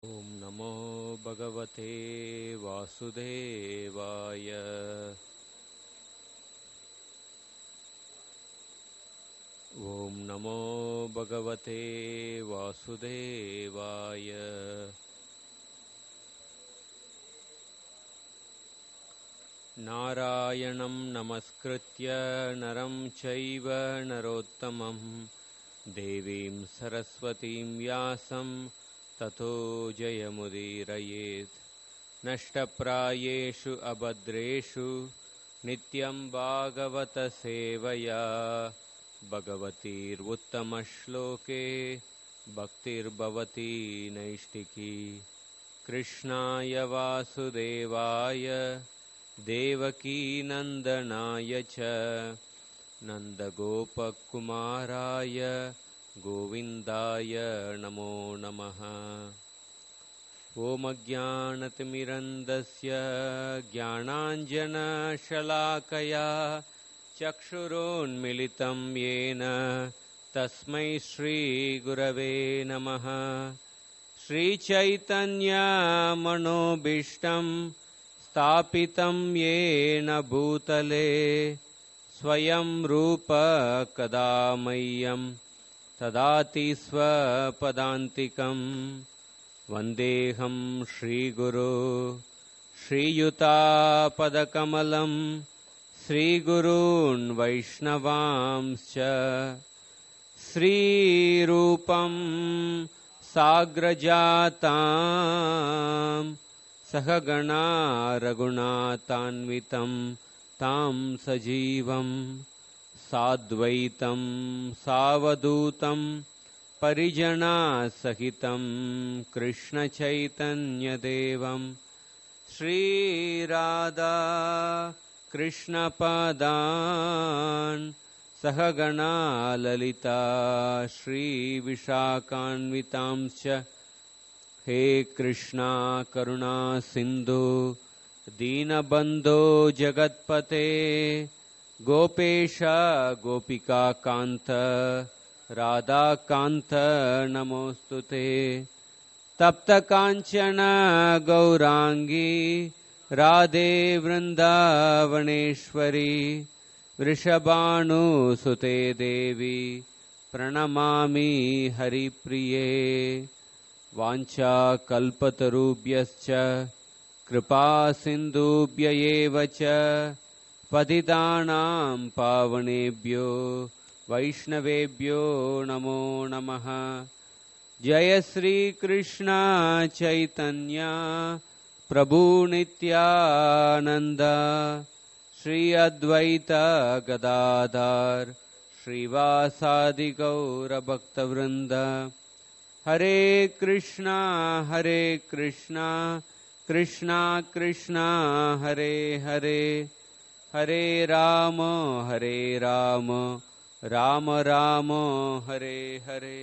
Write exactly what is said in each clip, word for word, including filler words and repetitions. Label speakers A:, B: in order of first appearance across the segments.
A: ॐ नमो भगवते वासुदेवाय। ॐ नमो भगवते वासुदेवाय। नारायणं नमस्कृत्य नरं चैव नरोत्तमं देवीं सरस्वतीं व्यासं ततो जयमुदीरयेत्। नष्टप्रायेषु अभद्रेषु नित्यं भागवतसेवया भगवतीर्उत्तमश्लोके भक्तिर्भवती नैष्टिकी। कृष्णाय वासुदेवाय देवकीनन्दनाय च नन्दगोपकुमाराय गोविन्दाय नमो नमः। ॐ अज्ञानतिमिरन्धस्य ज्ञानाञ्जनशलाकया चक्षुरोन्मिलितं येन तस्मै श्रीगुरवे नमः। श्रीचैतन्यमनोभीष्टं स्थापितं येन भूतले स्वयं रूप कदा मह्यं ददाति स्वपदान्तिकं। वन्देऽहं श्रीगुरो श्रीयुतापदकमलं श्रीगुरून् वैष्णवांश्च श्रीरूपं साग्रजातां सहगणा रघुनाथान्वितं तां सजीवं साद्वैतं सावधूतं परिजनासहितं कृष्णचैतन्यदेवं श्रीराधा कृष्णपदान् सहगणा ललिता श्रीविशाखान्वितांश्च। हे कृष्णा करुणा सिन्धु दीनबन्धो जगत्पते गोपेश गोपिकान्त राधाकान्त नमोस्तुते। तप्तकाञ्चन गौरांगी राधे वृन्दावनेश्वरी वृषभानुसुते देवी प्रणमामि हरिप्रिये। वाञ्छाकल्पतरुभ्यश्च कृपा सिन्धुभ्य एव च पतितानां पावनेभ्यो वैष्णवेभ्यो नमो नमः। जय श्री कृष्ण चैतन्य प्रभु नित्यानंद श्री अद्वैत गदाधर श्रीवासादि गौर भक्तवृंद। हरे कृष्णा हरे कृष्णा कृष्णा कृष्णा हरे हरे हरे राम हरे Ram Ram Ram Hare Hare.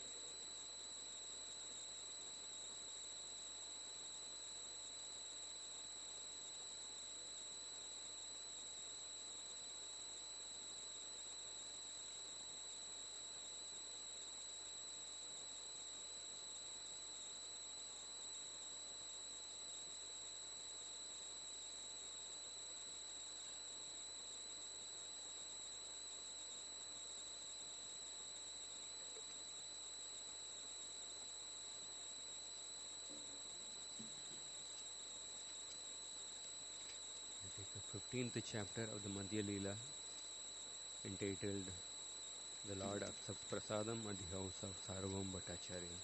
A: fifteenth chapter of the Madhya Leela, entitled The Lord Accepts Prasadam at the House of Sarvabhauma Bhattacharya.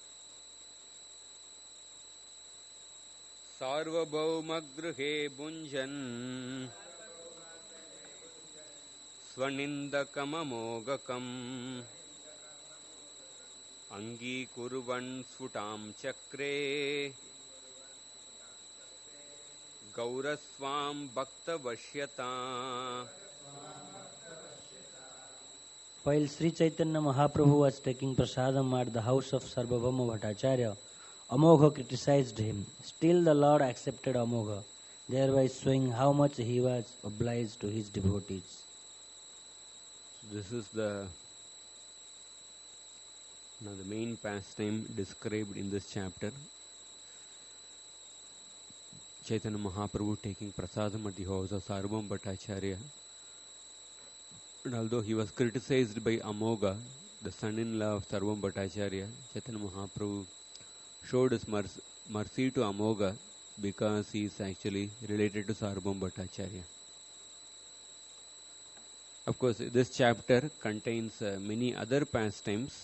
A: सार्वभौमगृहे भुञ्जन् स्वनिन्दकममोघकम् अङ्गीकुर्वन् स्फुटां चक्रे गौरस्वां भक्तवश्यता।
B: While Sri Chaitanya Mahaprabhu was taking prasadam at the house of Sarvabhauma Bhattacharya, Amogha criticized him. Still the Lord accepted Amogha, thereby showing how much he was obliged to his devotees.
A: This is the now the main pastime described in this chapter. Chaitanya Mahaprabhu taking prasadam at the house of Sarvabhauma Bhattacharya. And although he was criticized by Amogha, the son-in-law of Sarvabhauma Bhattacharya, Chaitanya Mahaprabhu showed his mercy, mercy to Amogha because he is actually related to Sarvabhauma Bhattacharya. Of course, this chapter contains uh, many other pastimes.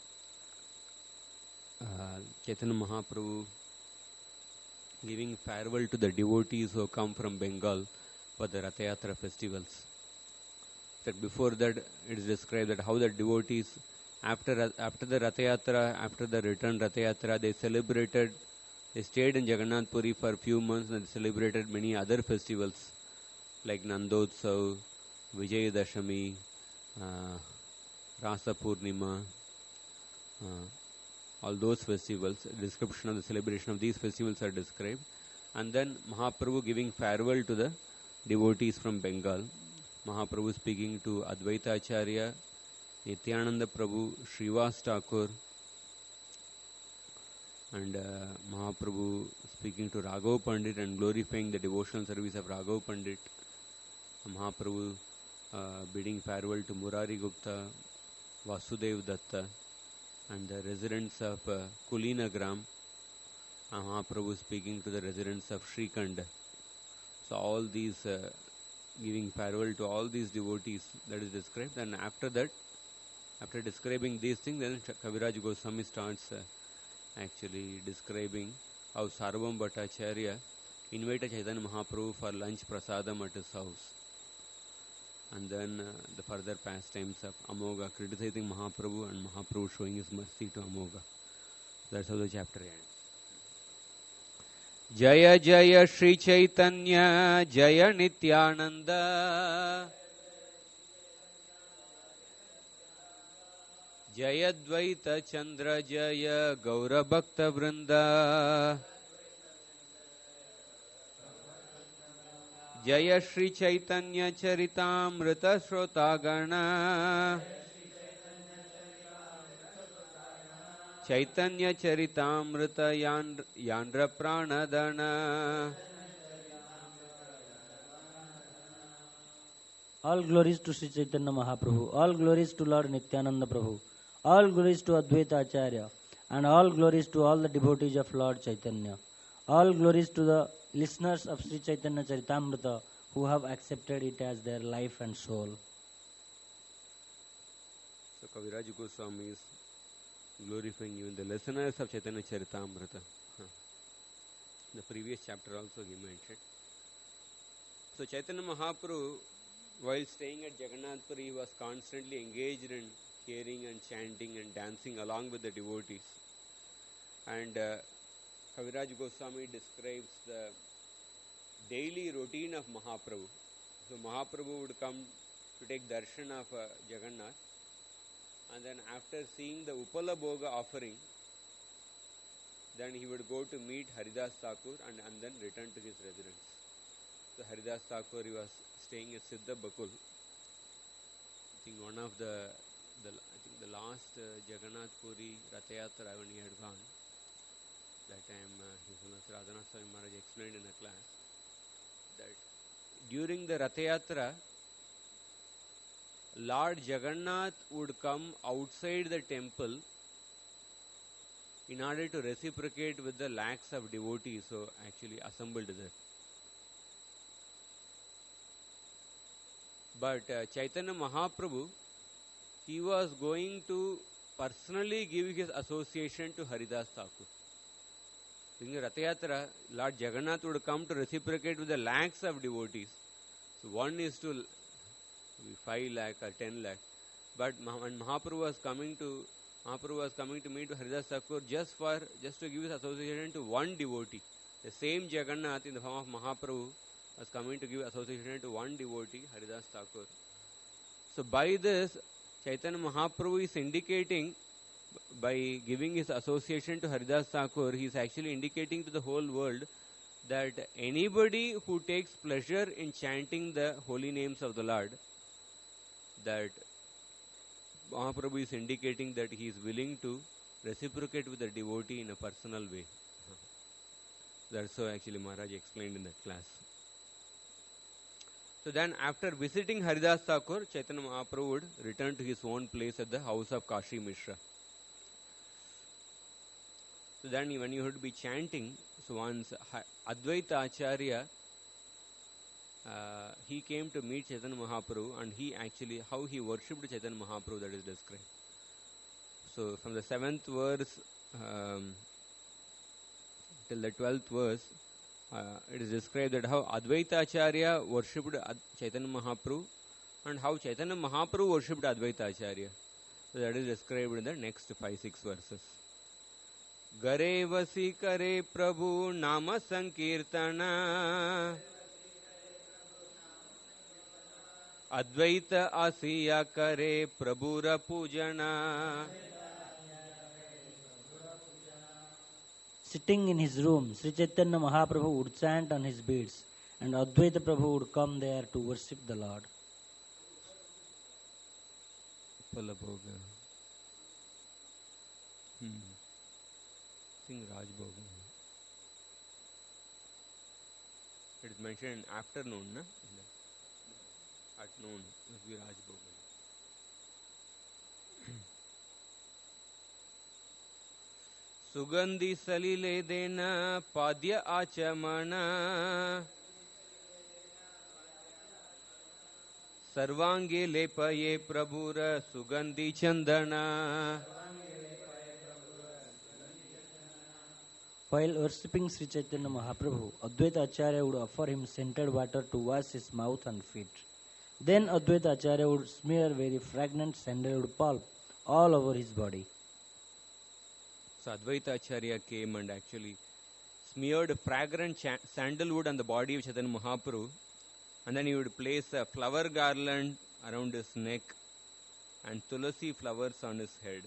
A: Uh, Chaitanya Mahaprabhu giving farewell to the devotees who come from Bengal for the Ratha Yatra festivals. That before that, it is described that how the devotees, after after the Ratha Yatra, after the return Ratha Yatra, they celebrated, they stayed in Jagannath Puri for a few months and celebrated many other festivals like Nandotsav, Vijayadashami, uh, Rasa Purnima, uh, all those festivals. Description of the celebration of these festivals are described. And then Mahaprabhu giving farewell to the devotees from Bengal. Mahaprabhu speaking to Advaita Acharya, Nityananda Prabhu, Srivas Thakur, and uh, Mahaprabhu speaking to Raghav Pandit and glorifying the devotional service of Raghav Pandit. Mahaprabhu uh, bidding farewell to Murari Gupta, Vasudev Datta, and the residents of uh, Kulina Gram. Mahaprabhu speaking to the residents of Srikhand. So all these uh, giving farewell to all these devotees, that is described. And after that, after describing these things, then Kaviraj Goswami starts uh, actually describing how Sarvabhauma Bhattacharya invited Chaitanya Mahaprabhu for lunch prasadam at his house. And then uh, the further pastimes of Amogha criticizing Mahaprabhu and Mahaprabhu showing his mercy to Amogha. That's how the chapter ends. Jaya Jaya Sri Chaitanya Jaya Nityananda Jaya Dvaita Chandra Jaya Gaura Bhakta Vrinda Jaya Sri Chaitanya Charitamrita Shrotagana Chaitanya Charitamrita Yandra Pranadana.
B: All glories to Sri Chaitanya Mahaprabhu, all glories to Lord Nityananda Prabhu, all glories to Advaita Acharya, and all glories to all the devotees of Lord Chaitanya. All glories to the listeners of Sri Chaitanya Charitamrita who have accepted it as their life and soul.
A: So Kaviraj Goswami is glorifying even the listeners of Chaitanya Charitamrita. Huh. The previous chapter also he mentioned. So Chaitanya Mahaprabhu, while staying at Jagannath Puri, was constantly engaged in hearing and chanting and dancing along with the devotees. And uh, Kaviraj Goswami describes the daily routine of Mahaprabhu. So Mahaprabhu would come to take darshan of uh, Jagannath, and then after seeing the Upala Bhoga offering, then he would go to meet Haridas Thakur and, and then return to his residence. So Haridas Thakur, he was staying at Siddha Bakul. I think one of the, the I think the last uh, Jagannath Puri Ratha Yatra when he had gone, that time uh, His Holiness Radhanath Swami Maharaj explained in a class that during the Ratha Yatra, Lord Jagannath would come outside the temple in order to reciprocate with the lakhs of devotees who actually assembled there. But uh, Chaitanya Mahaprabhu, he was going to personally give his association to Haridas Thakur. In the Ratha Yatra, Lord Jagannath would come to reciprocate with the lakhs of devotees. So one is to five lakh or ten lakh. But when Mahaprabhu was coming to Mahaprabhu was coming to meet Haridas Thakur just for just to give his association to one devotee. The same Jagannath in the form of Mahaprabhu was coming to give association to one devotee, Haridas Thakur. So by this, Chaitanya Mahaprabhu is indicating, by giving his association to Haridas Thakur, he is actually indicating to the whole world that anybody who takes pleasure in chanting the holy names of the Lord, that Mahaprabhu is indicating that he is willing to reciprocate with the devotee in a personal way. That's how actually Maharaj explained in that class. So then after visiting Haridas Thakur, Chaitanya Mahaprabhu would return to his own place at the house of Kashi Mishra. So then when you would be chanting, so once Advaita Acharya, uh, he came to meet Chaitanya Mahaprabhu, and he actually, how he worshipped Chaitanya Mahaprabhu, that is described. So from the seventh verse um, till the twelfth verse, uh, it is described that how Advaita Acharya worshipped Ad- Chaitanya Mahaprabhu, and how Chaitanya Mahaprabhu worshipped Advaita Acharya. So that is described in the next five six verses. Gare vasi kare Prabhu nama sankirtana, Advaita asiya kare Prabhura pujana.
B: Sitting in his room, Sri Chaitanya Mahaprabhu would chant on his beads, and Advaita Prabhu would come there to worship the Lord.
A: Palabhoga. Hmm. I think Rajbhoga. It is mentioned in afternoon, na? At noon, it will be Rajbhoga. Sugandhi salile dena padya achamana, Sarvange lepaye prabhura sugandhi chandana.
B: While worshipping Sri Chaitanya Mahaprabhu, Advaita Acharya would offer him scented water to wash his mouth and feet. Then Advaita Acharya would smear very fragrant sandalwood pulp all over his body.
A: So Advaita Acharya came and actually smeared fragrant cha- sandalwood on the body of Chaitanya Mahaprabhu, and then he would place a flower garland around his neck and tulasi flowers on his head.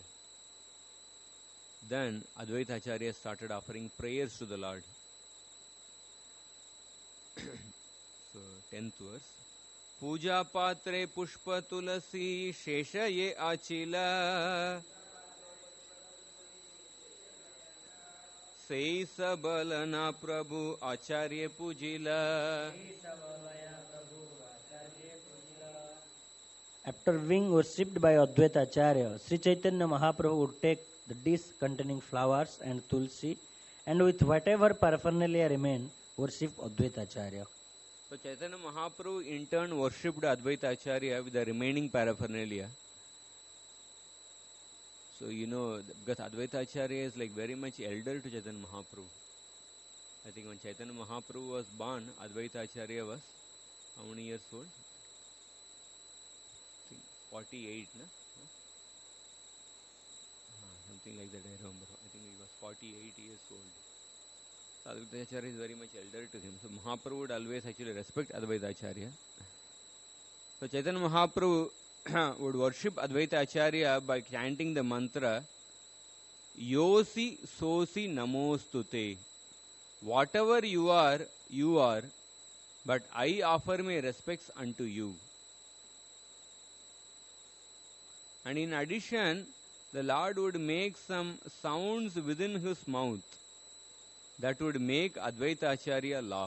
A: Then Advaita Acharya started offering prayers to the Lord. So tenth verse. Puja patre pushpa tulasi shesha ye achila, sei sabalana prabhu acharya pujila.
B: After being worshipped by Advaita Acharya, Sri Chaitanya Mahaprabhu would take the dish containing flowers and tulsi, and with whatever paraphernalia remained, worship Advaita Acharya.
A: So Chaitanya Mahaprabhu in turn worshipped Advaita Acharya with the remaining paraphernalia. So you know, because Advaita Acharya is like very much elder to Chaitanya Mahaprabhu. I think when Chaitanya Mahaprabhu was born, Advaita Acharya was how many years old? I think forty-eight, no? Huh? Uh, something like that I remember. I think he was forty-eight years old. So Advaita Acharya is very much elder to him. So Mahaprabhu would always actually respect Advaita Acharya. So Chaitanya Mahaprabhu would worship Advaita Acharya by chanting the mantra Yosi Sosi Namostute. Whatever you are, you are, but I offer my respects unto you. And in addition, the Lord would make some sounds within his mouth that would make Advaita Acharya laugh.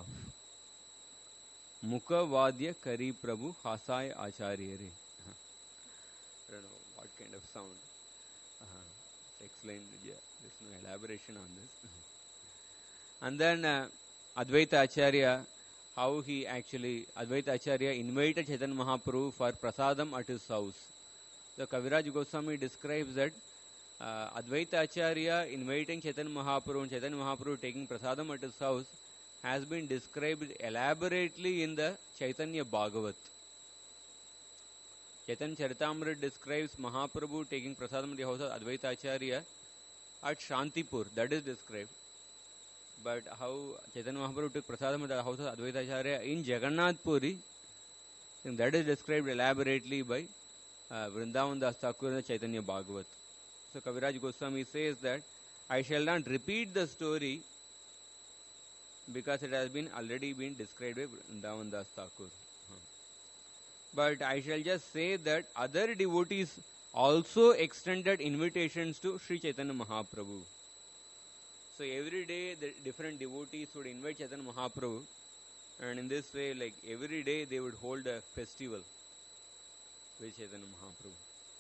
A: Mukha Vadya Kari Prabhu Hasai Acharya Re. I don't know what kind of sound. Uh-huh. Explained, yeah, there's no elaboration on this. And then uh, Advaita Acharya, how he actually, Advaita Acharya invited Chaitanya Mahaprabhu for prasadam at his house. The Kaviraj Goswami describes that uh, Advaita Acharya inviting Chaitanya Mahaprabhu and Chaitanya Mahaprabhu taking prasadam at his house has been described elaborately in the Chaitanya Bhagavat. Chaitanya Charitamrita describes Mahaprabhu taking prasadam at the house of Advaita Acharya at Shantipur. That is described. But how Chaitanya Mahaprabhu took prasadam at the house of Advaita Acharya in Jagannath Puri, that is described elaborately by uh, Vrindavan Das Thakur in the Chaitanya Bhagavat. So Kaviraj Goswami says that I shall not repeat the story because it has been already been described by Vrindavan Das Thakur. But I shall just say that other devotees also extended invitations to Sri Chaitanya Mahaprabhu. So every day the different devotees would invite Chaitanya Mahaprabhu, and in this way, like every day they would hold a festival with Chaitanya Mahaprabhu.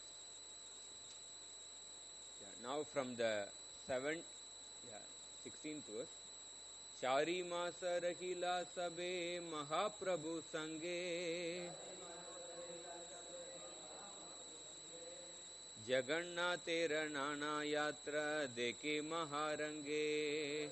A: Yeah, now from the seventh, yeah, sixteenth verse. Chari masa rahila sabe Mahaprabhu sange Jagannatera nana yatra deke maharange.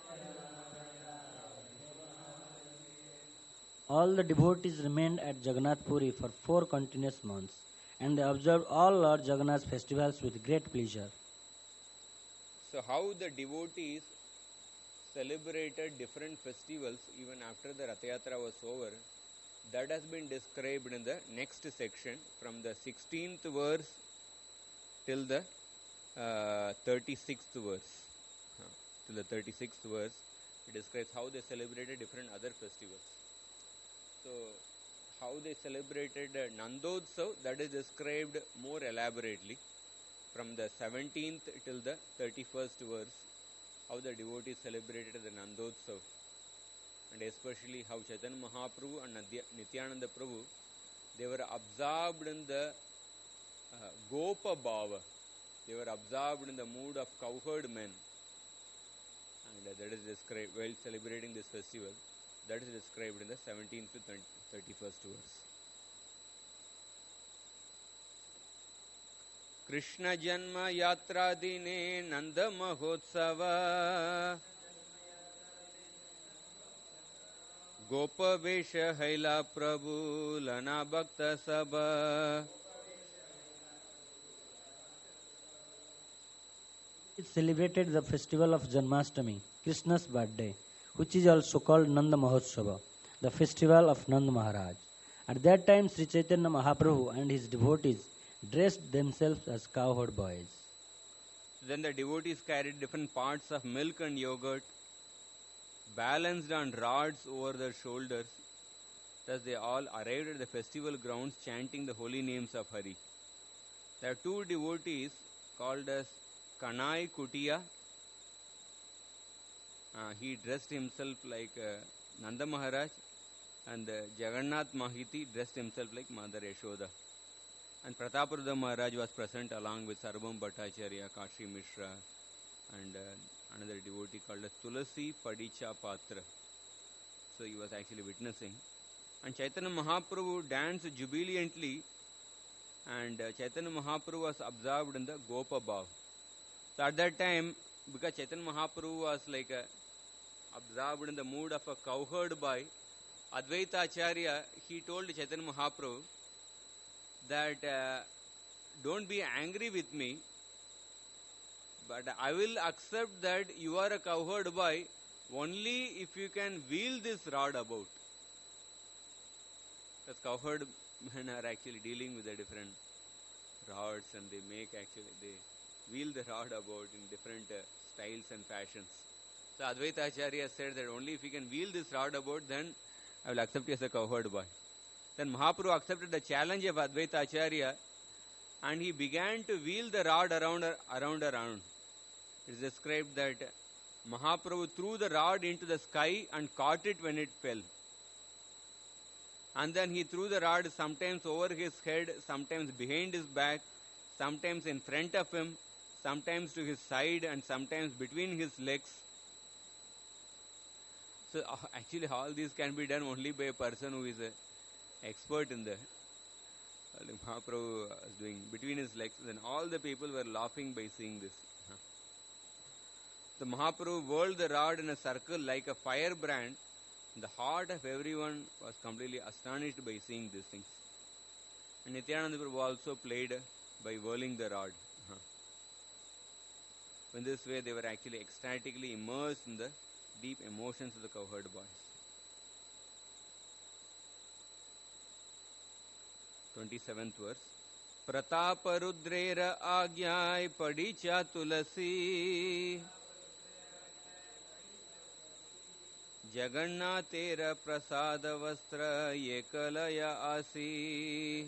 B: All the devotees remained at Jagannath Puri for four continuous months, and they observed all Lord Jagannath's festivals with great pleasure.
A: So how the devotees celebrated different festivals even after the Rath Yatra was over, that has been described in the next section from the sixteenth verse till the uh, thirty-sixth verse. Uh, till the thirty-sixth verse, it describes how they celebrated different other festivals. So, how they celebrated uh, Nandotsav, that is described more elaborately from the seventeenth till the thirty-first verse, how the devotees celebrated the Nandotsav, and especially how Chaitanya Mahaprabhu and Nityananda Prabhu, they were absorbed in the uh, Gopa Bhava. They were absorbed in the mood of cowherd men, and uh, that is described while celebrating this festival. That is described in the seventeenth to thirty-first verse. Krishna Janma Yatra Dine Nanda Mahotsava Gopa Vesha Haila Prabhu Lana Bhakta Sabha.
B: It celebrated the festival of Janmashtami, Krishna's birthday, which is also called Nanda Mahotsava, the festival of Nanda Maharaj. At that time, Sri Chaitanya Mahaprabhu and his devotees dressed themselves as cowherd boys.
A: Then the devotees carried different parts of milk and yogurt, balanced on rods over their shoulders. Thus they all arrived at the festival grounds chanting the holy names of Hari. There are two devotees called as Kanai Kutiya. Uh, he dressed himself like uh, Nanda Maharaj, and uh, Jagannath Mahiti dressed himself like Mother Yashoda. And Prataparudra Maharaj was present along with Sarvam Bhattacharya, Kashi Mishra, and uh, another devotee called as Tulasi Padicha Patra. So he was actually witnessing. And Chaitanya Mahaprabhu danced jubilantly, and uh, Chaitanya Mahaprabhu was absorbed in the Gopa Bhav. So at that time, because Chaitanya Mahaprabhu was like a, absorbed in the mood of a cowherd boy, Advaita Acharya, he told Chaitanya Mahaprabhu that uh, don't be angry with me, but I will accept that you are a cowherd boy only if you can wheel this rod about. Because cowherd men are actually dealing with the different rods, and they make actually, they wheel the rod about in different uh, styles and fashions. So Advaita Acharya said that only if you can wheel this rod about, then I will accept you as a cowherd boy. Then Mahaprabhu accepted the challenge of Advaita Acharya, and he began to wheel the rod around, around, around. It is described that Mahaprabhu threw the rod into the sky and caught it when it fell. And then he threw the rod sometimes over his head, sometimes behind his back, sometimes in front of him, sometimes to his side, and sometimes between his legs. So uh, actually all these can be done only by a person who is an expert in the uh, Mahaprabhu was doing between his legs. Then all the people were laughing by seeing this. Huh. The Mahaprabhu whirled the rod in a circle like a firebrand. The heart of everyone was completely astonished by seeing these things. And Nityananda Prabhu also played by whirling the rod. Uh-huh. In this way, they were actually ecstatically immersed in the deep emotions of the cowherd boys. twenty-seventh verse. Prataparudrera agyai padicha tulasi Jagannatera prasada vastra yekalaya asi.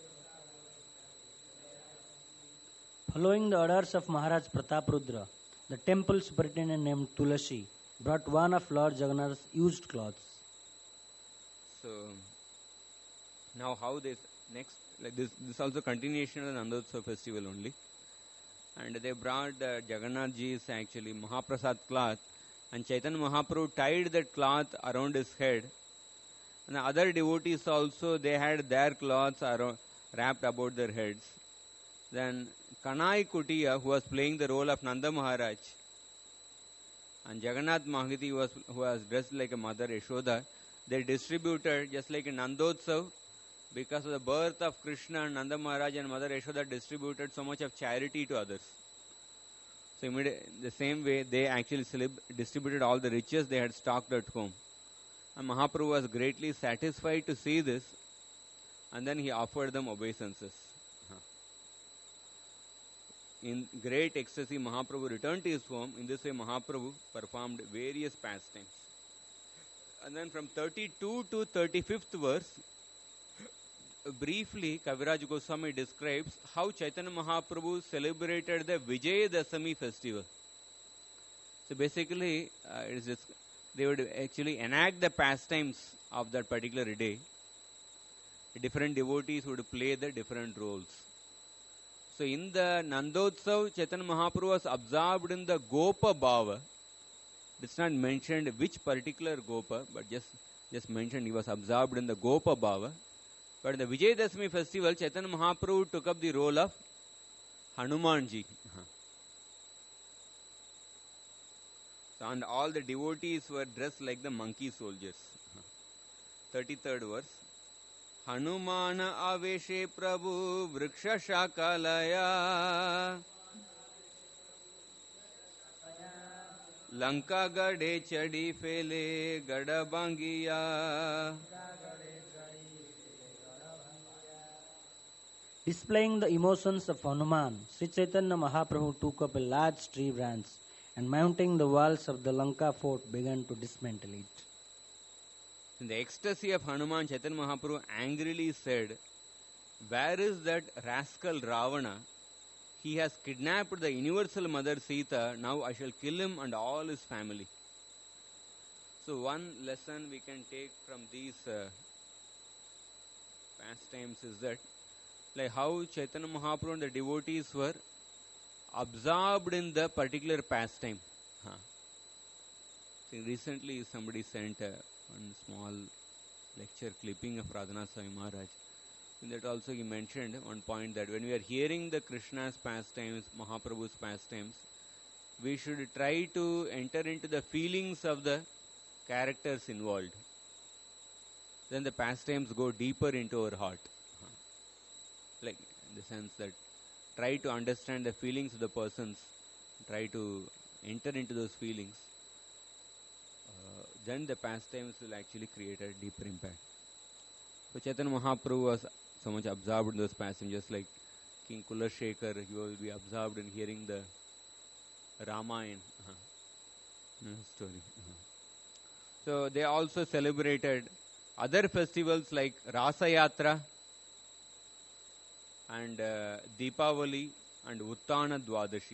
B: Following the orders of Maharaj Prataparudra, The temple superintendent named Tulasi brought one of Lord Jagannath's used clothes.
A: So now how this next, like this, this also continuation of the Nandotsav festival only. And they brought uh, Jagannath Ji's actually Mahaprasad cloth, and Chaitanya Mahaprabhu tied that cloth around his head. And the other devotees also, they had their cloths around, wrapped about their heads. Then Kanai Kutiya, who was playing the role of Nanda Maharaj, and Jagannath Mahiti, was, who was dressed like a mother Yashoda, they distributed, just like in Nandotsav, because of the birth of Krishna, and Nanda Maharaj and Mother Yashoda distributed so much of charity to others. So the same way, they actually celeb- distributed all the riches they had stocked at home. And Mahaprabhu was greatly satisfied to see this, and then he offered them obeisances. In great ecstasy, Mahaprabhu returned to his home. In this way, Mahaprabhu performed various pastimes. And then from thirty-two to thirty-fifth verse, briefly, Kaviraj Goswami describes how Chaitanya Mahaprabhu celebrated the Vijayadasami festival. So basically, uh, it is just, they would actually enact the pastimes of that particular day. Different devotees would play the different roles. So in the Nandotsav, Chaitanya Mahaprabhu was absorbed in the Gopa Bhava. It's not mentioned which particular Gopa, but just, just mentioned he was absorbed in the Gopa Bhava. But in the Vijayadasami festival, Chaitanya Mahaprabhu took up the role of Hanumanji. So, and all the devotees were dressed like the monkey soldiers. thirty-third verse. Hanumana aveshe prabhu vriksha shakalaya Lanka gade chadi fele gada bangiya.
B: Displaying the emotions of Hanuman, Sri Chaitanya Mahaprabhu took up a large tree branch and mounting the walls of the Lanka fort began to dismantle it.
A: In the ecstasy of Hanuman, Chaitanya Mahaprabhu angrily said, "Where is that rascal Ravana? He has kidnapped the universal mother Sita. Now I shall kill him and all his family." So one lesson we can take from these uh, pastimes is that, like how Chaitanya Mahaprabhu and the devotees were absorbed in the particular pastime. Huh. So recently somebody sent uh, one small lecture clipping of Radhanath Swami Maharaj. In that also he mentioned one point that when we are hearing the Krishna's pastimes, Mahaprabhu's pastimes, we should try to enter into the feelings of the characters involved. Then the pastimes go deeper into our heart. Like in the sense that try to understand the feelings of the persons, try to enter into those feelings, uh, then the pastimes will actually create a deeper impact. So Chaitanya Mahaprabhu was so much absorbed in those pastimes, just like King Kulashekar, he will be absorbed in hearing the Ramayana uh-huh. story. Uh-huh. So they also celebrated other festivals like Rasa Yatra and uh, Deepavali and Uttana Dwadashi.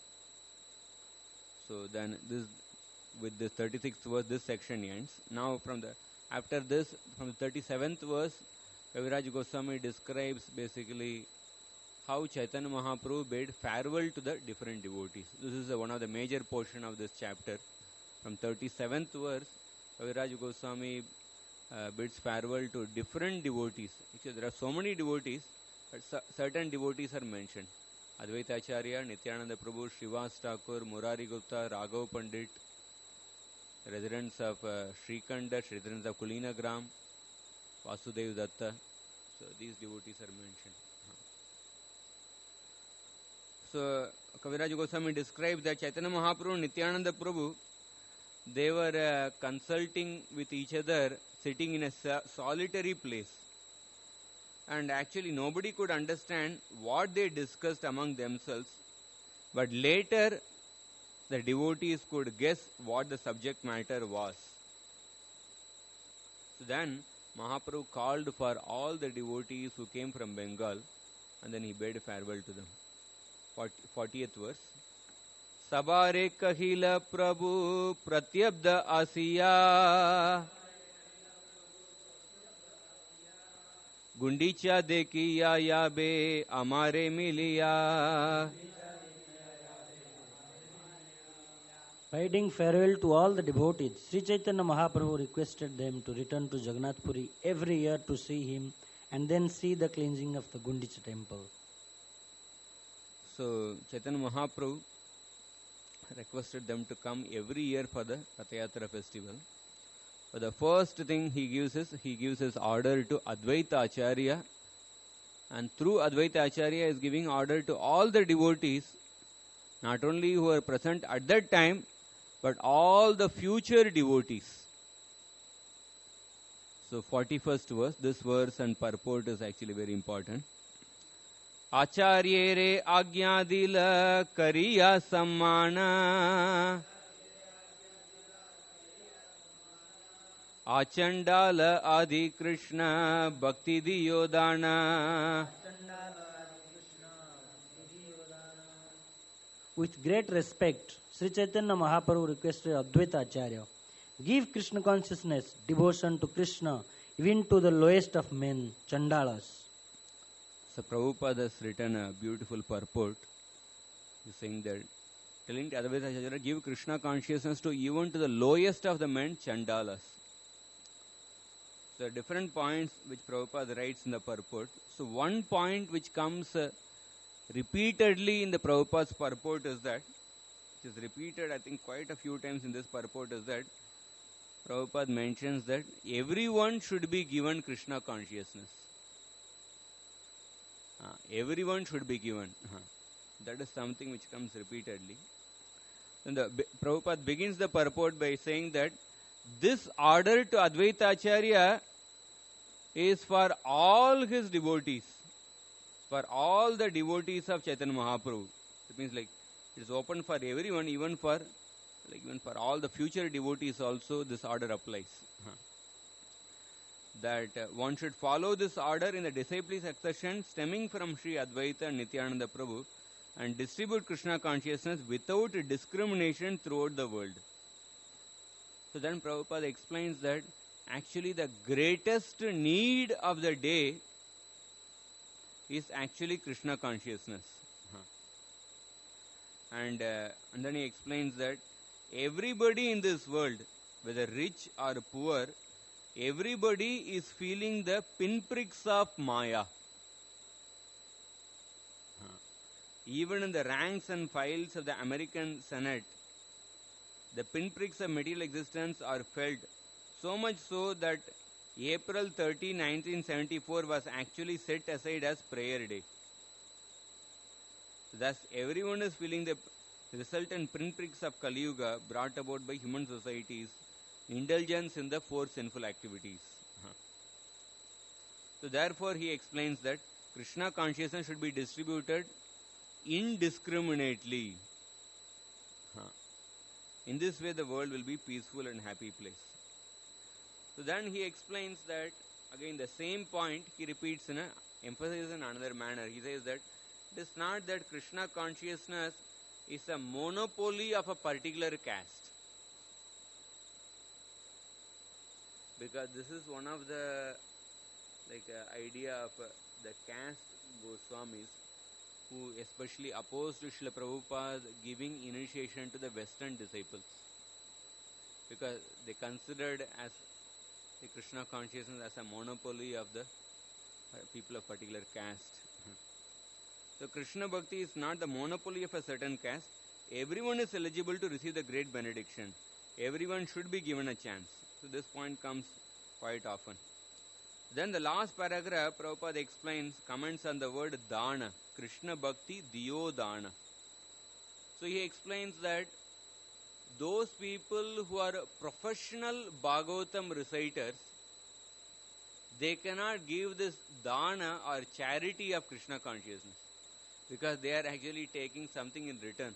A: So then this, with the thirty-sixth verse, this section ends. Now from the, after this, from the thirty-seventh verse, Kaviraj Goswami describes basically how Chaitanya Mahaprabhu bade farewell to the different devotees. This is uh, one of the major portion of this chapter. From thirty-seventh verse, Kaviraj Goswami uh, bids farewell to different devotees. Actually, there are so many devotees, but certain devotees are mentioned. Advaita Acharya, Nityananda Prabhu, Srivas Thakur, Murari Gupta, Raghav Pandit, residents of uh, Srikanda, residents of Kulina Gram, Vasudev Datta. So these devotees are mentioned. So Kaviraj Goswami describes that Chaitanya Mahaprabhu and Nityananda Prabhu, they were uh, consulting with each other, sitting in a solitary place. And actually nobody could understand what they discussed among themselves. But later, the devotees could guess what the subject matter was. So then, Mahaprabhu called for all the devotees who came from Bengal, and then he bade farewell to them. fortieth verse. सबारे कहिल प्रभु प्रत्यब्द आसिया गुंडीचा देखिया याबे अमारे मिलिया.
B: Bidding farewell to all the devotees, Sri Chaitanya Mahaprabhu requested them to return to Jagannath Puri every year to see him and then see the cleansing of the Gundicha temple.
A: So Chaitanya Mahaprabhu requested them to come every year for the Rathayatra festival. But the first thing he gives is, he gives his order to Advaita Acharya, and through Advaita Acharya is giving order to all the devotees, not only who are present at that time, but all the future devotees. So forty-first verse, this verse and purport is actually very important. Acharye re agya dila kariya sammana Achandala Adi Krishna Bhakti Diyodana.
B: With great respect, Sri Chaitanya Mahaprabhu requested Advaita Acharya, give Krishna consciousness, devotion to Krishna, even to the lowest of men, Chandalas.
A: So Prabhupada has written a beautiful purport. He's saying that, telling Advaita Acharya, give Krishna consciousness to even to the lowest of the men, Chandalas. So different points which Prabhupada writes in the purport. So one point which comes uh, repeatedly in the Prabhupada's purport is that, which is repeated I think quite a few times in this purport, is that Prabhupada mentions that everyone should be given Krishna consciousness. Uh, everyone should be given. Uh, that is something which comes repeatedly. And the Prabhupada begins the purport by saying that this order to Advaita Acharya is for all his devotees, for all the devotees of Chaitanya Mahaprabhu. It means like it is open for everyone, even for like even for all the future devotees also this order applies. Huh. That uh, one should follow this order in the disciple succession stemming from Sri Advaita and Nityananda Prabhu and distribute Krishna consciousness without discrimination throughout the world. So then Prabhupada explains that actually the greatest need of the day is actually Krishna consciousness. Uh-huh. And, uh, and then he explains that everybody in this world, whether rich or poor, everybody is feeling the pinpricks of Maya. Uh-huh. Even in the ranks and files of the American Senate, the pinpricks of material existence are felt, so much so that April thirtieth, nineteen seventy-four was actually set aside as prayer day. Thus, everyone is feeling the resultant pinpricks of Kali Yuga brought about by human society's indulgence in the four sinful activities. Uh-huh. So, therefore, he explains that Krishna consciousness should be distributed indiscriminately. Uh-huh. In this way, the world will be peaceful and happy place. So then he explains that, again the same point he repeats in a, emphasizes in another manner. He says that it is not that Krishna consciousness is a monopoly of a particular caste. Because this is one of the like uh, idea of uh, the caste Goswamis, who especially opposed to Srila Prabhupada giving initiation to the Western disciples, because they considered as the Krishna consciousness as a monopoly of the uh, people of particular caste. So Krishna Bhakti is not the monopoly of a certain caste. Everyone is eligible to receive the great benediction. Everyone should be given a chance. So this point comes quite often. Then the last paragraph, Prabhupada explains, comments on the word Dana, Krishna Bhakti Diyodana. So he explains that those people who are professional Bhagavatam reciters, they cannot give this Dana or charity of Krishna consciousness, because they are actually taking something in return.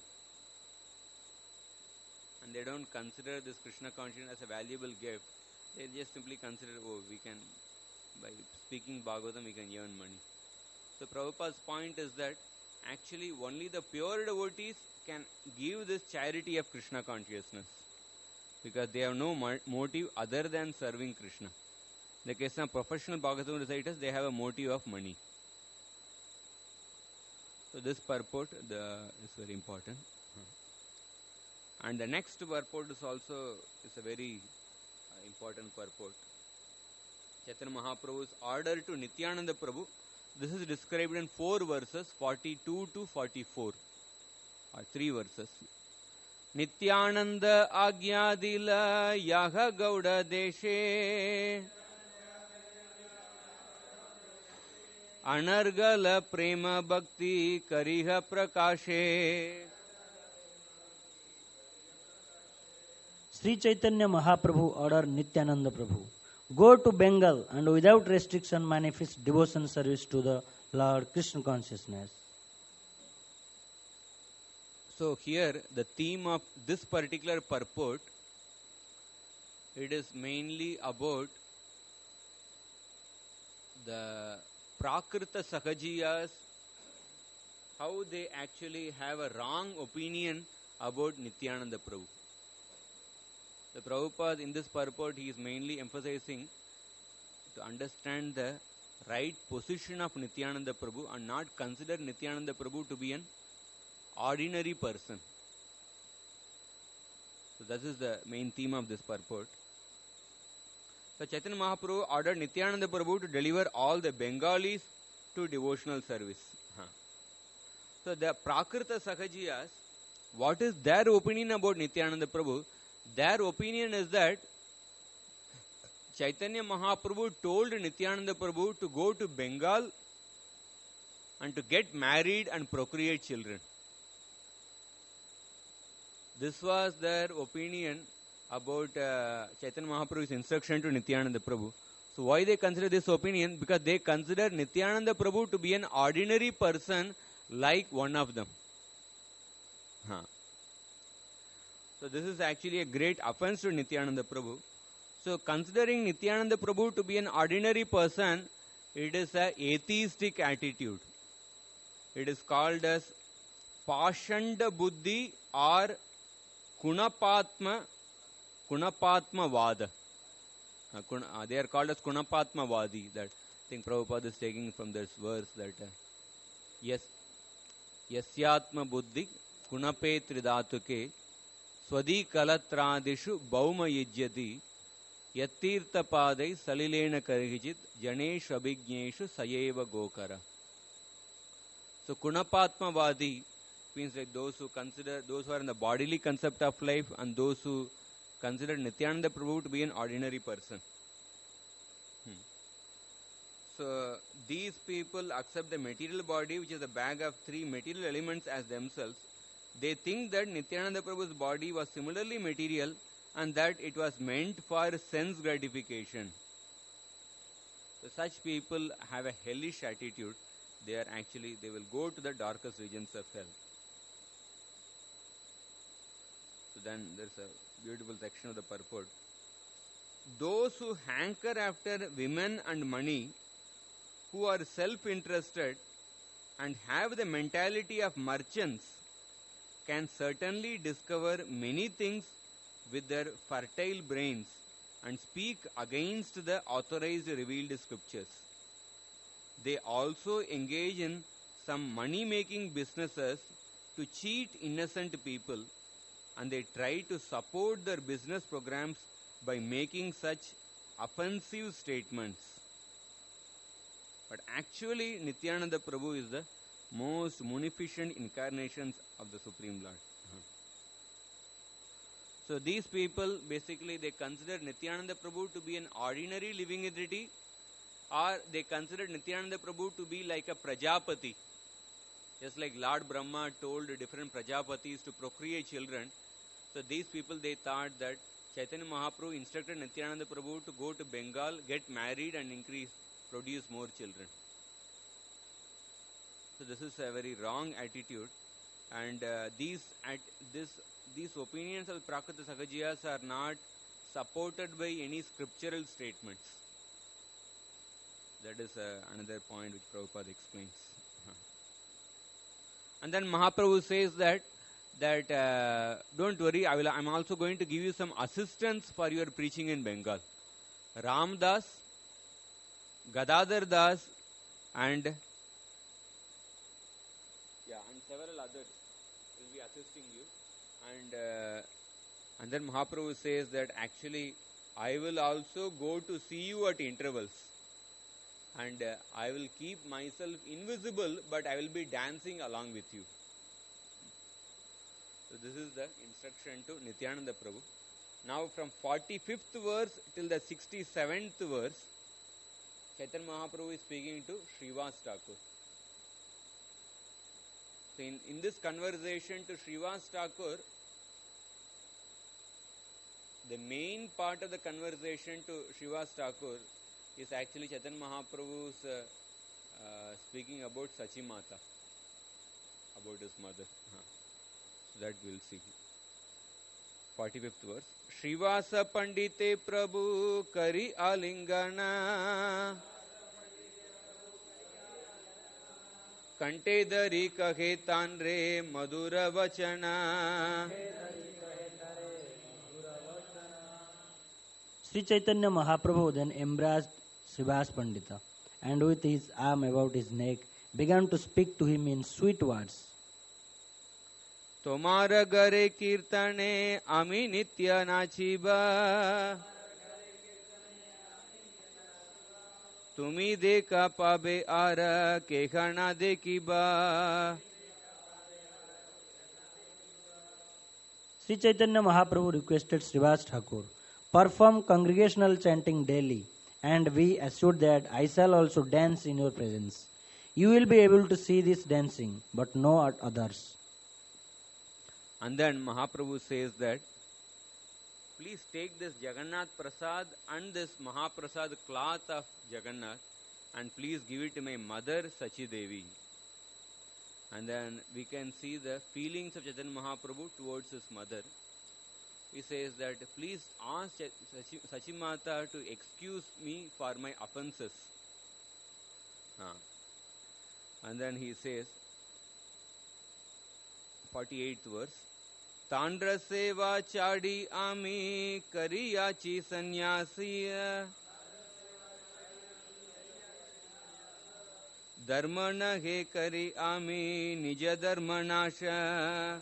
A: And they don't consider this Krishna consciousness as a valuable gift. They just simply consider, oh, we can, by speaking Bhagavatam, we can earn money. So Prabhupada's point is that actually only the pure devotees can give this charity of Krishna consciousness because they have no mo- motive other than serving Krishna. In the case of professional Bhagavatam reciters, they have a motive of money. So this purport the, is very important. And the next purport is also is a very uh, important purport. Chaitanya Mahaprabhu's order to Nityananda Prabhu. This is described in four verses, forty-two to forty-four, or three verses. Nityananda Agyadila Yaha Gauda Deshe Anargala Prema Bhakti Kariha Prakashe.
B: Sri Chaitanya Mahaprabhu ordered Nityananda Prabhu, go to Bengal and without restriction manifest devotion service to the Lord Krishna consciousness.
A: So here the theme of this particular purport, it is mainly about the Prakrita Sahajiyas, how they actually have a wrong opinion about Nityananda Prabhu. The Prabhupada in this purport, he is mainly emphasizing to understand the right position of Nityananda Prabhu and not consider Nityananda Prabhu to be an ordinary person. So that is the main theme of this purport. So Chaitanya Mahaprabhu ordered Nityananda Prabhu to deliver all the Bengalis to devotional service. Huh. So the Prakrita Sahajiyas, what is their opinion about Nityananda Prabhu? Their opinion is that Chaitanya Mahaprabhu told Nityananda Prabhu to go to Bengal and to get married and procreate children. This was their opinion about uh, Chaitanya Mahaprabhu's instruction to Nityananda Prabhu. So why they consider this opinion? Because they consider Nityananda Prabhu to be an ordinary person like one of them. Huh. So this is actually a great offense to Nityananda Prabhu. So considering Nityananda Prabhu to be an ordinary person, it is an atheistic attitude. It is called as Pashanda Buddhi or Kunapatma, Kunapatma Vada. Uh, kun, uh, they are called as Kunapatma Vadi. That I think Prabhupada is taking from this verse that uh, yes, Yasyatma Buddhi Kunape Tridatuke Swadi Kalatradishu Bauma Yijyati Yatirtha Padai Salilena Karihijit Janesh Abhigneshu Sayeva Gokara. So Kunapatma Vadi means like those who consider, those who are in the bodily concept of life and those who consider Nityananda Prabhu to be an ordinary person. Hmm. So these people accept the material body, which is a bag of three material elements, as themselves. They think that Nityananda Prabhu's body was similarly material and that it was meant for sense gratification. So such people have a hellish attitude. They are actually, they will go to the darkest regions of hell. So then there's a beautiful section of the purport. Those who hanker after women and money, who are self-interested and have the mentality of merchants, can certainly discover many things with their fertile brains and speak against the authorized revealed scriptures. They also engage in some money-making businesses to cheat innocent people, and they try to support their business programs by making such offensive statements. But actually, Nityananda Prabhu is the most munificent incarnations of the Supreme Lord. Uh-huh. So these people, basically, they consider Nityananda Prabhu to be an ordinary living entity, or they consider Nityananda Prabhu to be like a Prajapati. Just like Lord Brahma told different Prajapatis to procreate children. So these people, they thought that Chaitanya Mahaprabhu instructed Nityananda Prabhu to go to Bengal, get married and increase, produce more children. So this is a very wrong attitude, and uh, these at this these opinions of Prakrita Sahajiyas are not supported by any scriptural statements. That is uh, another point which Prabhupada explains. Uh-huh. And then Mahaprabhu says that that uh, don't worry, I will, I'm also going to give you some assistance for your preaching in Bengal. Ram Das, Gadadhar Das, and yeah, and several others will be assisting you. And uh, and then Mahaprabhu says that actually I will also go to see you at intervals, and uh, I will keep myself invisible, but I will be dancing along with you. So this is the instruction to Nityananda Prabhu. Now from forty-fifth verse till the sixty-seventh verse, Chaitanya Mahaprabhu is speaking to Srivas Thakur. So in, in this conversation to Srivas Thakur, the main part of the conversation to Srivas Thakur is actually Chaitanya Mahaprabhu's uh, uh, speaking about Sachimata, about his mother. Uh-huh. So that we'll see. forty-fifth verse. Srivasa Pandite Prabhu Kari Alingana Kante Dari Kahe Tanre Madhura Vachana.
B: Sri Chaitanya Mahaprabhu then embraced Srivas Pandita and with his arm about his neck began to speak to him in sweet words.
A: Tomara gare kirtane ami nitya nachiba tumi deka pabe ara kekhana dekiba.
B: Sri Chaitanya Mahaprabhu requested Srivas Thakur, perform congregational chanting daily, and we assured that I shall also dance in your presence. You will be able to see this dancing, but no others.
A: And then Mahaprabhu says that, please take this Jagannath Prasad and this Mahaprasad cloth of Jagannath and please give it to my mother Sachi Devi. And then we can see the feelings of Chaitanya Mahaprabhu towards his mother. He says that, please ask Sachi, Sachi Mata to excuse me for my offenses. Ah. And then he says, forty-eighth verse, Tandra seva chadi ami kariyachi sanyasiya dharmana he kari ami nija dharmanasha.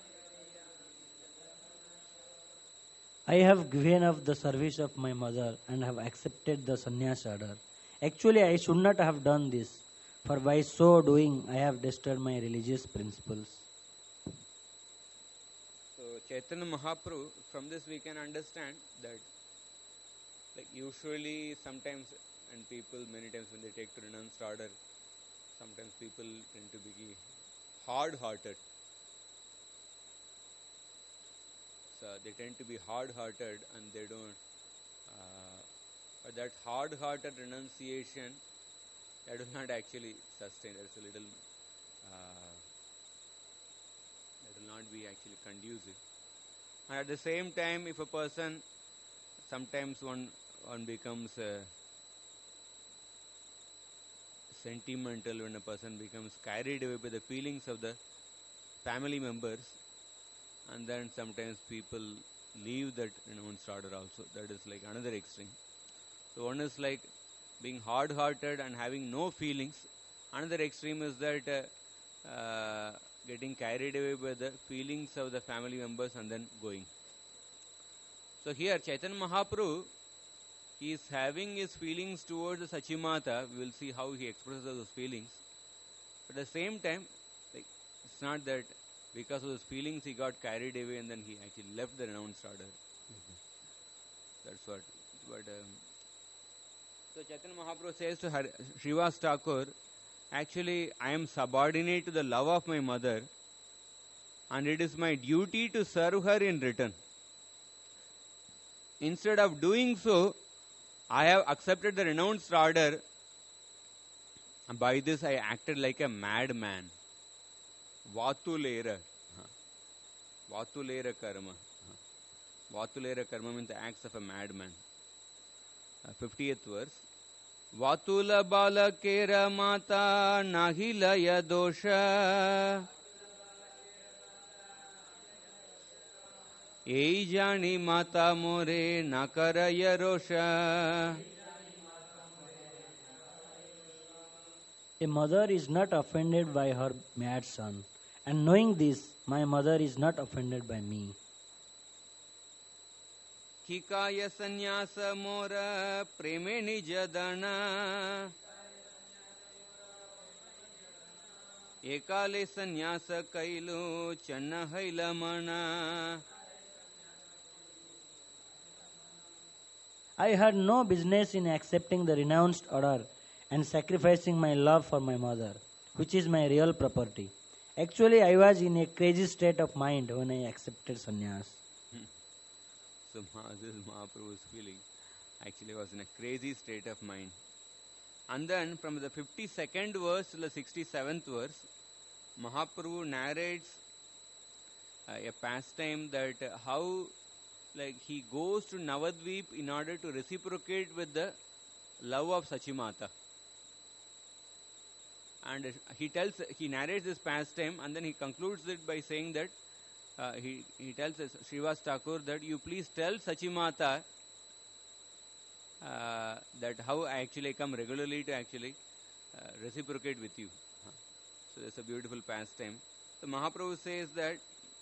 B: I have given up the service of my mother and have accepted the sannyas order. Actually, I should not have done this, for by so doing, I have destroyed my religious principles.
A: So, Chaitanya Mahaprabhu, from this we can understand that, like usually, sometimes, and people many times when they take to renounced order, sometimes people tend to be hard-hearted. So they tend to be hard-hearted and they don't, uh, but that hard-hearted renunciation, that will not actually sustain. That's a little, uh, that will not be actually conducive. And at the same time, if a person, sometimes one, one becomes uh, sentimental, when a person becomes carried away by the feelings of the family members, and then sometimes people leave that renounced order also. That is like another extreme. So one is like being hard-hearted and having no feelings. Another extreme is that uh, uh, getting carried away by the feelings of the family members and then going. So here Chaitanya Mahaprabhu, he is having his feelings towards the Sachimata. We will see how he expresses those feelings. But at the same time, like, it's not that because of those feelings he got carried away and then he actually left the renounced order. Mm-hmm. That's what. But um, so Chaitanya Mahaprabhu says to Har- Srivas Thakur, actually I am subordinate to the love of my mother and it is my duty to serve her in return. Instead of doing so, I have accepted the renounced order, and by this I acted like a madman. Vatulera. Vatulera karma. Vatulera karma means the acts of a madman. Uh, fiftieth verse. Vatula balakera mata nahilaya dosha ei jani mata more nakaraya rosha.
B: A mother is not offended by her mad son, and knowing this, my mother is not offended by me.
A: Kikaya sannyasa mora preme nijadana. Ekale sannyasa kailu channa hailamana.
B: I had no business in accepting the renounced order and sacrificing my love for my mother, which is my real property. Actually, I was in a crazy state of mind when I accepted sannyas.
A: So this is Mahaprabhu's feeling. Actually, was in a crazy state of mind. And then from the fifty-second verse to the sixty-seventh verse, Mahaprabhu narrates uh, a pastime that uh, how like he goes to Navadvip in order to reciprocate with the love of Sachimata. And uh, he tells, he narrates this pastime and then he concludes it by saying that uh, he, he tells us, Srivas Thakur, that you please tell Sachimata uh, that how I actually come regularly to actually uh, reciprocate with you. Huh. So that's a beautiful pastime. So Mahaprabhu says that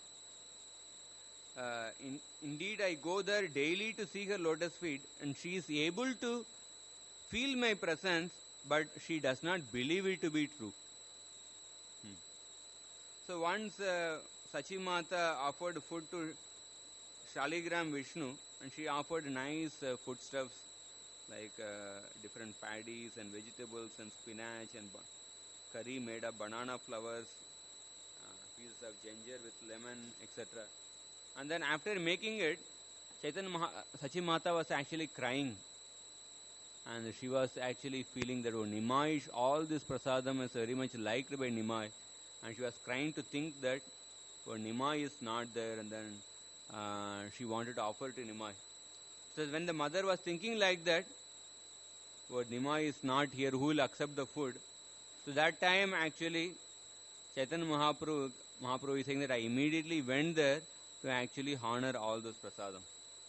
A: uh, in, indeed I go there daily to see her lotus feet and she is able to feel my presence, but she does not believe it to be true. Hmm. So once uh, Sachimata offered food to Shaligram Vishnu and she offered nice uh, foodstuffs like uh, different paddies and vegetables and spinach and curry made of banana flowers, uh, pieces of ginger with lemon, et cetera. And then after making it, Chaitanya Maha- Sachimata was actually crying. And she was actually feeling that, oh, Nimai, all this prasadam is very much liked by Nimai. And she was crying to think that, oh, Nimai is not there, and then uh, she wanted to offer to Nimai. So when the mother was thinking like that, oh, Nimai is not here, who will accept the food? So that time actually, Chaitanya Mahaprabhu, Mahaprabhu is saying that I immediately went there to actually honor all those prasadam.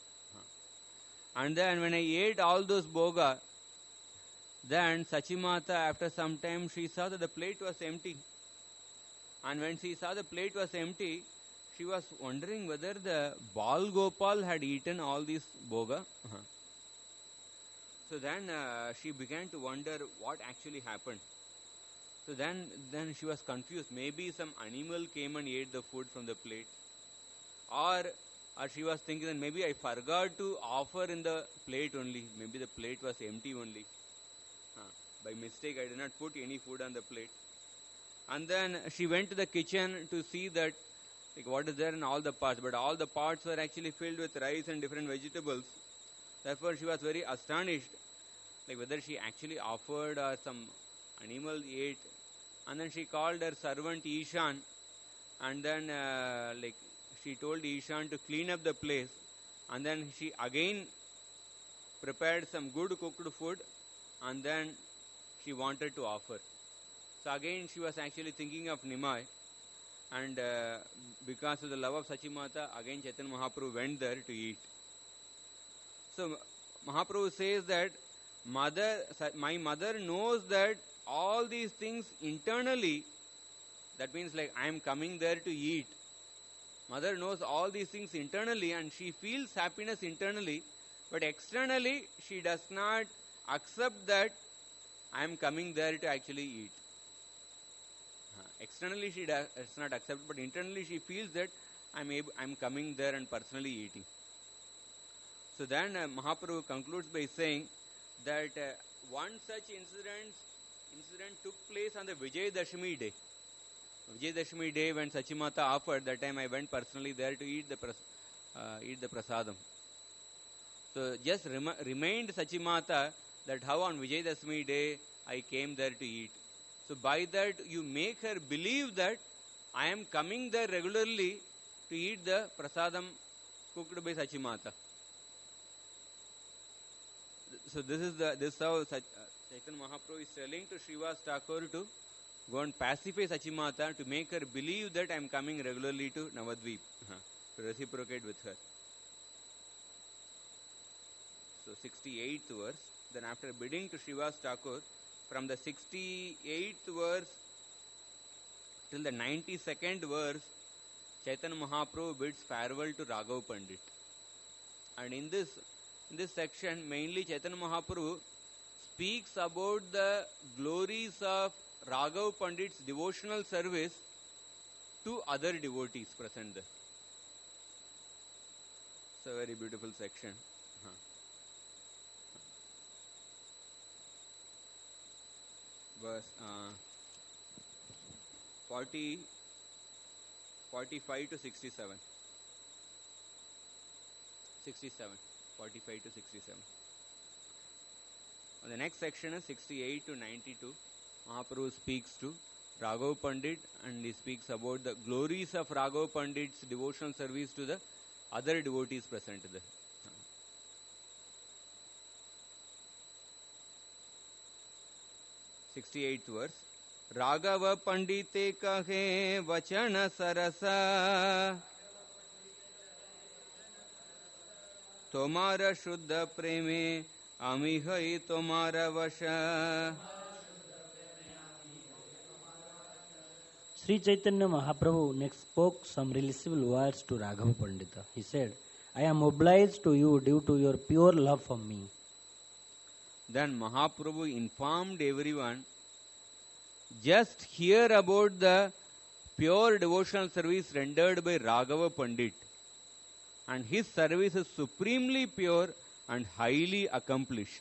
A: And then when I ate all those bhoga, then Sachimata, after some time, she saw that the plate was empty. And when she saw the plate was empty, she was wondering whether the Bal Gopal had eaten all these bhoga. Uh-huh. So then uh, she began to wonder what actually happened. So then, then she was confused. Maybe some animal came and ate the food from the plate. Or Or she was thinking that maybe I forgot to offer in the plate only. Maybe the plate was empty only. Uh, by mistake, I did not put any food on the plate. And then she went to the kitchen to see that like what is there in all the pots. But all the pots were actually filled with rice and different vegetables. Therefore, she was very astonished, like whether she actually offered or some animal ate. And then she called her servant Ishan, and then uh, like. She told Ishan to clean up the place, and then she again prepared some good cooked food, and then she wanted to offer. So again she was actually thinking of Nimai, and uh, because of the love of Sachimata, again Chaitanya Mahaprabhu went there to eat. So Mahaprabhu says that mother, my mother knows that all these things internally, that means like I am coming there to eat. Mother knows all these things internally and she feels happiness internally, but externally she does not accept that I am coming there to actually eat. Uh, externally she does not accept, but internally she feels that I am able, I am coming there and personally eating. So then uh, Mahaprabhu concludes by saying that uh, one such incident, incident took place on the Vijayadashami day. Vijayadashami day when Sachimata offered, that time I went personally there to eat the pras, uh, eat the prasadam. So just rem- remind Sachimata that how on Vijayadashami day I came there to eat. So by that you make her believe that I am coming there regularly to eat the prasadam cooked by Sachimata. So this is the this is how Sach, uh, Chaitanya Mahaprabhu is telling to Srivas Thakur to go and pacify Sachimata to make her believe that I am coming regularly to Navadvip. Uh-huh. to reciprocate with her. So sixty-eighth verse. Then after bidding to Srivas Thakur, from the sixty-eighth verse till the ninety-second verse, Chaitanya Mahaprabhu bids farewell to Raghav Pandit. And in this, in this section, mainly Chaitanya Mahaprabhu speaks about the glories of Raghav Pandit's devotional service to other devotees present there. It's a very beautiful section. Huh. Verse uh, forty, forty-five to sixty-seven. sixty-seven. forty-five to sixty-seven. And the next section is sixty-eight to ninety-two. Mahaprabhu speaks to Raghav Pandit and he speaks about the glories of Raghav Pandit's devotional service to the other devotees present there. sixty-eighth verse. Raghava Pandite kahe vachana sarasa Tomara Shuddha Preme Amihai Tomara Vasha.
B: Sri Chaitanya Mahaprabhu next spoke some releasable words to Raghava Pandita. He said, I am obliged to you due to your pure love for me.
A: Then Mahaprabhu informed everyone, just hear about the pure devotional service rendered by Raghava Pandit. And his service is supremely pure and highly accomplished.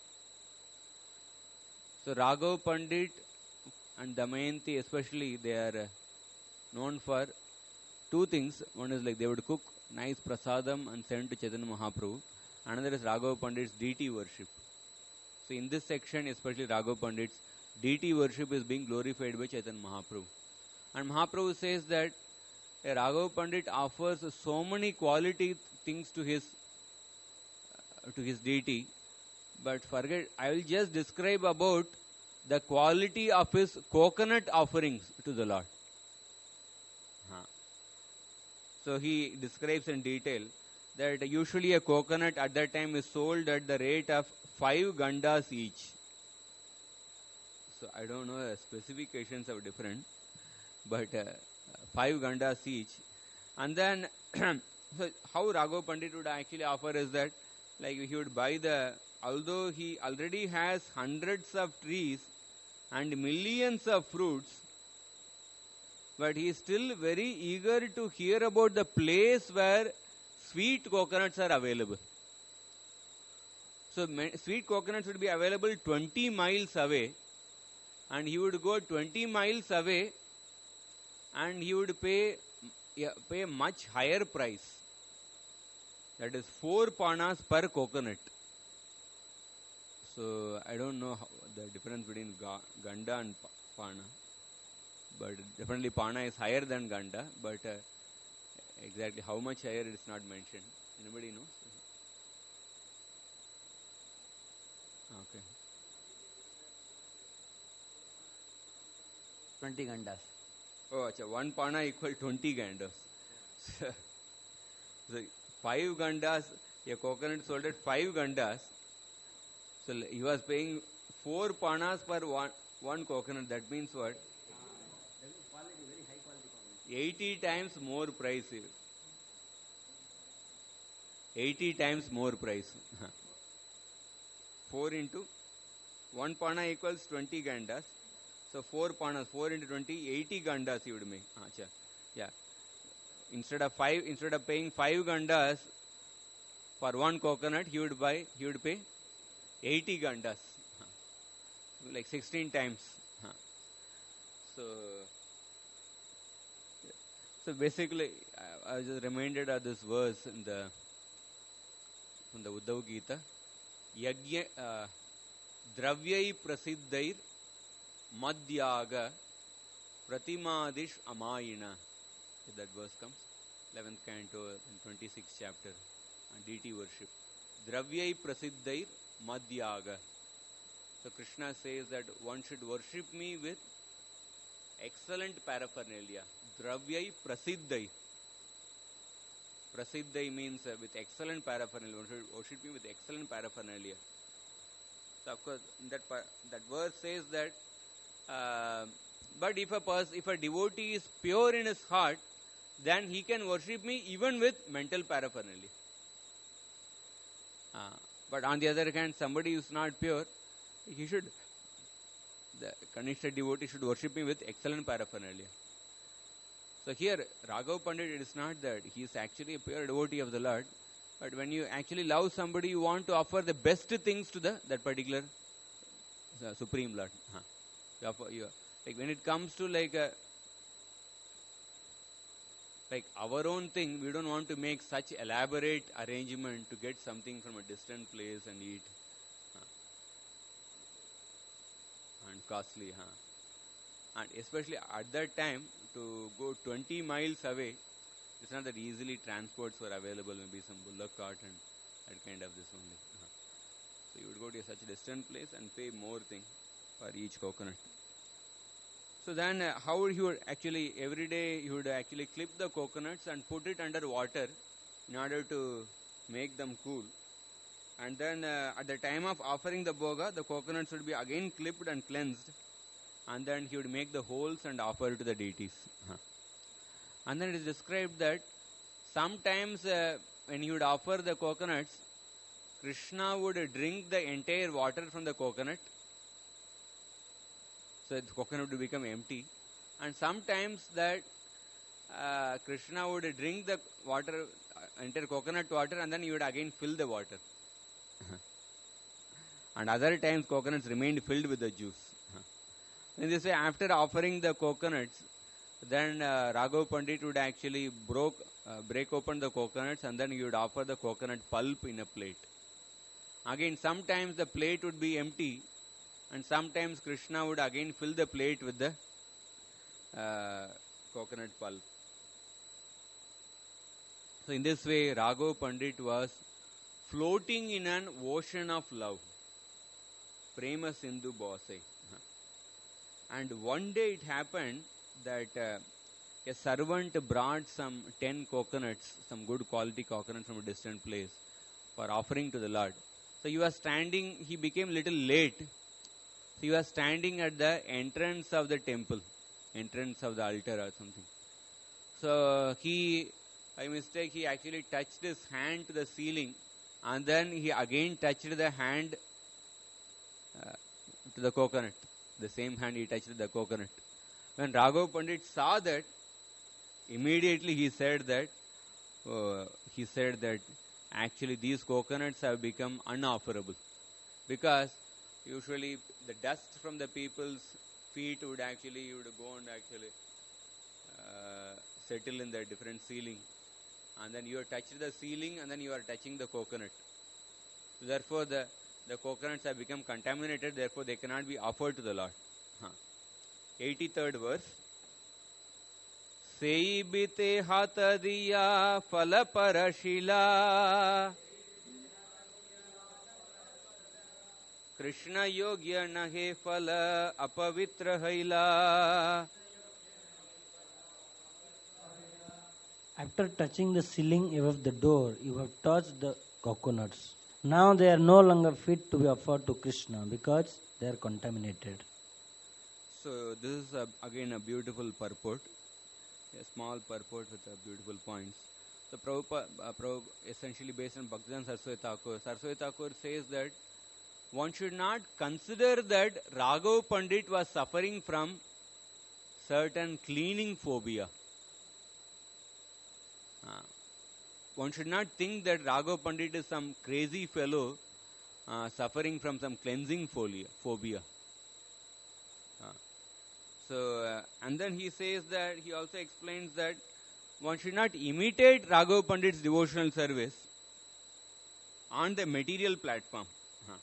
A: So Raghav Pandit and Damayanti especially, they are uh, known for two things. One is like they would cook nice prasadam and send to Chaitanya Mahaprabhu. Another is Raghav Pandit's deity worship. So in this section, especially Raghav Pandit's deity worship is being glorified by Chaitanya Mahaprabhu. And Mahaprabhu says that a Raghav Pandit offers so many quality things to his uh, to his deity, but forget, I will just describe about the quality of his coconut offerings to the Lord. Huh. So he describes in detail that usually a coconut at that time is sold at the rate of five gandas each. So I don't know, the specifications are different, but uh, five gandas each. And then, so how Raghav Pandit would actually offer is that, like he would buy the, although he already has hundreds of trees and millions of fruits, but he is still very eager to hear about the place where sweet coconuts are available. So sweet coconuts would be available twenty miles away, and he would go twenty miles away and he would pay yeah, pay much higher price. That is four panas per coconut. So I don't know how, the difference between ga, ganda and pana, but definitely pana is higher than ganda, but uh, exactly how much higher is not mentioned. Anybody knows? Okay.
B: twenty gandas.
A: Oh, achha, one pana equal twenty gandas. So, so five gandas, a coconut sold at five gandas. So he was paying four panas per one, one coconut. That means what? eighty times more price. eighty times more price. four into one pana equals twenty gandas. So four panas, four into twenty, eighty gandas he would make. Achha. Yeah. Instead of five, instead of paying five gandas for one coconut, he would buy, he would pay eighty gandas. Like sixteen times. So, so basically, I, I was just reminded of this verse in the from the Uddhav Gita. Yagya uh, Dravyai Prasiddhair Madhyaga Pratimadish Amayina. If that verse comes, eleventh canto and twenty-sixth chapter, deity worship. Dravyai Prasiddhair Madhyaga. So Krishna says that one should worship me with excellent paraphernalia. Dravyai Prasiddhair. Prasiddhai means uh, with excellent paraphernalia. One should worship me with excellent paraphernalia. So of course that par- that verse says that. Uh, but if a pers- if a devotee is pure in his heart, then he can worship me even with mental paraphernalia. Uh, but on the other hand, somebody who is not pure, he should, the Kanishta devotee should worship me with excellent paraphernalia. So here, Raghav Pandit, it is not that he is actually a pure devotee of the Lord, but when you actually love somebody, you want to offer the best things to the that particular uh, Supreme Lord. Huh. You offer, you, like when it comes to like a, like our own thing, we don't want to make such elaborate arrangement to get something from a distant place and eat. Huh. And costly. Huh. And especially at that time, to go twenty miles away, it's not that easily transports were available, maybe some bullock cart and that kind of this only. Uh-huh. So you would go to such a distant place and pay more thing for each coconut. So then uh, how he would actually, every day he would actually clip the coconuts and put it under water in order to make them cool. And then uh, at the time of offering the bhoga, the coconuts would be again clipped and cleansed. And then he would make the holes and offer to the deities. Uh-huh. And then it is described that sometimes uh, when he would offer the coconuts, Krishna would drink the entire water from the coconut. So the coconut would become empty. And sometimes that uh, Krishna would drink the water, uh, entire coconut water, and then he would again fill the water. And other times coconuts remained filled with the juice. In this way, after offering the coconuts, then uh, Raghav Pandit would actually broke, uh, break open the coconuts, and then he would offer the coconut pulp in a plate. Again, sometimes the plate would be empty, and sometimes Krishna would again fill the plate with the uh, coconut pulp. So in this way, Raghav Pandit was floating in an ocean of love. Prema Sindhu Bose. And one day it happened that uh, a servant brought some ten coconuts, some good quality coconuts from a distant place for offering to the Lord. So he was standing, he became little late. So he was standing at the entrance of the temple, entrance of the altar or something. So he, by mistake, he actually touched his hand to the ceiling, and then he again touched the hand uh, to the coconut. The same hand he touched the coconut. When Raghav Pandit saw that, immediately he said that, uh, he said that actually these coconuts have become unofferable. Because usually the dust from the people's feet would actually, you would go and actually uh, settle in the different ceiling. And then you have touched the ceiling and then you are touching the coconut. So therefore the The coconuts have become contaminated, therefore they cannot be offered to the Lord. Huh. eighty-third verse. Seibite hatadiya phala parashila Krishna yogya nahe phala apavitra haila.
B: After touching the ceiling above the door, you have touched the coconuts. Now they are no longer fit to be offered to Krishna because they are contaminated.
A: So this is a, again a beautiful purport, a small purport with a beautiful points. So Prabhupada, uh, Prabhupada essentially based on Bhaktivedanta Saraswati Thakur, Saraswati Thakur says that one should not consider that Raghav Pandit was suffering from certain cleaning phobia. Uh, One should not think that Raghav Pandit is some crazy fellow uh, suffering from some cleansing phobia. phobia. Uh, so, uh, and then he says that, he also explains that one should not imitate Raghav Pandit's devotional service on the material platform. Uh.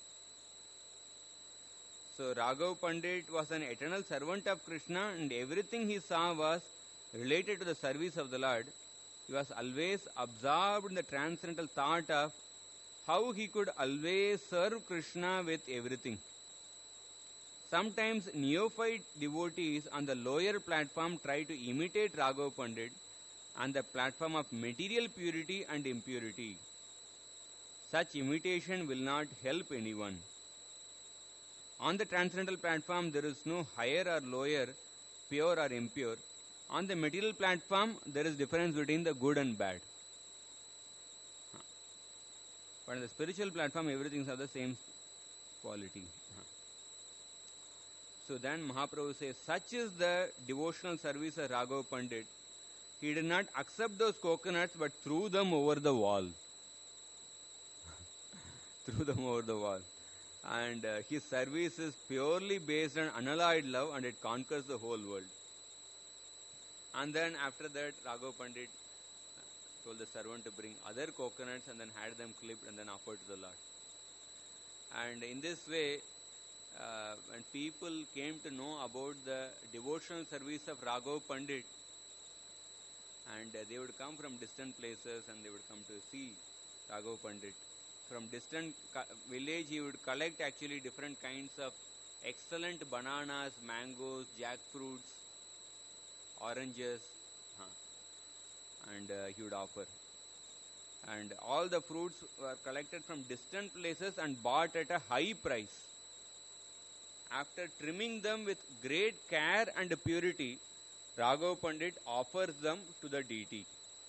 A: So, Raghav Pandit was an eternal servant of Krishna, and everything he saw was related to the service of the Lord. He was always absorbed in the transcendental thought of how he could always serve Krishna with everything. Sometimes neophyte devotees on the lower platform try to imitate Raghav Pandit on the platform of material purity and impurity. Such imitation will not help anyone. On the transcendental platform, there is no higher or lower, pure or impure. On the material platform, there is difference between the good and bad. But on the spiritual platform, everything has the same quality. So then Mahaprabhu says, such is the devotional service of Raghav Pandit. He did not accept those coconuts but threw them over the wall. threw them over the wall. And uh, his service is purely based on unalloyed love, and it conquers the whole world. And then after that, Raghav Pandit told the servant to bring other coconuts and then had them clipped and then offered to the Lord. And in this way, uh, when people came to know about the devotional service of Raghav Pandit, and uh, they would come from distant places and they would come to see Raghav Pandit. From distant village, he would collect actually different kinds of excellent bananas, mangoes, jackfruits, oranges, huh, and uh, he would offer. And all the fruits were collected from distant places and bought at a high price. After trimming them with great care and purity, Raghav Pandit offers them to the deity.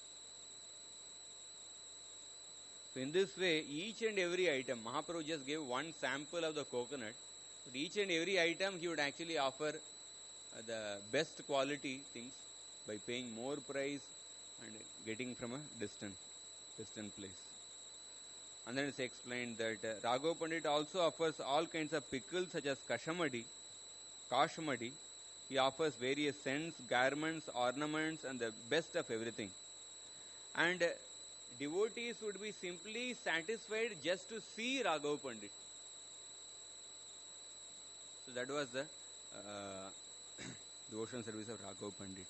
A: So in this way, each and every item, Mahaprabhu just gave one sample of the coconut, but each and every item he would actually offer uh, the best quality things by paying more price and getting from a distant, distant place. And then it's explained that uh, Raghav Pandit also offers all kinds of pickles such as kashamadi, kashmadi. He offers various scents, garments, ornaments, and the best of everything. And uh, devotees would be simply satisfied just to see Raghav Pandit. So that was the uh, devotional service of Raghav Pandit.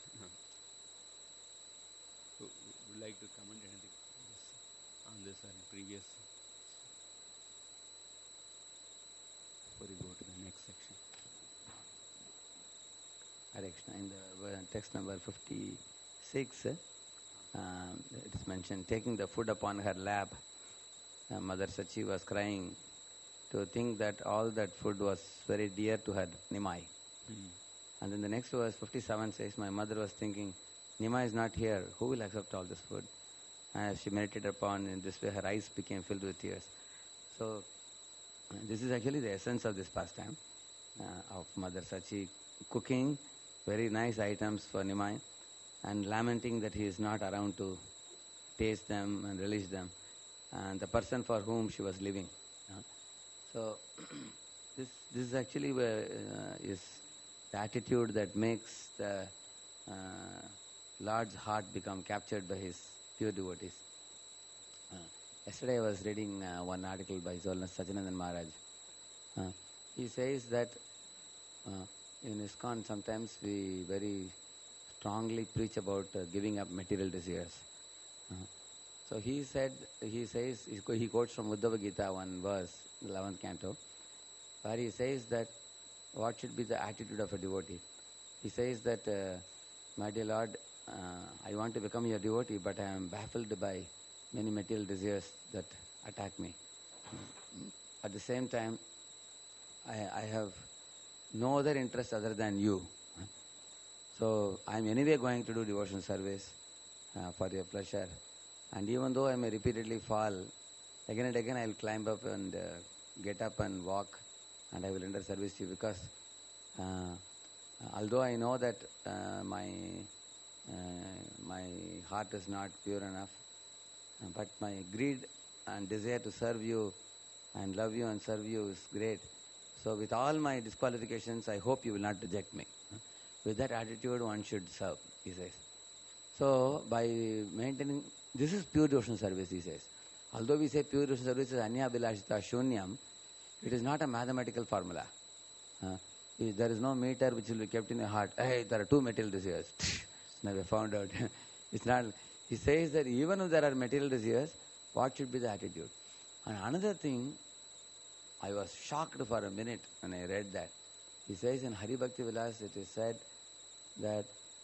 A: So would you like to comment anything on this or previous? Before you go to the next section.
C: Hare Krishna. In the uh, text number fifty-six, um, it is mentioned, taking the food upon her lap, uh, Mother Sachi was crying to think that all that food was very dear to her Nimai.
A: Hmm.
C: And then the next verse, fifty-seven, says, my mother was thinking, Nimai is not here, who will accept all this food? As she meditated upon, in this way her eyes became filled with tears. So, uh, this is actually the essence of this pastime uh, of Mother Sachi, cooking very nice items for Nimai and lamenting that he is not around to taste them and relish them, and the person for whom she was living. Uh, so, this this is actually where uh, is the attitude that makes the uh, Lord's heart become captured by his pure devotees. Uh, yesterday I was reading uh, one article by His Holiness Sachinandan Maharaj. Uh, he says that uh, in ISKCON sometimes we very strongly preach about uh, giving up material desires. Uh, so he said, he says, he quotes from Uddhava Gita, one verse, eleventh canto, where he says that what should be the attitude of a devotee. He says that, uh, my dear Lord, uh, I want to become your devotee, but I am baffled by many material desires that attack me. At the same time, I, I have no other interest other than you. So I am anyway going to do devotional service uh, for your pleasure. And even though I may repeatedly fall, again and again I will climb up and uh, get up and walk, and I will render service to you, because uh, although I know that uh, my uh, my heart is not pure enough, uh, but my greed and desire to serve you and love you and serve you is great. So with all my disqualifications, I hope you will not reject me. With that attitude, one should serve, he says. So by maintaining, this is pure devotional service, he says. Although we say pure devotional service is anya bilashita shunyam, it is not a mathematical formula. Uh, there is no meter which will be kept in your heart. Hey, there are two material desires. Never found out. It's not. He says that even if there are material desires, what should be the attitude? And another thing, I was shocked for a minute when I read that. He says in Hari Bhakti Vilas, it is said that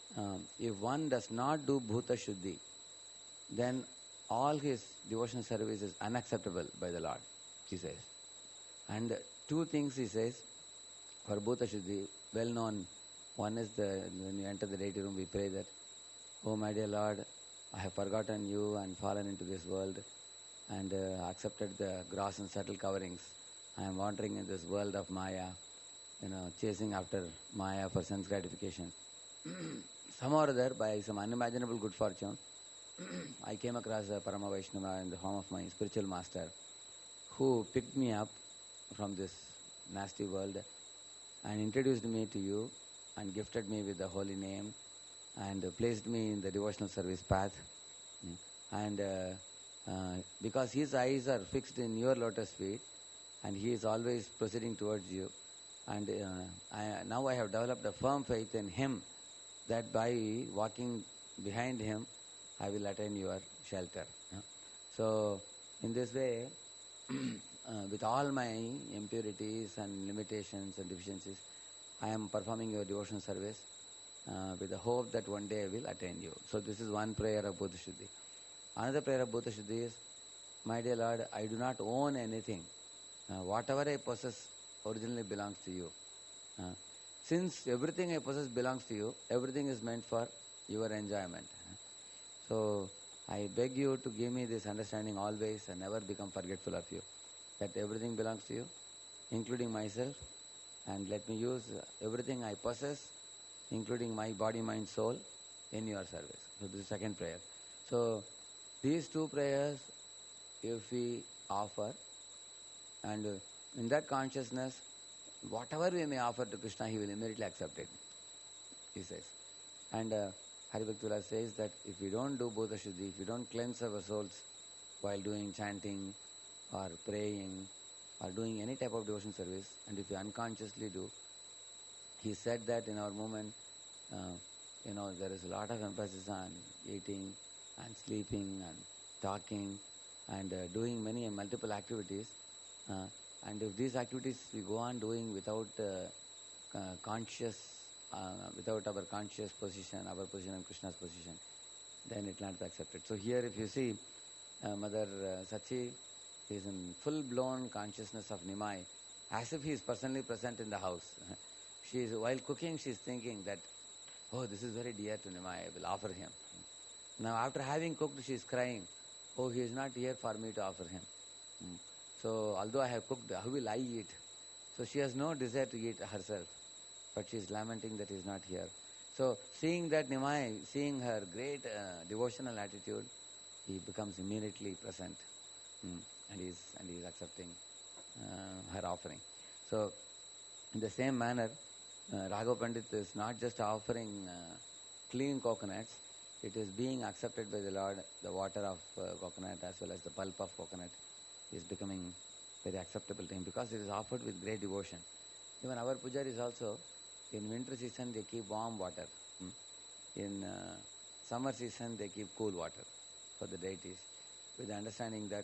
C: um, if one does not do Bhuta Shuddhi, then all his devotional service is unacceptable by the Lord, he says. And two things he says for Bhuta Shuddhi, well known. One is the when you enter the deity room, we pray that, "Oh my dear Lord, I have forgotten you and fallen into this world and uh, accepted the gross and subtle coverings. I am wandering in this world of Maya, you know, chasing after Maya for sense gratification. Somehow or other, by some unimaginable good fortune, I came across a Parama Vaishnava in the form of my spiritual master, who picked me up from this nasty world and introduced me to you and gifted me with the holy name and uh, placed me in the devotional service path. Mm. And uh, uh, because his eyes are fixed in your lotus feet and he is always proceeding towards you, and uh, I, now I have developed a firm faith in him that by walking behind him, I will attain your shelter." Yeah. So, in this way, uh, with all my impurities and limitations and deficiencies, I am performing your devotional service uh, with the hope that one day I will attain you. So, this is one prayer of Bhuta Shuddhi. Another prayer of Bhuta Shuddhi is, "My dear Lord, I do not own anything. Uh, whatever I possess originally belongs to you. Uh, since everything I possess belongs to you, everything is meant for your enjoyment. So I beg you to give me this understanding always and never become forgetful of you, that everything belongs to you, including myself, and let me use everything I possess, including my body, mind, soul, in your service." So this is the second prayer. So these two prayers, if we offer, and in that consciousness, whatever we may offer to Krishna, he will immediately accept it, he says. And uh, Haribhaktula says that if we don't do Bhuta Shuddhi, if we don't cleanse our souls while doing chanting or praying or doing any type of devotion service, and if we unconsciously do, he said that in our movement, uh, you know, there is a lot of emphasis on eating and sleeping and talking and uh, doing many and multiple activities. Uh, and if these activities we go on doing without uh, uh, conscious, uh, without our conscious position, our position and Krishna's position, then it will not be accepted. So here if you see uh, Mother uh, Sachi is in full-blown consciousness of Nimai, as if he is personally present in the house. She is, while cooking, she is thinking that, "Oh, this is very dear to Nimai, I will offer him." Now after having cooked, she is crying, "Oh, he is not here for me to offer him. Mm. So although I have cooked, how will I eat?" So she has no desire to eat herself, but she is lamenting that he is not here. So seeing that Nimai, seeing her great uh, devotional attitude, he becomes immediately present, mm, and he is and he is accepting uh, her offering. So in the same manner, uh, Raghav Pandit is not just offering uh, clean coconuts, it is being accepted by the Lord. The water of uh, coconut as well as the pulp of coconut is becoming very acceptable to him because it is offered with great devotion. Even our pujaris also, in winter season they keep warm water. Hmm? In uh, summer season they keep cool water for the deities, with the understanding that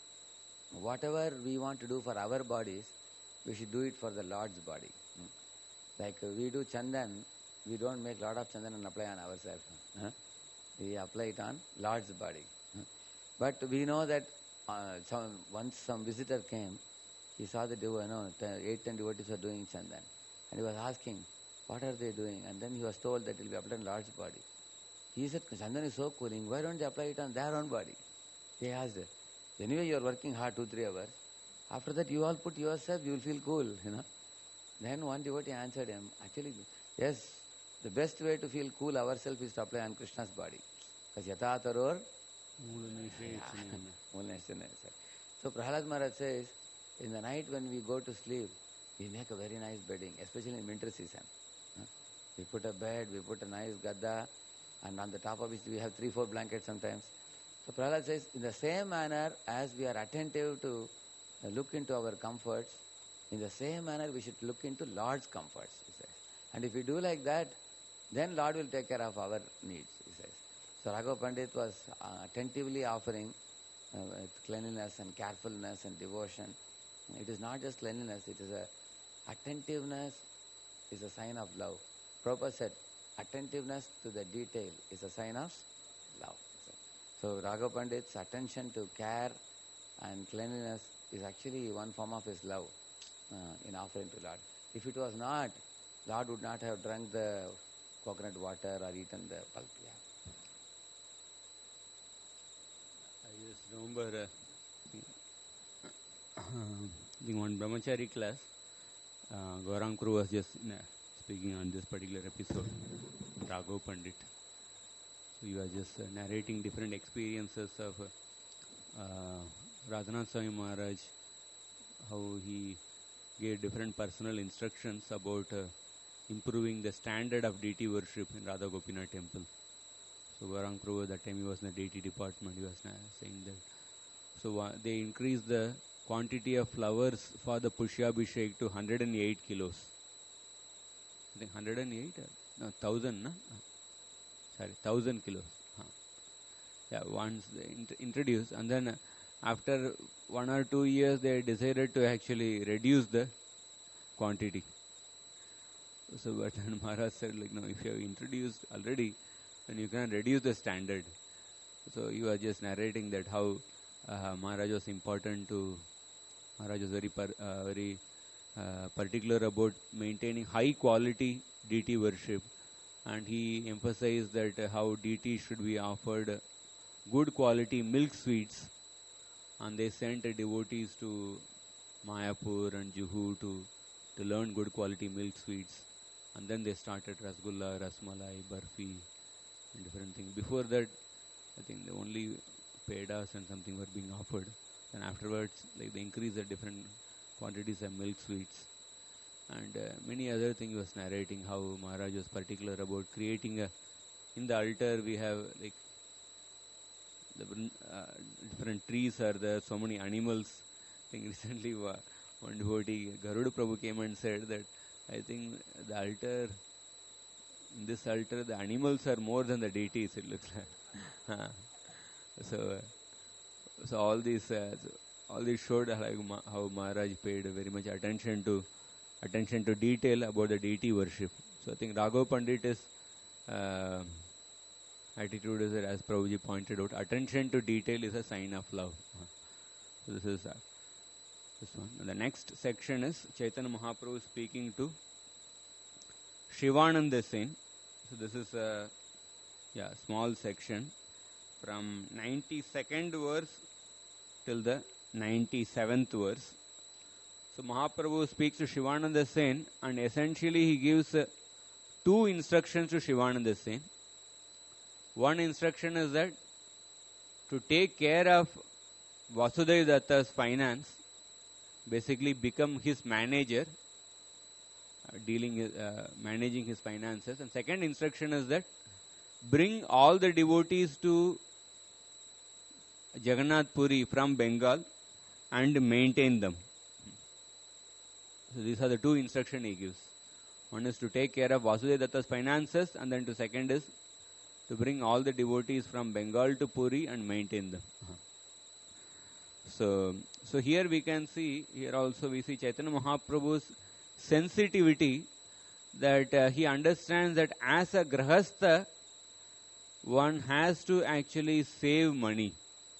C: whatever we want to do for our bodies, we should do it for the Lord's body. Hmm? Like uh, we do chandan, we don't make lot of chandan and apply on ourselves. Huh? We apply it on Lord's body. Hmm? But we know that uh, some, once some visitor came, he saw the devo- you know, ten, eight, ten devotees were doing chandan. And he was asking, what are they doing? And then he was told that it will be applied on Lord's body. He said, chandan is so cooling, why don't they apply it on their own body? They asked, anyway you are working hard two, three hours. After that you all put yourself, you will feel cool, you know. Then one devotee answered him, actually, yes, the best way to feel cool ourselves is to apply on Krishna's body. Because yatha taror, so Prahalad Maharaj says, in the night when we go to sleep, we make a very nice bedding, especially in winter season. Huh? We put a bed, we put a nice gadda, and on the top of it we have three, four blankets sometimes. So Prahalad says, in the same manner as we are attentive to uh, look into our comforts, in the same manner we should look into Lord's comforts, he says. And if we do like that, then Lord will take care of our needs, he says. So Raghav Pandit was uh, attentively offering uh, with cleanliness and carefulness and devotion. It is not just cleanliness, it is a attentiveness is a sign of love. Prabhupada said, attentiveness to the detail is a sign of love. So Raghav Pandit's attention to care and cleanliness is actually one form of his love uh, in offering to Lord. If it was not, Lord would not have drunk the coconut water or eaten the pulp. Yeah.
A: I just remember, uh, I think one brahmachari class, uh, Gaurang Kuru was just uh, speaking on this particular episode, Raghav Pandit. So he was just uh, narrating different experiences of uh, uh, Radhanath Swami Maharaj, how he gave different personal instructions about uh, improving the standard of deity worship in Radha Gopinath temple. So Gaurang Kuru, that time he was in the deity department, he was uh, saying that. So uh, they increased the quantity of flowers for the Pushyabhishek to one hundred eight kilos. I think one hundred eight? Uh, no, one thousand, no? Uh, sorry, one thousand kilos. Huh. Yeah, once they int- introduced, and then uh, after one or two years they decided to actually reduce the quantity. So but then Maharaj said, like, no, if you have introduced already, then you can reduce the standard. So you are just narrating that how uh, Maharaj was important to, Maharaj was very, per, uh, very uh, particular about maintaining high quality deity worship. And he emphasized that uh, how deity should be offered good quality milk sweets. And they sent uh, devotees to Mayapur and Juhu to, to learn good quality milk sweets. And then they started Rasgulla, Rasmalai, Barfi, and different things. Before that, I think the only pedas and something were being offered. And afterwards, like they increased the different quantities of milk sweets. And uh, many other things was narrating how Maharaj was particular about creating a, in the altar we have like the uh, different trees are there, so many animals. I think recently uh, one devotee, Garuda Prabhu came and said that I think the altar, in this altar, the animals are more than the deities, it looks like. so, uh, so all these, uh, so all these showed how, how Maharaj paid very much attention to, attention to detail about the deity worship. So I think Raghav Pandit's uh, attitude is that, as Prabhuji pointed out, attention to detail is a sign of love. So this is uh, this one. And the next section is Chaitanya Mahaprabhu speaking to Shivananda Sen. So this is a yeah small section from ninety-second verse till the ninety-seventh verse. So Mahaprabhu speaks to Shivananda Sen, and essentially he gives uh, two instructions to Shivananda Sen. One instruction is that to take care of Vasudeva Datta's finance, basically become his manager, uh, dealing, uh, managing his finances. And second instruction is that bring all the devotees to Jagannath Puri from Bengal and maintain them. So these are the two instructions he gives. One is to take care of Vasudeva Datta's finances, and then to second is to bring all the devotees from Bengal to Puri and maintain them. Uh-huh. So, so here we can see, here also we see Chaitanya Mahaprabhu's sensitivity, that uh, he understands that as a grahastha, one has to actually save money.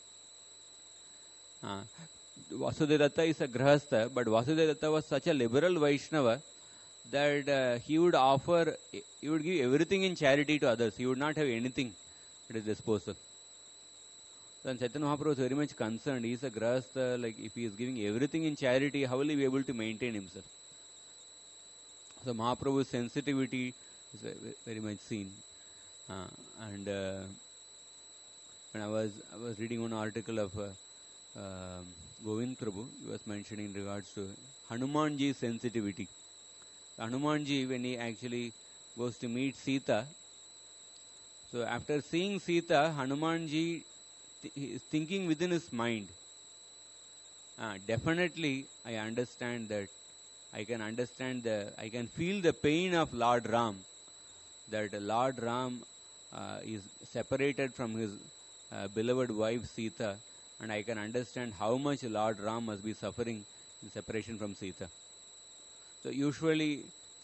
A: Uh, Vasudeva Datta is a grahastha, but Vasudeva Datta was such a liberal Vaishnava that uh, he would offer, he would give everything in charity to others. He would not have anything at his disposal. Then Chaitanya Mahaprabhu was very much concerned. He is a grahastha, like if he is giving everything in charity, how will he be able to maintain himself? So Mahaprabhu's sensitivity is very, very much seen. Uh, and uh, when I was I was reading one article of uh, uh, Govind Prabhu, he was mentioning in regards to Hanumanji's sensitivity. Hanumanji, when he actually goes to meet Sita, so after seeing Sita, Hanumanji th- is thinking within his mind, ah, definitely I understand that, I can understand the, I can feel the pain of Lord Ram, that Lord Ram uh, is separated from his uh, beloved wife Sita, and I can understand how much Lord Ram must be suffering in separation from Sita. So usually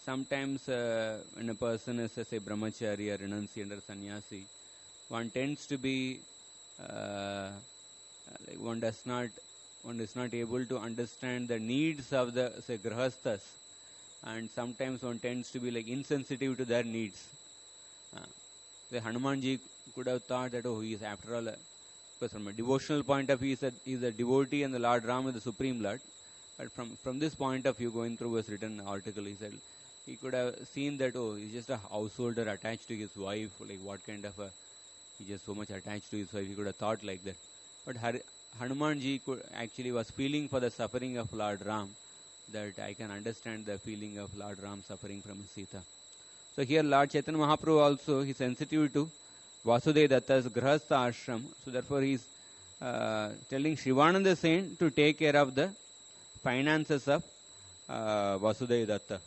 A: sometimes uh, when a person is, uh, say, brahmachari or renunciant or sannyasi, one tends to be, uh, like one does not, one is not able to understand the needs of the, say, grahasthas, and sometimes one tends to be like insensitive to their needs. Uh, the Hanumanji could have thought that, oh, he is after all, a, because from a devotional point of view, he is a, he is a devotee and the Lord Ram is the Supreme Lord. But from, from this point of view, going through his written article, he said, he could have seen that, oh, he's just a householder attached to his wife, like what kind of a, he's just so much attached to his wife, he could have thought like that. But Har, Hanumanji could, actually was feeling for the suffering of Lord Ram, that I can understand the feeling of Lord Ram suffering from his Sita. So here Lord Chaitanya Mahaprabhu also, he is sensitive to Vasudeva Datta's Grahastha ashram. So therefore he is uh, telling Shivananda Sen to take care of the finances of uh, Vasudeva Datta.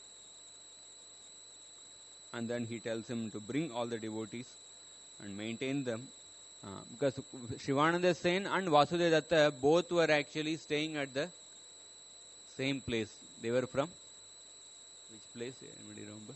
A: And then he tells him to bring all the devotees and maintain them. Uh, because Shivananda Sen and Vasudeva Datta both were actually staying at the same place. They were from which place? Anybody remembers?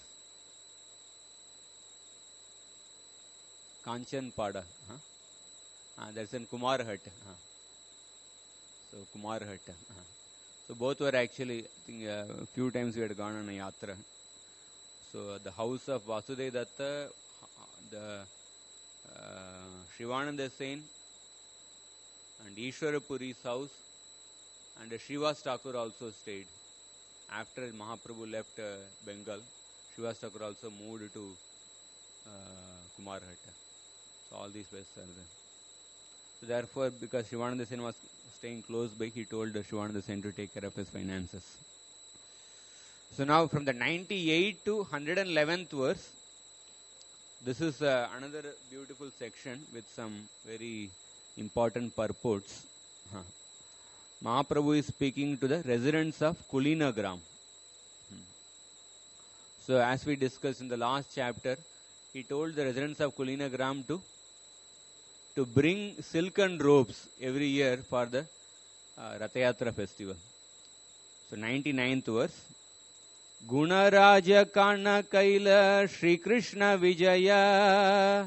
A: Kanchan Pada. Huh? Uh, that's in Kumarhat. Uh. So Kumarhat. Uh. So both were actually, I think uh, a few times we had gone on a yatra. So the house of Vasudeva Datta, the uh, Shivananda Sen and Ishwara Puri's house, and Srivas Thakur also stayed. After Mahaprabhu left uh, Bengal, Srivas Thakur also moved to uh, Kumarhat. So all these places are there. So therefore, because Shivananda Sen was staying close by, he told Shivananda Sen to take care of his finances. So now from the ninety-eighth to one hundred eleventh verse, this is uh, another beautiful section with some very important purports. Huh. Mahaprabhu is speaking to the residents of Kulina Gram. Hmm. So as we discussed in the last chapter, he told the residents of Kulina Gram to to bring silken robes every year for the uh, Rathayatra festival. So ninety-ninth verse. Gunaraja Kana Kaila Shri Krishna Vijaya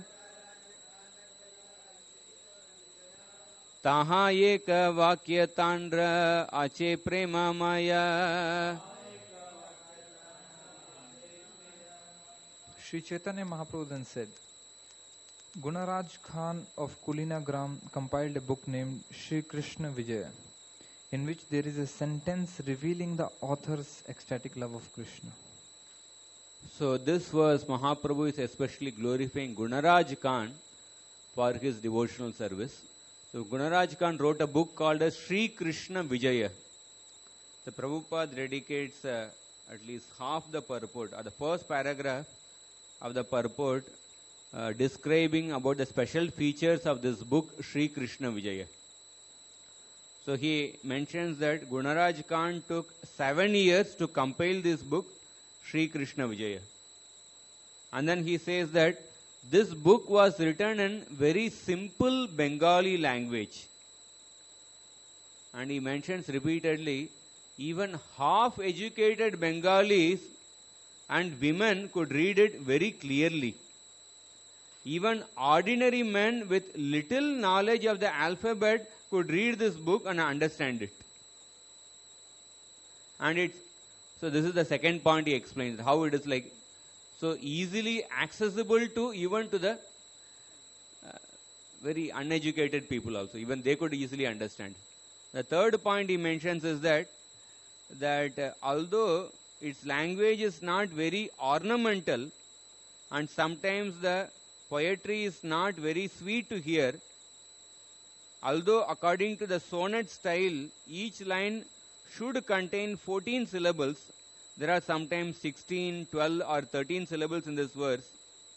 A: Taha Eka Vakya Tandra Ache Prema Maya.
D: Sri Chaitanya Mahaprabhu then said, Gunaraj Khan of Kulina Gram compiled a book named Shri Krishna Vijaya, in which there is a sentence revealing the author's ecstatic love of Krishna.
A: So this was Mahaprabhu is especially glorifying Gunaraj Khan for his devotional service. So Gunaraj Khan wrote a book called as Shri Krishna Vijaya. The Prabhupada dedicates uh, at least half the purport, or the first paragraph of the purport, uh, describing about the special features of this book, Shri Krishna Vijaya. So he mentions that Gunaraj Khan took seven years to compile this book, Shri Krishna Vijaya. And then he says that this book was written in very simple Bengali language. And he mentions repeatedly, even half-educated Bengalis and women could read it very clearly. Even ordinary men with little knowledge of the alphabet could read this book and understand it. And it's, so this is the second point he explains, how it is like so easily accessible to even to the uh, very uneducated people also. Even they could easily understand. The third point he mentions is that that uh, although its language is not very ornamental and sometimes the poetry is not very sweet to hear, although according to the sonnet style, each line should contain fourteen syllables, there are sometimes sixteen, twelve or thirteen syllables in this verse.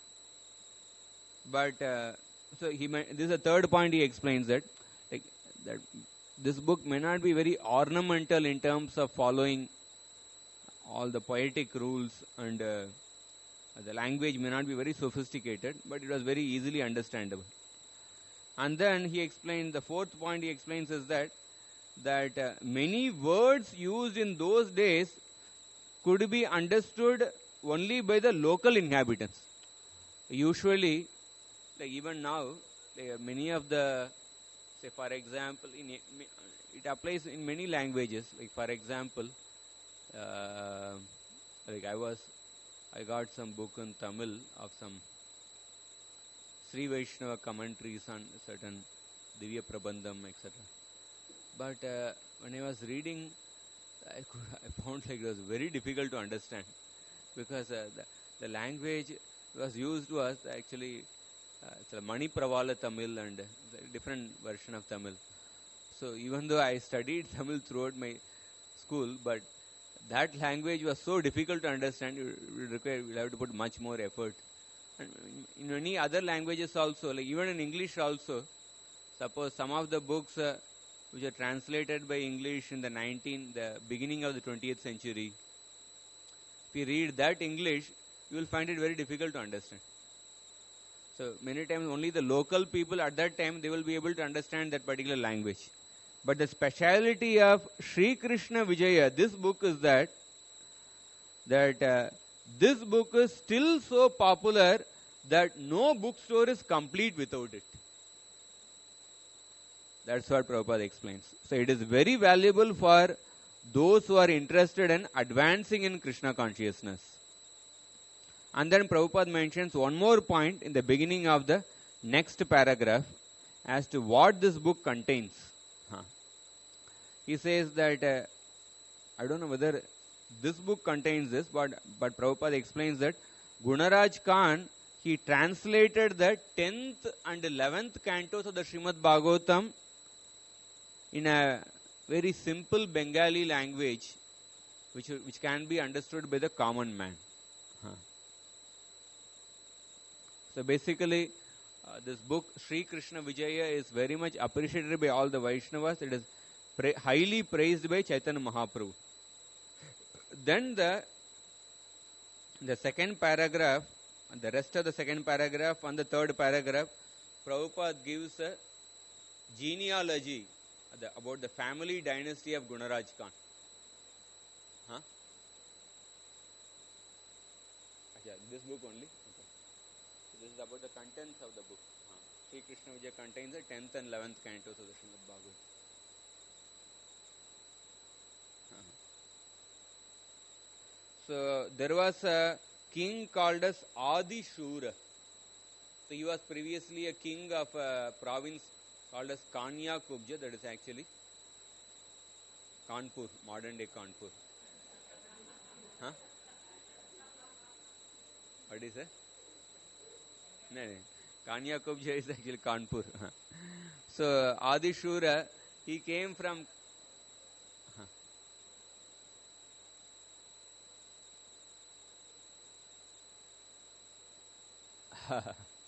A: But uh, so he this is the third point he explains that like that this book may not be very ornamental in terms of following all the poetic rules, and uh, the language may not be very sophisticated, but it was very easily understandable. And then he explained, the fourth point he explains is that that uh, many words used in those days could be understood only by the local inhabitants. Usually, like even now, like many of the, say for example, in a, it applies in many languages. Like for example, uh, like I was, I got some book in Tamil of some Sri Vaishnava commentaries on certain Divya Prabandham, et cetera. But uh, when I was reading, I, could, I found like it was very difficult to understand because uh, the, the language was used was actually uh, it's a Mani Pravala Tamil and a different version of Tamil. So even though I studied Tamil throughout my school, but that language was so difficult to understand, you will require, you will have to put much more effort. And in many other languages also, like even in English also, suppose some of the books uh, which are translated by English in the nineteenth, the beginning of the twentieth century, if you read that English, you will find it very difficult to understand. So many times only the local people at that time, they will be able to understand that particular language. But the speciality of Sri Krishna Vijaya, this book is that, that uh, this book is still so popular that no bookstore is complete without it. That's what Prabhupada explains. So it is very valuable for those who are interested in advancing in Krishna consciousness. And then Prabhupada mentions one more point in the beginning of the next paragraph as to what this book contains. Huh. He says that, uh, I don't know whether this book contains this, but, but Prabhupada explains that Gunaraj Khan, he translated the tenth and eleventh cantos of the Srimad Bhagavatam in a very simple Bengali language, which, which can be understood by the common man. Huh. So basically, uh, this book, Sri Krishna Vijaya, is very much appreciated by all the Vaishnavas. It is pra- highly praised by Chaitanya Mahaprabhu. Then the, the second paragraph, the rest of the second paragraph and the third paragraph, Prabhupada gives a genealogy the, about the family dynasty of Gunaraj Khan. Huh? Achha, this book only? Okay. So this is about the contents of the book. Huh. Sri Krishna Vijaya contains the tenth and eleventh cantos of the Srimad Bhagavatam. Uh-huh. So there was a king called as Adi Shura. So he was previously a king of a province called as Kanya Kubja, that is actually Kanpur, modern day Kanpur. Huh? What is it? No, no. Kanya Kubja is actually Kanpur. So Adi Shura, he came from huh.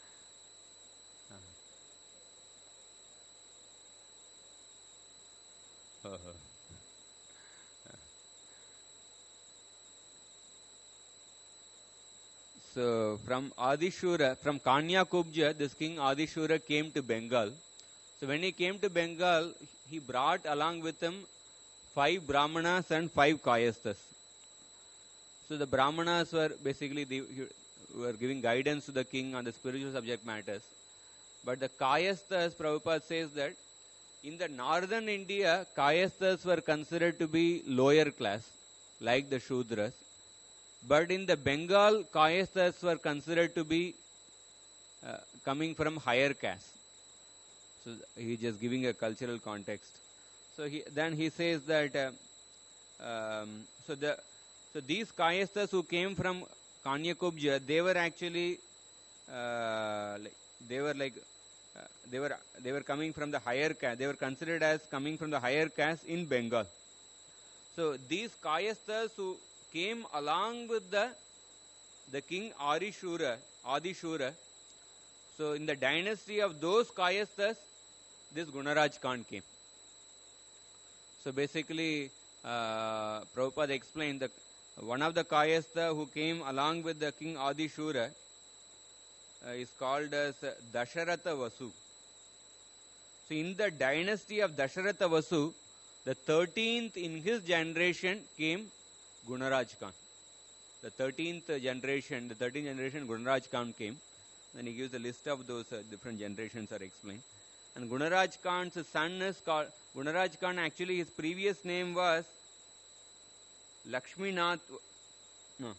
A: So from Adishura, from Kanya Kubja, this king Adishura came to Bengal. So when he came to Bengal, he brought along with him five Brahmanas and five Kayasthas. So the Brahmanas were basically, they were giving guidance to the king on the spiritual subject matters. But the Kayasthas, Prabhupada says that in the northern India, Kayasthas were considered to be lower class, like the Shudras. But in the Bengal, Kayasthas were considered to be uh, coming from higher caste. So he is just giving a cultural context. So he, then he says that uh, um, so the so these Kayasthas who came from Kanyakubja, they were actually uh, like, they were like uh, they were they were coming from the higher caste. They were considered as coming from the higher caste in Bengal. So these Kayasthas who came along with the the king Arishura, Adishura. So in the dynasty of those Kayasthas, this Gunaraj Khan came. So basically, uh, Prabhupada explained that one of the Kayastha who came along with the king Adishura uh, is called as Dasharatha Vasu. So in the dynasty of Dasharatha Vasu, the thirteenth in his generation came Gunaraj Khan. the thirteenth generation, the thirteenth generation, Gunaraj Khan came. Then he gives a list of those uh, different generations are explained. And Gunaraj Khan's son is called, Gunaraj Khan actually his previous name was Lakshminath, no,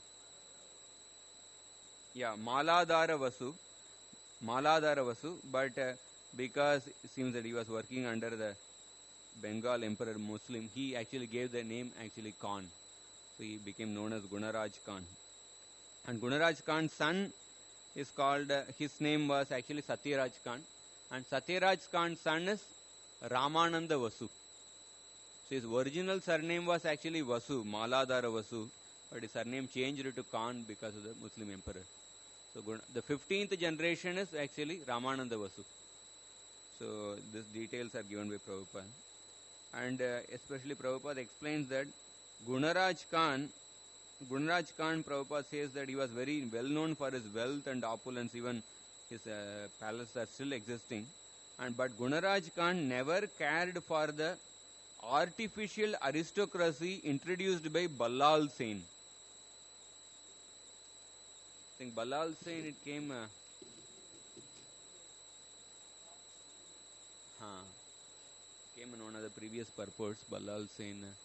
A: yeah, Maladhara Vasu, Maladhara Vasu, but uh, because it seems that he was working under the Bengal Emperor Muslim, he actually gave the name actually Khan. So he became known as Gunaraj Khan. And Gunaraj Khan's son is called, uh, his name was actually Satyaraj Khan. And Satyaraj Khan's son is Ramananda Vasu. So his original surname was actually Vasu, Maladhara Vasu, but his surname changed to Khan because of the Muslim emperor. So the fifteenth generation is actually Ramananda Vasu. So these details are given by Prabhupada. And uh, especially Prabhupada explains that Gunaraj Khan, Gunaraj Khan, Prabhupada says that he was very well known for his wealth and opulence, even his uh, palace are still existing. And but Gunaraj Khan never cared for the artificial aristocracy introduced by Ballal Sen. I think Ballal Sen, it came... Uh, huh, came in one of the previous purports, Ballal Sen. Uh,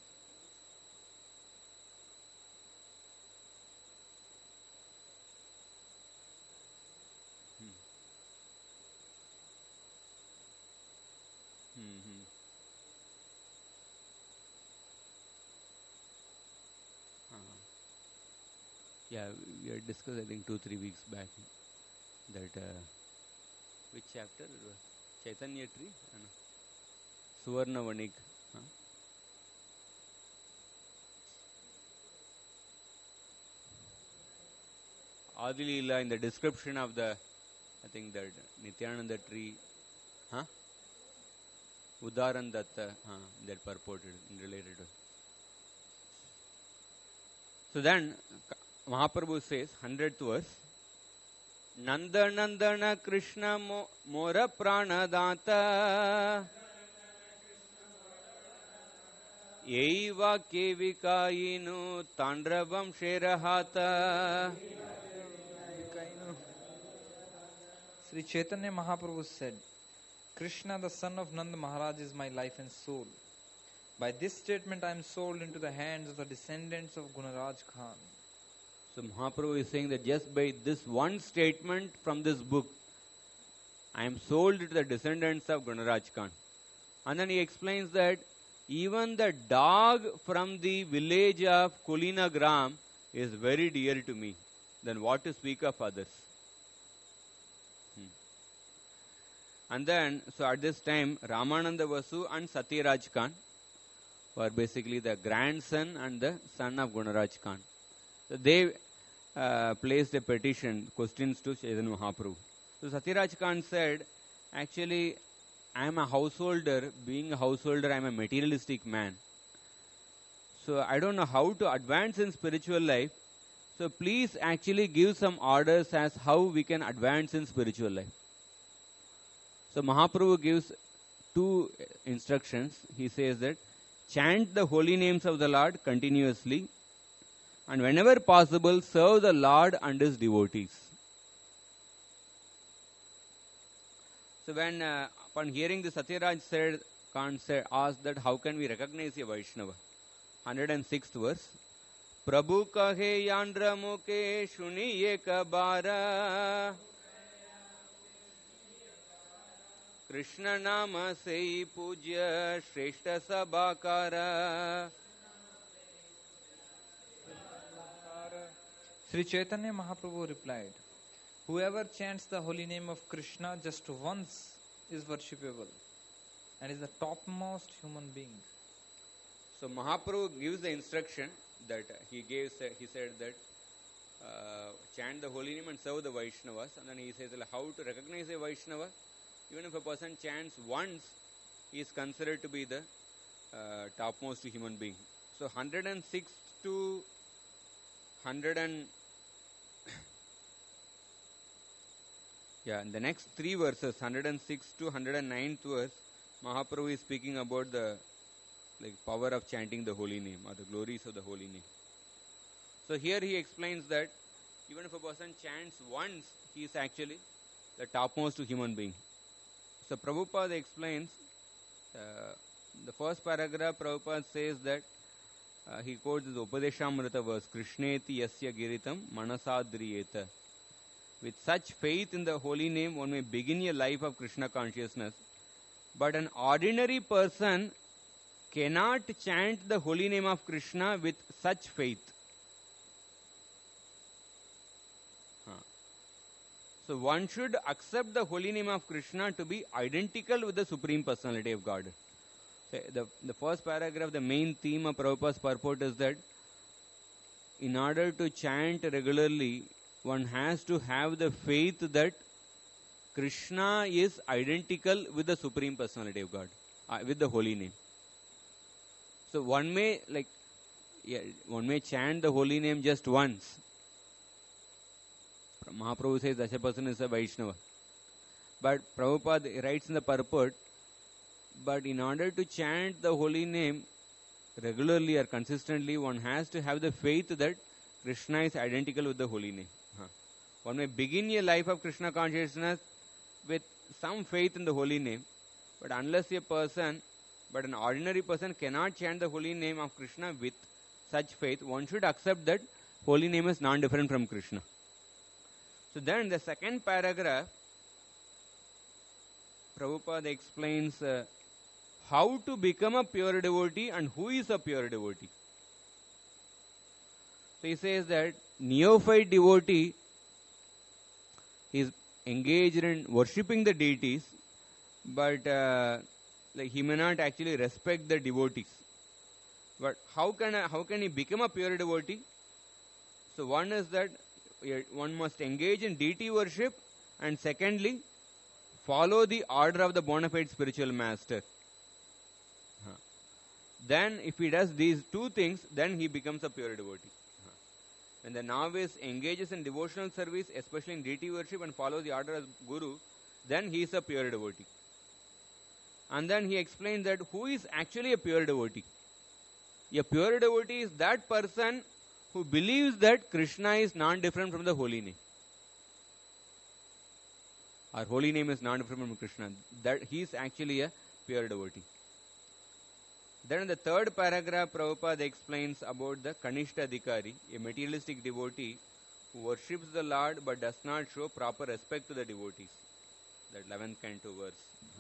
A: Mm-hmm. Uh, yeah, we had discussed I think two, three weeks back that uh, which chapter it was? Chaitanya tree? Uh, no. Suvarna Vanik. Huh? Adi Leela in the description of the, I think that Nityananda tree, huh? Udaran Datta, uh, that purported and related to. So then, Mahaprabhu says, hundredth verse, Nanda Nandana Krishna mo, Mora Pranadata Yeiva Kevikayinu Tandravam Sherahata.
D: Sri Chaitanya Mahaprabhu said, Krishna, the son of Nanda Maharaj, is my life and soul. By this statement, I am sold into the hands of the descendants of Gunaraj Khan.
A: So Mahaprabhu is saying that just by this one statement from this book, I am sold to the descendants of Gunaraj Khan. And then he explains that even the dog from the village of Kulina Gram is very dear to me. Then what to speak of others? And then, so at this time, Ramananda Vasu and Satyaraj Khan were basically the grandson and the son of Gunaraj Khan. So they uh, placed a petition, questions to Chaitanya Mahaprabhu. So Satyaraj Khan said, actually, I am a householder. Being a householder, I am a materialistic man. So I don't know how to advance in spiritual life. So please actually give some orders as how we can advance in spiritual life. So Mahaprabhu gives two instructions. He says that chant the holy names of the Lord continuously and whenever possible serve the Lord and his devotees. So when uh, upon hearing the Satyaraj said, Khan said, asked that how can we recognize a Vaishnava? one hundred sixth verse. Prabhu kahe yandra muke shuni eka bara Krishna nama sei puja shreshta sabakara.
D: Sri Chaitanya Mahaprabhu replied, whoever chants the holy name of Krishna just once is worshipable and is the topmost human being.
A: So Mahaprabhu gives the instruction that he gave, he said that uh, chant the holy name and serve the Vaishnavas, and then he says how to recognize a Vaishnava. Even if a person chants once, he is considered to be the uh, topmost human being. So one hundred six to one hundred and yeah, in the next three verses, one hundred six to one hundred ninth verse, Mahaprabhu is speaking about the like power of chanting the holy name or the glories of the holy name. So here he explains that even if a person chants once, he is actually the topmost human being. So Prabhupada explains, uh, the first paragraph, Prabhupada says that, uh, he quotes this Upadeshamrita verse, Krishneti yasya giritam manasadriyeta. With such faith in the holy name, one may begin a life of Krishna consciousness. But an ordinary person cannot chant the holy name of Krishna with such faith. Huh. So one should accept the holy name of Krishna to be identical with the Supreme Personality of God. The, the, the first paragraph, the main theme of Prabhupada's purport is that in order to chant regularly, one has to have the faith that Krishna is identical with the Supreme Personality of God, uh, with the holy name. So one may like, yeah, one may chant the holy name just once. Mahaprabhu says such a person is a Vaishnava. But Prabhupada writes in the purport, but in order to chant the holy name regularly or consistently, one has to have the faith that Krishna is identical with the holy name. Huh. One may begin a life of Krishna consciousness with some faith in the holy name, but unless a person, but an ordinary person cannot chant the holy name of Krishna with such faith, one should accept that holy name is non-different from Krishna. So then the second paragraph, Prabhupada explains uh, how to become a pure devotee and who is a pure devotee. So he says that neophyte devotee is engaged in worshipping the deities, but uh, like he may not actually respect the devotees. But how can I, how can he become a pure devotee? So one is that one must engage in deity worship, and secondly, follow the order of the bona fide spiritual master. Huh. Then if he does these two things, then he becomes a pure devotee. Huh. When the novice engages in devotional service, especially in deity worship, and follows the order of Guru, then he is a pure devotee. And then he explained that who is actually a pure devotee. A pure devotee is that person who believes that Krishna is non-different from the holy name. Our holy name is non-different from Krishna. That he is actually a pure devotee. Then in the third paragraph, Prabhupada explains about the Kanishta Adhikari, a materialistic devotee who worships the Lord but does not show proper respect to the devotees. That eleventh canto verse.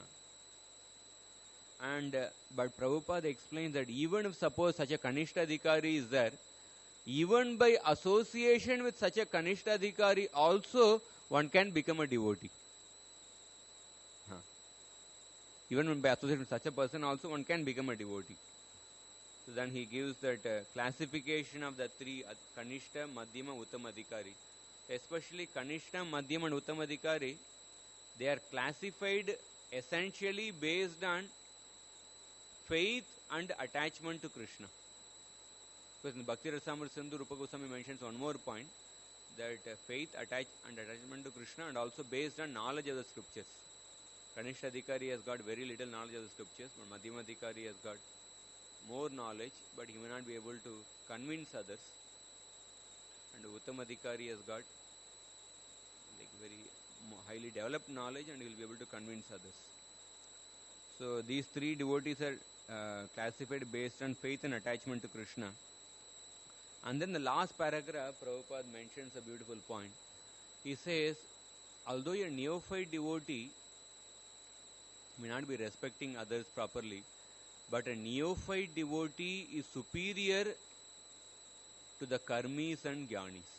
A: And uh, but Prabhupada explains that even if suppose such a Kanishta Adhikari is there, even by association with such a Kanishta Adhikari also one can become a devotee. Huh. Even by association with such a person also one can become a devotee. So then he gives that uh, classification of the three, uh, Kanishta, Madhyama, Uttama Adhikari. Especially Kanishta, Madhyama and Uttama Adhikari, they are classified essentially based on faith and attachment to Krishna. Because in Bhakti Rasamrita Sindhu, Rupa Goswami mentions one more point, that uh, faith attach and attachment to Krishna, and also based on knowledge of the scriptures. Kanishta Adhikari has got very little knowledge of the scriptures, but Madhyama Adhikari has got more knowledge, but he may not be able to convince others. And Uttama Adhikari has got like very highly developed knowledge, and he will be able to convince others. So these three devotees are uh, classified based on faith and attachment to Krishna. And then the last paragraph, Prabhupada mentions a beautiful point. He says, although a neophyte devotee may not be respecting others properly, but a neophyte devotee is superior to the karmis and jnanis.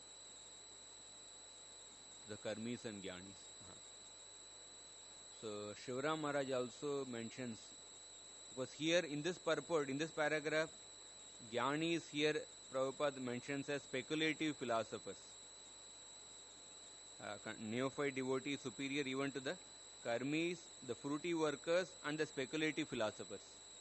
A: The karmis and jnanis. So Shivaram Maharaj also mentions, because here in this purport, in this paragraph, jnanis here Prabhupada mentions as speculative philosophers. Uh, neophyte devotee is superior even to the karmis, the fruity workers, and the speculative philosophers.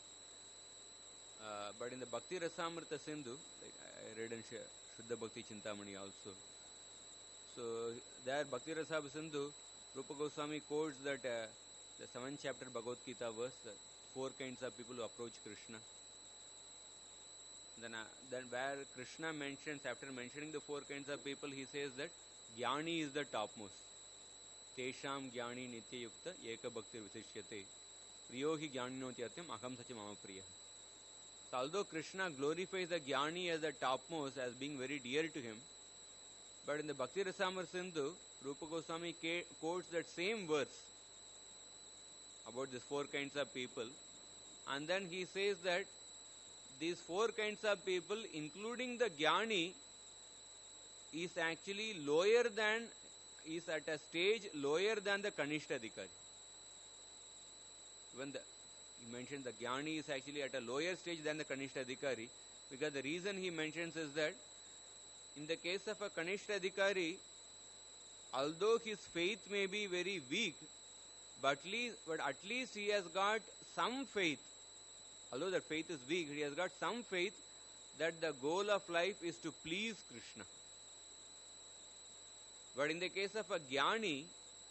A: Uh, but in the Bhakti Rasamrita Sindhu, like I read in Shuddha Bhakti Chintamani also. So there Bhakti Rasamrita Sindhu, Rupa Goswami quotes that uh, the seventh chapter Bhagavad Gita verse, the four kinds of people who approach Krishna. Then, uh, then where Krishna mentions, after mentioning the four kinds of people, he says that Jnani is the topmost. Tesham Jnani Nitya Yukta Eka Bhakti Visishyate Priyo hi Jnanino Tyatyam Aham Sacha Mama Priya. So although Krishna glorifies the Jnani as the topmost, as being very dear to him, but in the Bhakti Rasamrita Sindhu, Rupa Goswami quotes that same verse about these four kinds of people, and then he says that these four kinds of people, including the Jnani, is actually lower than, is at a stage lower than the Kanishta Adhikari. When the, he mentioned the Jnani is actually at a lower stage than the Kanishta Adhikari, because the reason he mentions is that in the case of a Kanishta Adhikari, although his faith may be very weak, but, least, but at least he has got some faith. Although that faith is weak, he has got some faith that the goal of life is to please Krishna. But in the case of a Jnani,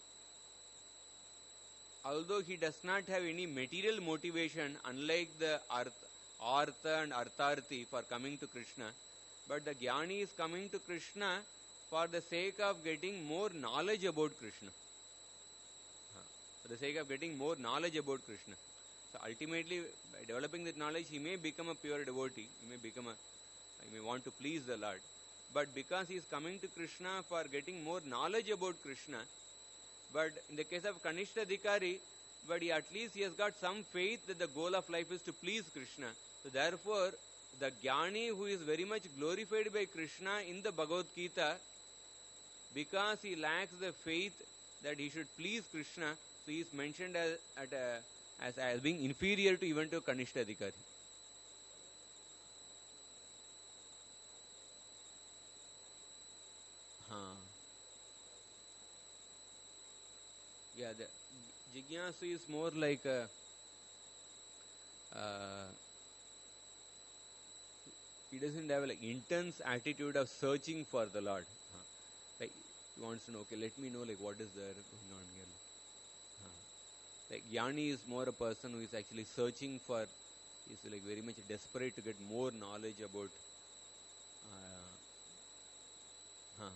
A: although he does not have any material motivation, unlike the Artha, Artha and Artharthi for coming to Krishna, but the Jnani is coming to Krishna for the sake of getting more knowledge about Krishna. For the sake of getting more knowledge about Krishna. So ultimately, by developing that knowledge, he may become a pure devotee. He may become a, he may want to please the Lord. But because he is coming to Krishna for getting more knowledge about Krishna, but in the case of Kanishta Adhikari, but he, at least he has got some faith that the goal of life is to please Krishna. So therefore, the Jnani who is very much glorified by Krishna in the Bhagavad Gita, because he lacks the faith that he should please Krishna, so he is mentioned as, at a, as, as being inferior to even to Kanishta Adhikari. Huh. Yeah, the Jigyasu is more like a, uh, he doesn't have like intense attitude of searching for the Lord. Huh. Like he wants to know, okay, let me know like what is there going on here. Huh. Like Jnani is more a person who is actually searching for, is like very much desperate to get more knowledge about. Uh, huh.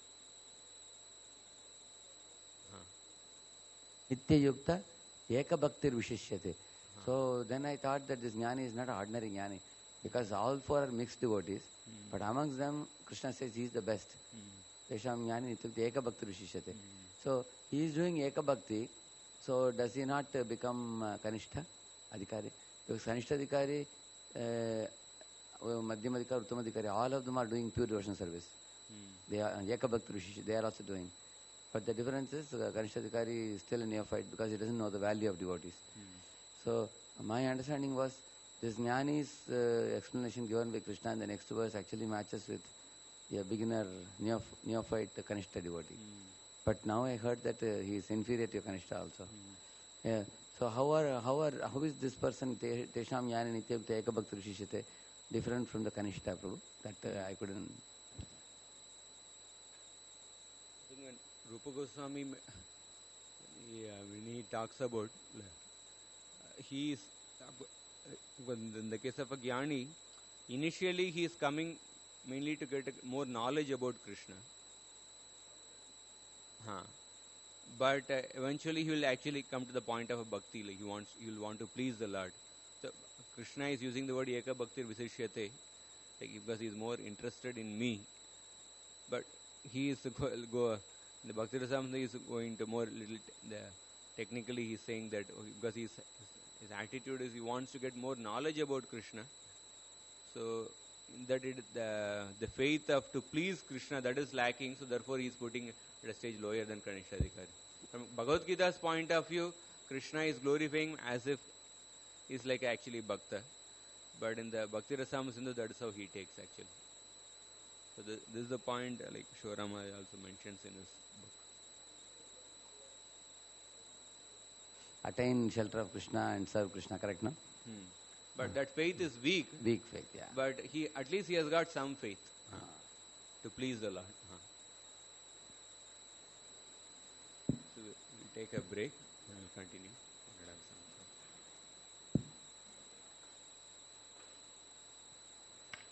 C: Nitya Yukta Eka Bhaktir Vishishyate. So then I thought that this Jnani is not an ordinary Jnani, because all four are mixed devotees,
A: Hmm.
C: but amongst them Krishna says he is the best. Tesham Jnani Nitya Yukta Eka Bhaktir Vishishyate. So he is doing Eka Bhakti, so does he not uh, become uh, Kanishta Adhikari? Because Kanishta Adhikari, uh, Madhyama Adhikari, Uttama Adhikari, all of them are doing pure devotion service.
A: Hmm.
C: They are uh, Eka Bhaktir Vishishyate, they are also doing. But the difference is uh, Kanishta Adhikari is still a neophyte because he doesn't know the value of devotees.
A: Hmm.
C: So my understanding was this Jnani's uh, explanation given by Krishna in the next verse actually matches with a beginner neoph- neophyte Kanishta devotee.
A: Hmm.
C: But now I heard that uh, he is inferior to Kanishta also.
A: Hmm.
C: Yeah. So how are how are how is this person Te- Tesham Jnani Nityukta Eka Bhakti Vishishyate different from the Kanishta Prabhu? That uh, I couldn't.
A: I think when Rupa Goswami, yeah, when he talks about, uh, he is, uh, when in the case of a Jnani, initially he is coming mainly to get a- more knowledge about Krishna. Huh. But uh, eventually he will actually come to the point of a bhakti, like he wants, he will want to please the Lord. So Krishna is using the word Eka Bhaktir Visishyate, like because he is more interested in me. But he is go, go the Bhakti Rasamrita is going to more little t- the technically he is saying that oh, because his, his his attitude is he wants to get more knowledge about Krishna. So in that it, the the faith of to please Krishna, that is lacking. So therefore he is putting at a stage lower than Kanishta Adhikari. From Bhagavad Gita's point of view, Krishna is glorifying as if he is like actually Bhakta. But in the Bhakti Rasamrita Sindhu, that is how he takes actually. So the, this is the point uh, like Shorama also mentions in his book.
C: Attain shelter of Krishna and serve Krishna, correct, no?
A: Hmm. But that faith is weak.
C: Weak faith, yeah.
A: But he at least he has got some faith uh, to please the Lord. Uh. So we we'll take a break and we'll continue. We'll have some-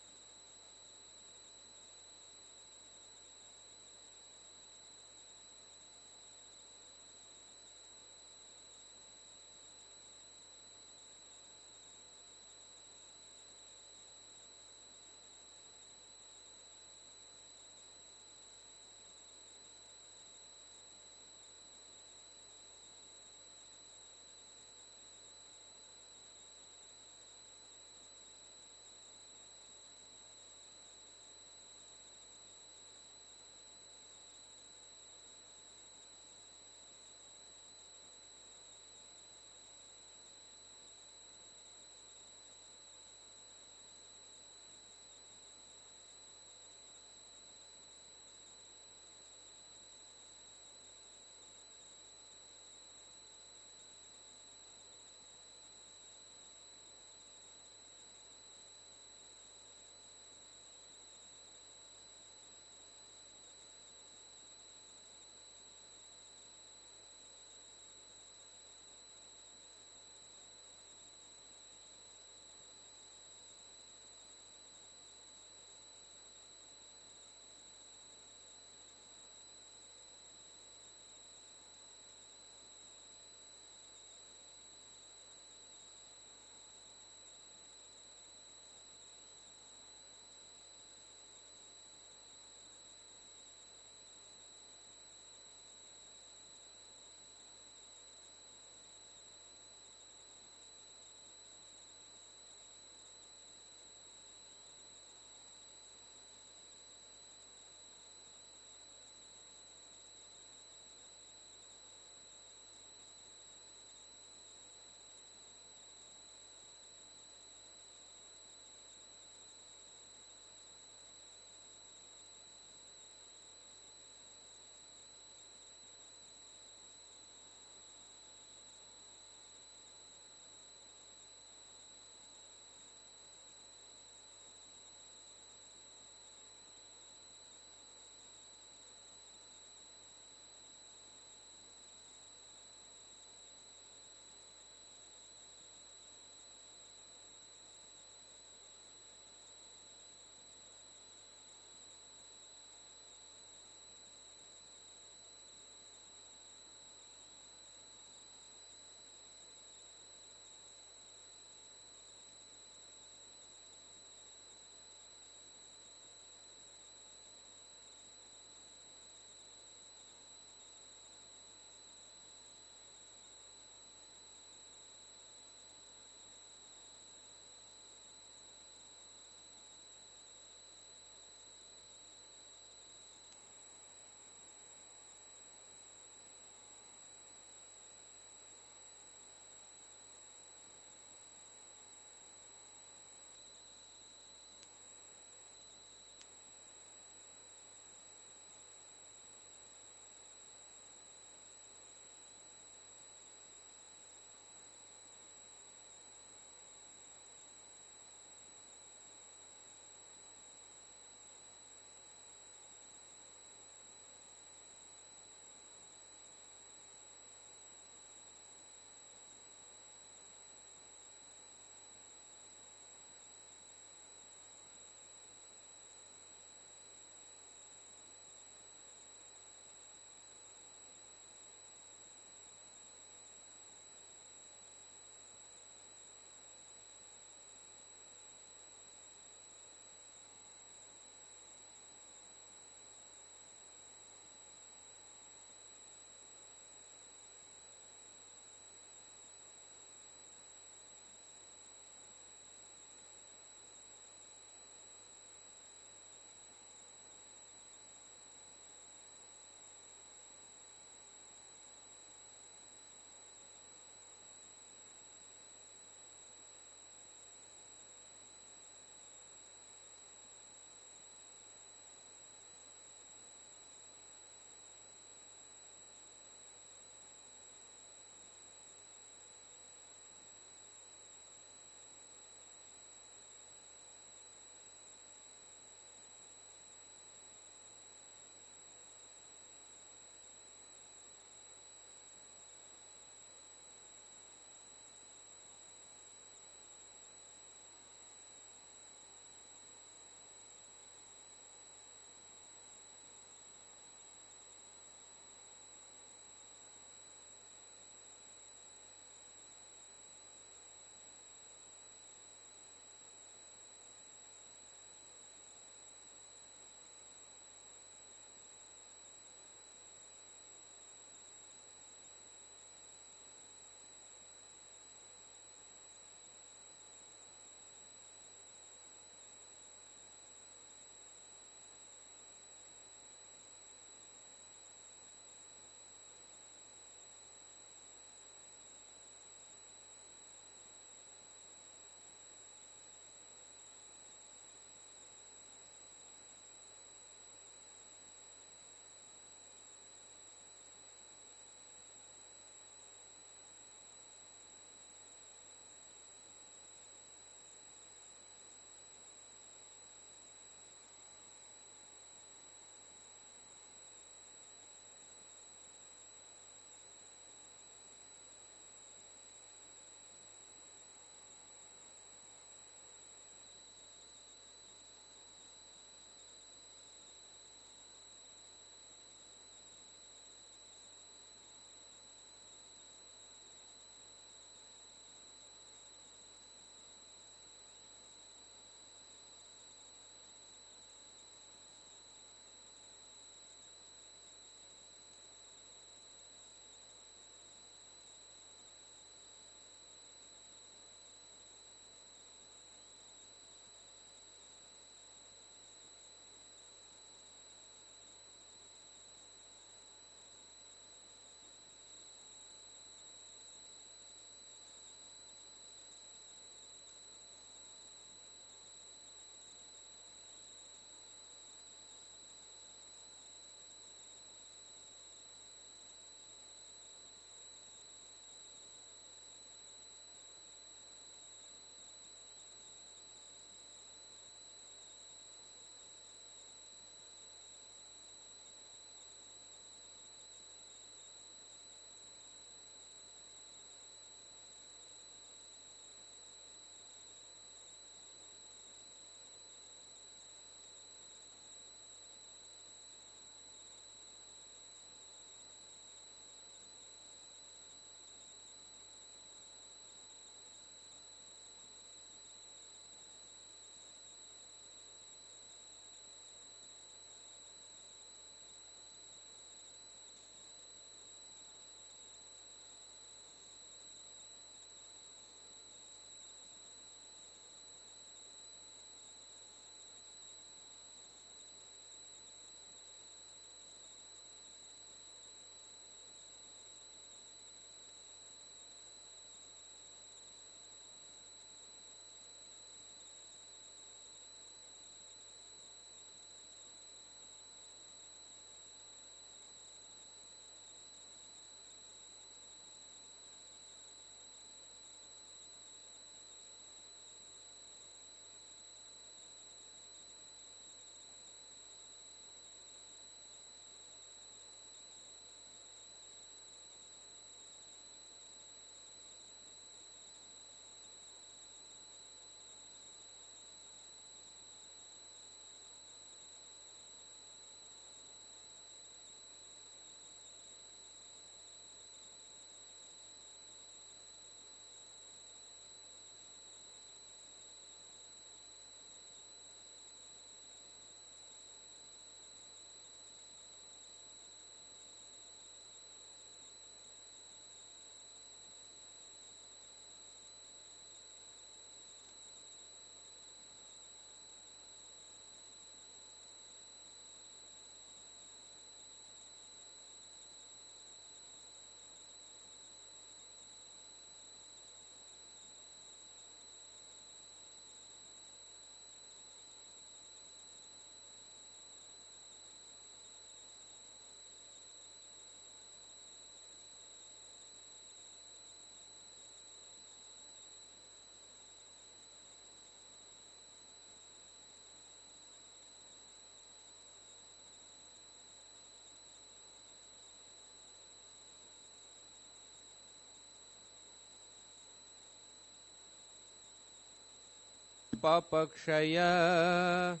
A: papakshaya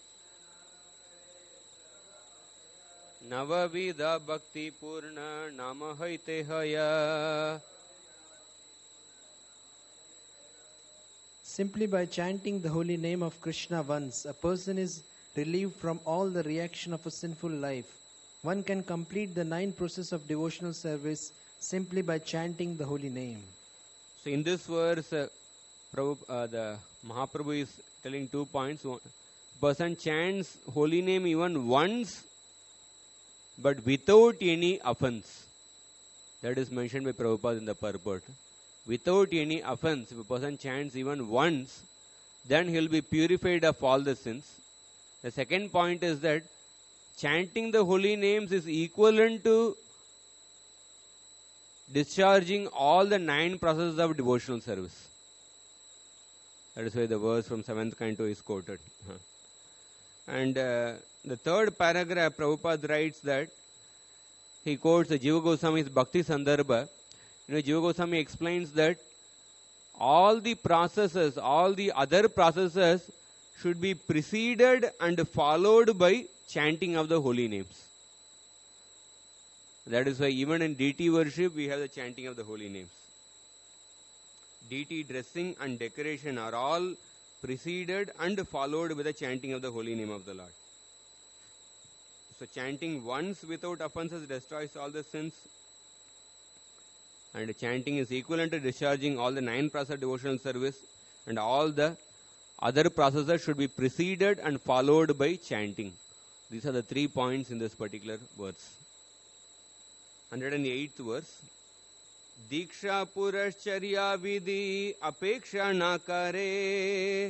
A: navavida bhakti purna namahaite haya.
E: Simply by chanting the holy name of Krishna once, a person is relieved from all the reaction of a sinful life. One can complete the nine process of devotional service simply by chanting the holy name.
A: So in this verse, uh, Prabhu, uh, the Mahaprabhu is telling two points. One, person chants holy name even once, but without any offense. That is mentioned by Prabhupada in the purport. Without any offense, if a person chants even once, then he will be purified of all the sins. The second point is that chanting the holy names is equivalent to discharging all the nine processes of devotional service. That is why the verse from seventh canto is quoted. And uh, the third paragraph, Prabhupada writes that he quotes the Jiva Goswami's Bhakti Sandarbha. You know, Jiva Goswami explains that all the processes, all the other processes should be preceded and followed by chanting of the holy names. That is why even in deity worship we have the chanting of the holy names. Deity dressing and decoration are all preceded and followed with the chanting of the holy name of the Lord. So chanting once without offenses destroys all the sins. And chanting is equivalent to discharging all the nine process devotional service, and all the other processes should be preceded and followed by chanting. These are the three points in this particular verse. one hundred eighth verse. Diksha purascharya vidhi apeksha na kare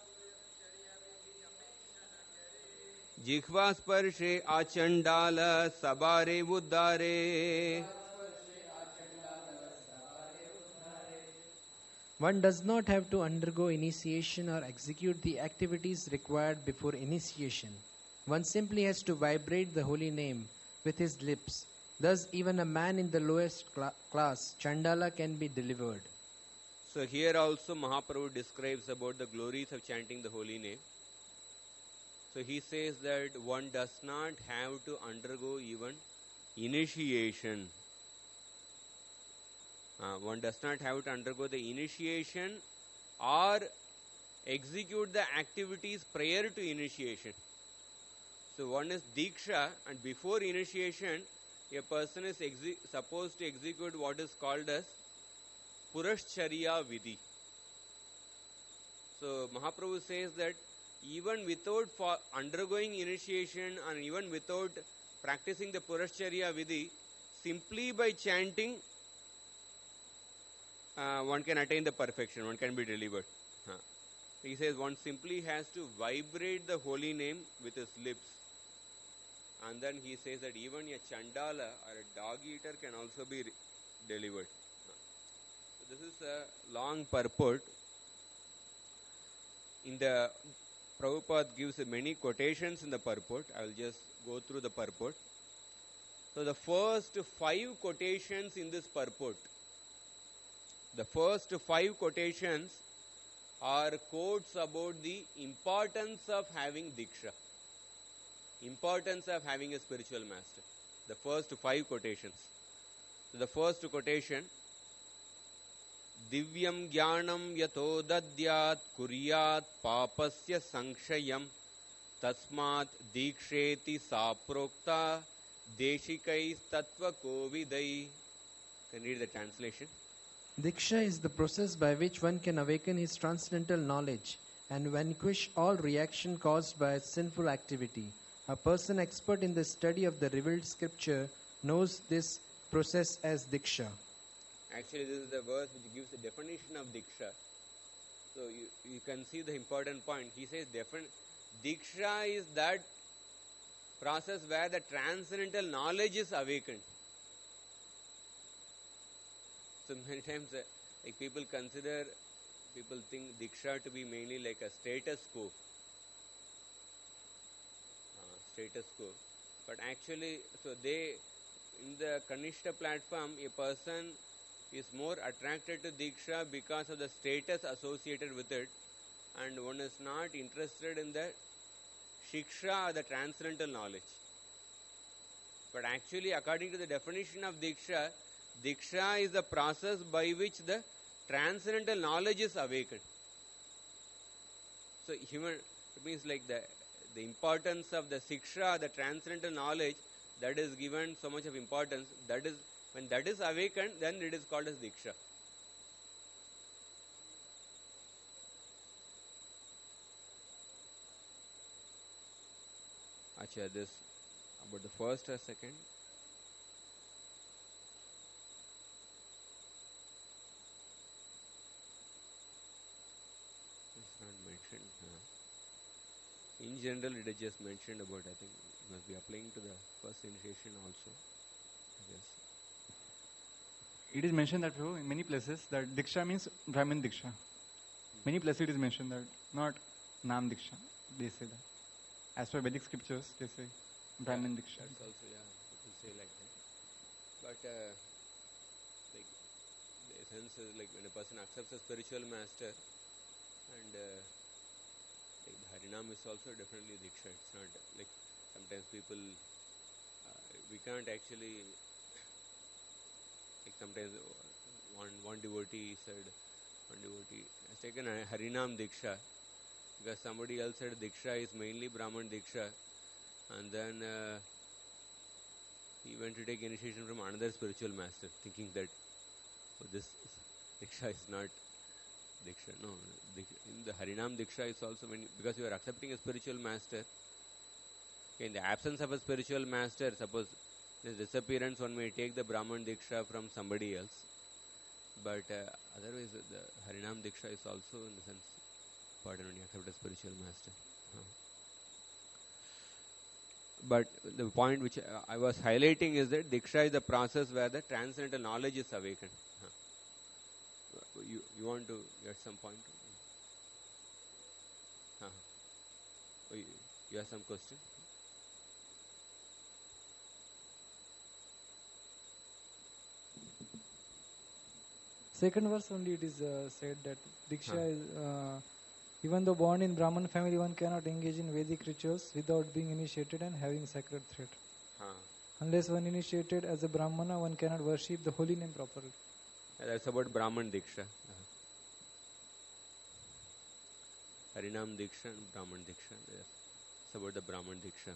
A: jikhva sparshe achandala sabare uddare.
E: One does not have to undergo initiation or execute the activities required before initiation. One simply has to vibrate the holy name with his lips. Thus, even a man in the lowest cl- class, Chandala, can be delivered.
A: So here also Mahaprabhu describes about the glories of chanting the holy name. So he says that one does not have to undergo even initiation. Uh, one does not have to undergo the initiation or execute the activities prior to initiation. So one is Diksha, and before initiation, a person is exe- supposed to execute what is called as Purascharya Vidhi. So Mahaprabhu says that even without for undergoing initiation and even without practicing the Purascharya Vidhi, simply by chanting, uh, one can attain the perfection, one can be delivered. Huh. He says one simply has to vibrate the holy name with his lips. And then he says that even a Chandala or a dog eater can also be re- delivered. Huh. So this is a long purport. In the Prabhupada gives many quotations in the purport. I will just go through the purport. So the first five quotations in this purport, the first five quotations are quotes about the importance of having Diksha, importance of having a spiritual master. The first five quotations. So the first quotation, Divyam Jnanam Yato Dadyat Kuryat Papasya Sankshayam Tasmat Diksheti Saprokta Deshikais Tattva Kovidai. Can you read the translation?
E: Diksha is the process by which one can awaken his transcendental knowledge and vanquish all reaction caused by sinful activity. A person expert in the study of the revealed scripture knows this process as Diksha.
A: Actually, this is the verse which gives the definition of Diksha. So you, you can see the important point. He says defin- Diksha is that process where the transcendental knowledge is awakened. So many times uh, like people consider, people think Diksha to be mainly like a status quo. Uh, status quo. But actually, so they, in the Kanishta platform, a person is more attracted to Diksha because of the status associated with it, and one is not interested in the shiksha or the transcendental knowledge. But actually, according to the definition of diksha, diksha is the process by which the transcendental knowledge is awakened. So human, it means like the the importance of the siksha, the transcendental knowledge, that is given so much of importance. That is, when that is awakened, then it is called as diksha. Acha, this about the first or second. It's not mentioned. Uh, in general, it is just mentioned about, I think, it must be applying to the first initiation also. I guess.
F: It is mentioned that Prabhu, in many places that Diksha means Brahmin Diksha. Many places it is mentioned that, not Nam Diksha. They say that. As per Vedic scriptures, they say Brahmin
A: Yeah,
F: Diksha.
A: that's also, yeah, people say like that. But, uh, like, the essence is like when a person accepts a spiritual master, and uh, like the Harinam is also definitely Diksha. It's not like sometimes people, uh, we can't actually, like sometimes one, one devotee said, one devotee has taken a Harinam Diksha, because somebody else said Diksha is mainly Brahman Diksha, and then uh, he went to take initiation from another spiritual master, thinking that oh, this Diksha is not Diksha. No, in the Harinam Diksha is also when you, because you are accepting a spiritual master. Okay, in the absence of a spiritual master, suppose this disappearance, one may take the Brahman Diksha from somebody else. But uh, otherwise, the Harinam Diksha is also in the sense important when you accept a spiritual master. Huh. But the point which I was highlighting is that Diksha is the process where the transcendental knowledge is awakened. Huh. You, you want to get some point? Huh. Oh, you, you have some question?
G: Second verse only it is uh, said that Diksha
A: Huh.
G: is, uh, even though born in Brahman family, one cannot engage in Vedic rituals without being initiated and having sacred thread.
A: Huh.
G: Unless one initiated as a Brahmana, one cannot worship the holy name properly.
A: Yeah, that's about Brahman Diksha. Uh-huh. Harinam Diksha and Brahman Diksha. Yes. It's about the Brahman Diksha.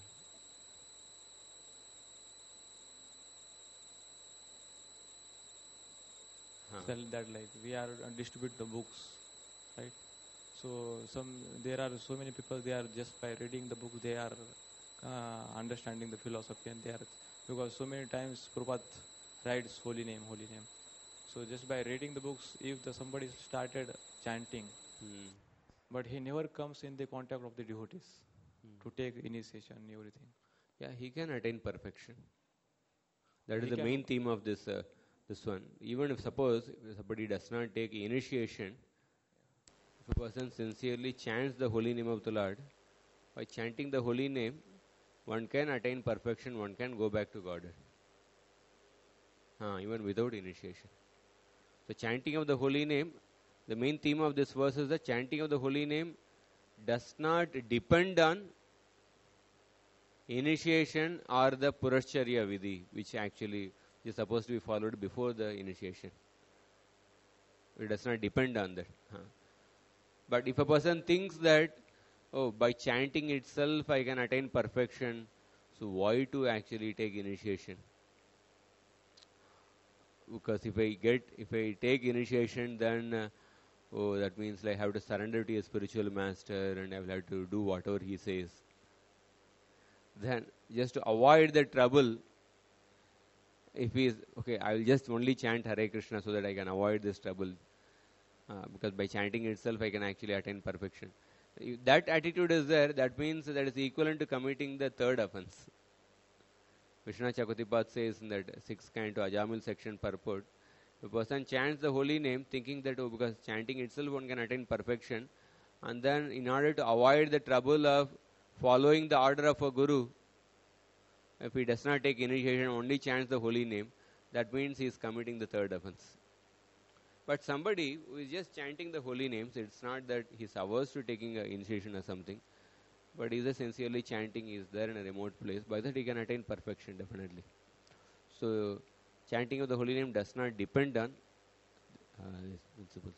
A: Huh.
H: Tell that like we are uh, distribute the books, right? So some there are so many people, they are just by reading the book they are uh, understanding the philosophy, and they are, because so many times Prabhupada writes holy name, holy name. So just by reading the books, if the somebody started chanting,
A: Hmm.
H: but he never comes in the contact of the devotees
A: Hmm.
H: to take initiation, everything.
A: Yeah, he can attain perfection. That is
H: He
A: the
H: can-
A: main theme of this uh, this one. Even if suppose if somebody does not take initiation, if a person sincerely chants the holy name of the Lord, by chanting the holy name, one can attain perfection, one can go back to Godhead. Uh, even without initiation. The chanting of the holy name, the main theme of this verse is the chanting of the holy name does not depend on initiation or the Purashcharya Vidhi, which actually is supposed to be followed before the initiation. It does not depend on that. Huh. But if a person thinks that, oh, by chanting itself I can attain perfection, so why to actually take initiation? Because if I get, if I take initiation, then uh, oh, that means like I have to surrender to a spiritual master and I will have to do whatever he says. Then just to avoid the trouble, if he is okay, I will just only chant Hare Krishna so that I can avoid this trouble. Uh, because by chanting itself I can actually attain perfection. If that attitude is there, that means that is equivalent to committing the third offense. Vishwanath Chakravarti says in that sixth canto Ajamil section purport, a person chants the holy name thinking that oh, because chanting itself one can attain perfection, and then in order to avoid the trouble of following the order of a guru, if he does not take initiation, only chants the holy name, that means he is committing the third offense. But somebody who is just chanting the holy names, it's not that he's averse to taking an initiation or something, but he's just sincerely chanting, he's there in a remote place, by that he can attain perfection definitely. So, chanting of the holy name does not depend on uh, these principles.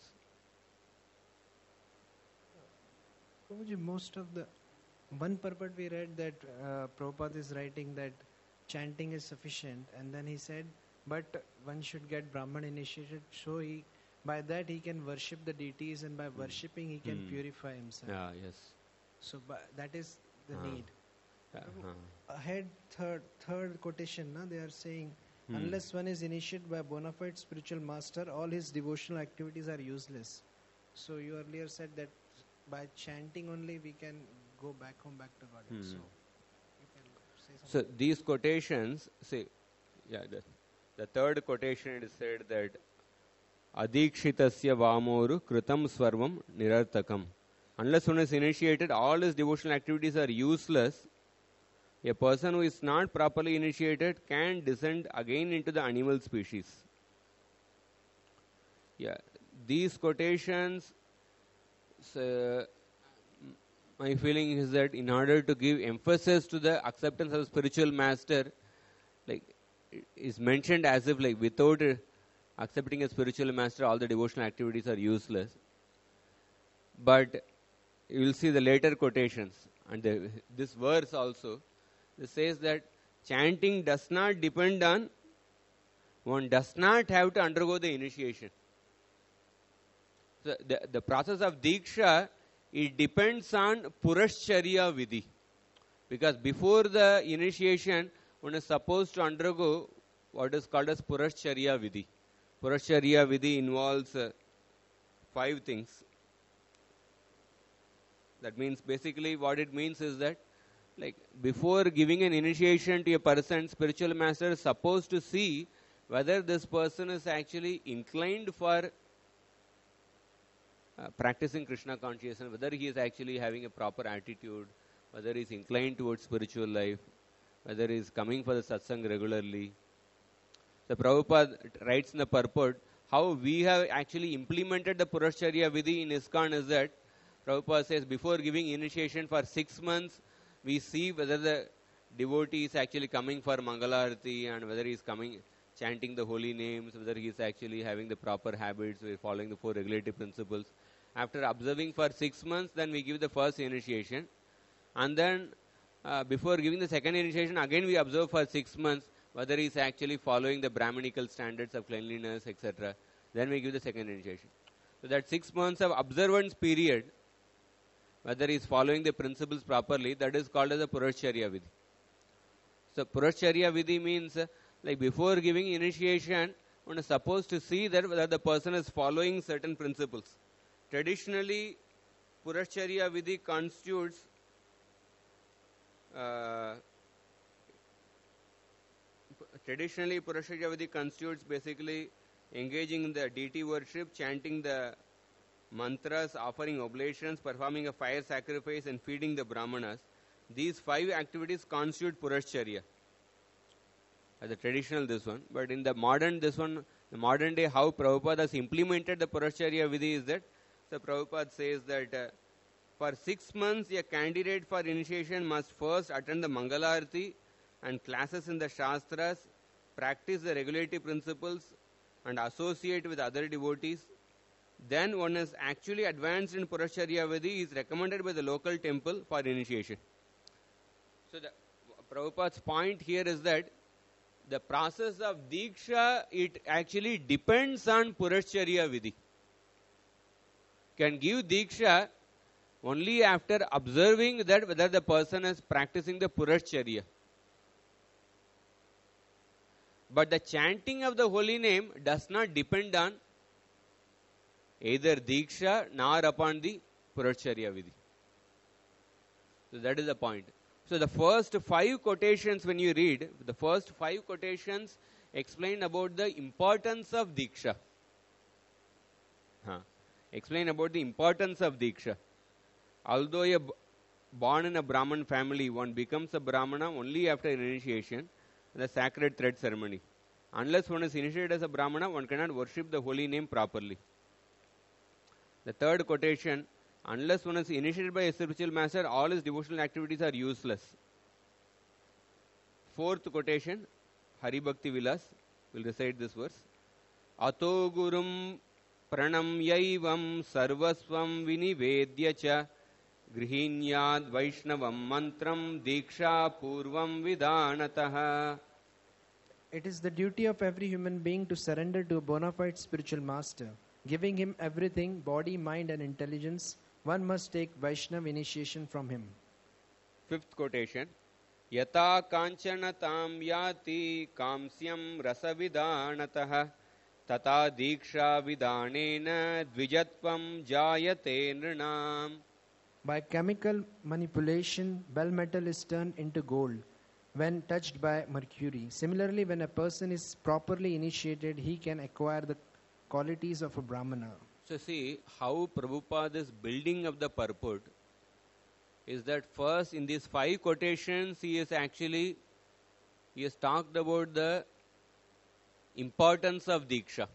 E: Prabhuji, most of the one purport we read that uh, Prabhupada is writing that chanting is sufficient, and then he said, but one should get Brahman initiated, so he by that he can worship the deities, and by worshipping he can
A: Mm.
E: purify himself.
A: Yeah, yes.
E: So by, that is the
A: Ah.
E: need.
A: Yeah, uh,
E: Ahead, third third quotation, na, they are saying,
A: Hmm.
E: unless one is initiated by a bona fide spiritual master, all his devotional activities are useless. So you earlier said that by chanting only we can go back home, back to God.
A: Hmm.
E: So you can say
A: So
E: something.
A: these quotations, see, yeah, the, the third quotation it is said that Adikshitasya Vamoru Kritam Swarvam Nirartakam. Unless one is initiated, all his devotional activities are useless. A person who is not properly initiated can descend again into the animal species. Yeah, these quotations, so, my feeling is that in order to give emphasis to the acceptance of spiritual master, like it is mentioned as if like without uh, accepting a spiritual master, all the devotional activities are useless. But you will see the later quotations and the, this verse also. It says that chanting does not depend on, one does not have to undergo the initiation. So the, the process of Diksha, it depends on Purashcharya Vidhi. Because before the initiation, one is supposed to undergo what is called as Purashcharya Vidhi. Purashcharya Vidhi involves uh, five things. That means basically what it means is that like before giving an initiation to a person, spiritual master is supposed to see whether this person is actually inclined for uh, practicing Krishna consciousness, whether he is actually having a proper attitude, whether he is inclined towards spiritual life, whether he is coming for the satsang regularly. The Prabhupada writes in the purport, how we have actually implemented the Purashcharya Vidhi in ISKCON is that Prabhupada says before giving initiation for six months, we see whether the devotee is actually coming for Mangalarati and whether he is coming chanting the holy names, whether he is actually having the proper habits, we are following the four regulative principles. After observing for six months, then we give the first initiation. And then uh, before giving the second initiation, again we observe for six months whether he is actually following the Brahminical standards of cleanliness, et cetera. Then we give the second initiation. So that six months of observance period, whether he is following the principles properly, that is called as a Purashcharya Vidhi. So Purashcharya Vidhi means uh, like before giving initiation, one is supposed to see that whether the person is following certain principles. Traditionally, Purashcharya Vidhi constitutes uh, traditionally Purashcharya Vidhi constitutes basically engaging in the deity worship, chanting the mantras, offering oblations, performing a fire sacrifice and feeding the brahmanas. These five activities constitute Purashcharya. As a traditional this one, but in the modern this one, the modern day how Prabhupada has implemented the Purashcharya Vidhi is that, so Prabhupada says that uh, for six months a candidate for initiation must first attend the Mangalarati and classes in the Shastras, practice the regulative principles and associate with other devotees. Then one is actually advanced in Purashcharya Vidhi, is recommended by the local temple for initiation. So the Prabhupada's point here is that the process of Diksha, it actually depends on Purashcharya Vidhi. Can give Diksha only after observing that whether the person is practicing the Purashcharya. But the chanting of the holy name does not depend on either Diksha nor upon the Purashcharya Vidhi. So that is the point. So the first five quotations when you read, the first five quotations explain about the importance of Diksha. Huh. Explain about the importance of Diksha. Although a b- born in a Brahman family, one becomes a Brahmana only after initiation, the sacred thread ceremony. Unless one is initiated as a Brahmana, one cannot worship the holy name properly. The third quotation, unless one is initiated by a spiritual master, all his devotional activities are useless. Fourth quotation, Hari Bhakti Vilas, will recite this verse. Ato gurum pranamyaivam sarvasvam vinivedya cha grihinyad vaishnavam mantram diksha purvam vidanatah.
E: It is the duty of every human being to surrender to a bona fide spiritual master. Giving him everything, body, mind and intelligence, one must take Vaishnava initiation from him.
A: Fifth quotation. Yata kanchana tam yati kamsyam rasavidanatah tata diksha vidanena dvijatvam jayate nrinam.
E: By chemical manipulation, bell metal is turned into gold when touched by mercury. Similarly, when a person is properly initiated, he can acquire the qualities of a Brahmana.
A: So see how Prabhupada is building up the purport is that first in these five quotations he is actually he has talked about the importance of Diksha.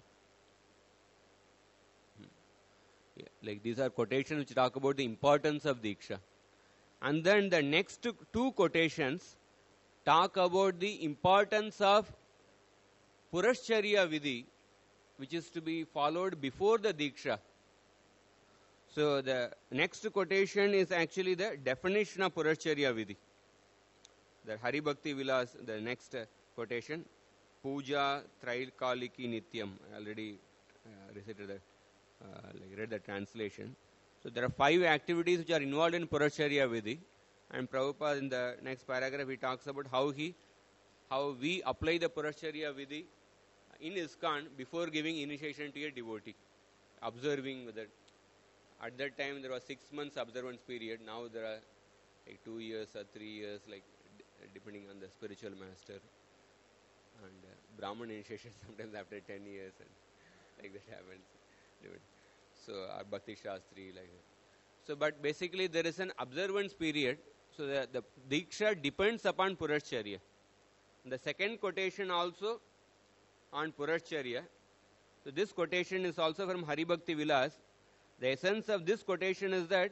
A: Yeah, like these are quotations which talk about the importance of Diksha. And then the next two quotations talk about the importance of Purashcharya Vidhi, which is to be followed before the Diksha. So the next quotation is actually the definition of Purashcharya Vidhi. The Hari Bhakti Vilas, the next uh, quotation, Puja Trailkaliki Nityam. I already uh, recited that, uh, like read the translation. So there are five activities which are involved in Purashcharya Vidhi. And Prabhupada in the next paragraph he talks about how he, how we apply the Purashcharya Vidhi in ISKCON before giving initiation to a devotee, observing whether at that time there was six months observance period. Now there are like two years or three years, like d- depending on the spiritual master. And uh, Brahman initiation sometimes after ten years, and like that happens. So our Bhakti Shastri like that. So, but basically there is an observance period. So the, the Diksha depends upon Purashcharya. The second quotation also on Purashcharya. So this quotation is also from Hari Bhakti Vilas. The essence of this quotation is that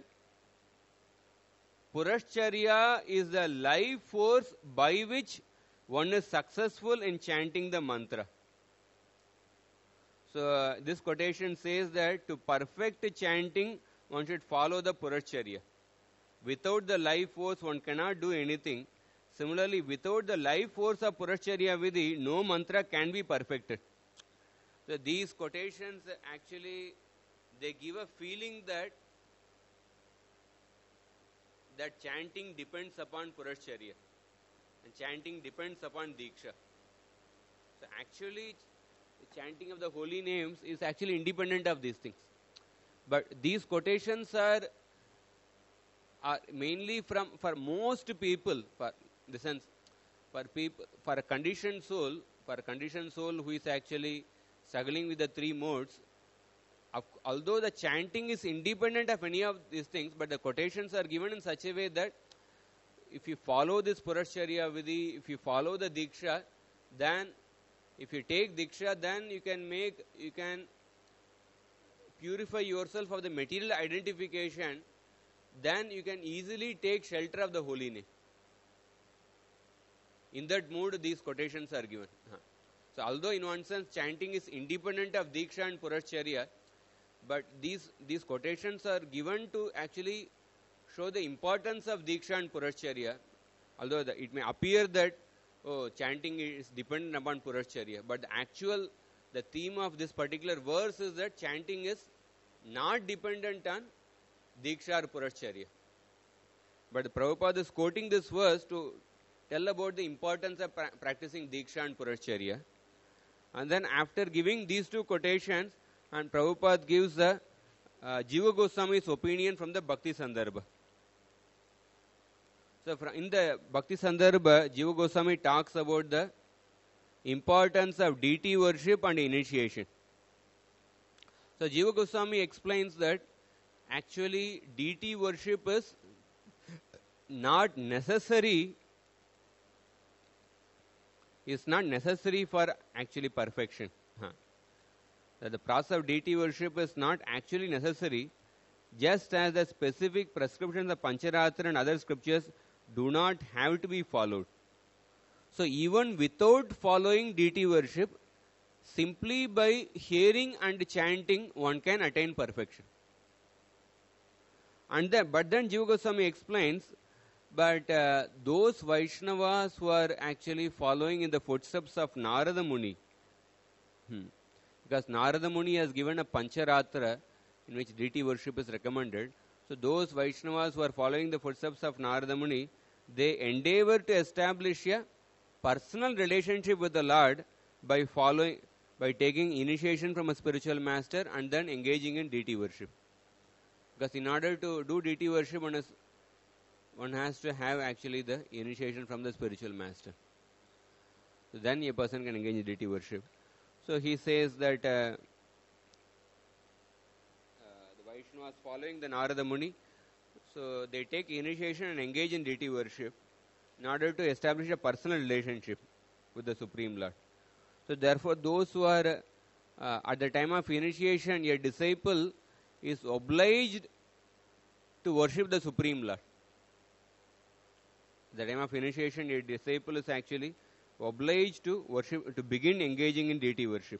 A: Purashcharya is the life force by which one is successful in chanting the mantra. So uh, this quotation says that to perfect chanting, one should follow the Purashcharya. Without the life force, one cannot do anything. Similarly, without the life force of Purashcharya Vidhi, no mantra can be perfected. So these quotations actually, they give a feeling that that chanting depends upon Purashcharya and chanting depends upon Diksha. So actually, the chanting of the holy names is actually independent of these things. But these quotations are are mainly from, for most people, for the sense, for people, for a conditioned soul, for a conditioned soul who is actually struggling with the three modes, of, although the chanting is independent of any of these things, but the quotations are given in such a way that if you follow this Purashcharya Vidhi, if you follow the Diksha, then if you take Diksha, then you can make, you can purify yourself of the material identification, then you can easily take shelter of the holy name. In that mood, these quotations are given. Huh. So, although in one sense chanting is independent of Diksha and Purashcharya, but these, these quotations are given to actually show the importance of Diksha and Purashcharya, although the, it may appear that oh, chanting is dependent upon Purashcharya, but the actual, the theme of this particular verse is that chanting is not dependent on Diksha or Purashcharya. But the Prabhupada is quoting this verse to tell about the importance of pra- practicing Diksha and Purashcharya. And then after giving these two quotations, and Prabhupada gives the uh, Jiva Goswami's opinion from the Bhakti Sandarbha. So from in the Bhakti Sandarbha, Jiva Goswami talks about the importance of deity worship and initiation. So Jiva Goswami explains that actually deity worship is not necessary is not necessary for actually perfection. Huh. That the process of deity worship is not actually necessary, just as the specific prescriptions of Pancharatra and other scriptures do not have to be followed. So even without following deity worship, simply by hearing and chanting, one can attain perfection. And then, but then Jiva Goswami explains, but uh, those Vaishnavas who are actually following in the footsteps of Narada Muni, hmm, because Narada Muni has given a Pancharatra in which deity worship is recommended. So those Vaishnavas who are following the footsteps of Narada Muni, they endeavor to establish a personal relationship with the Lord by following, by taking initiation from a spiritual master and then engaging in deity worship. Because in order to do deity worship, one, is, one has to have actually the initiation from the spiritual master. So then a person can engage in deity worship. So he says that uh, uh, the Vaishnavas following the Narada Muni, so they take initiation and engage in deity worship in order to establish a personal relationship with the Supreme Lord. So therefore, those who are uh, at the time of initiation, a disciple is obliged to worship the Supreme Lord. At the time of initiation, a disciple is actually obliged to worship, to begin engaging in deity worship.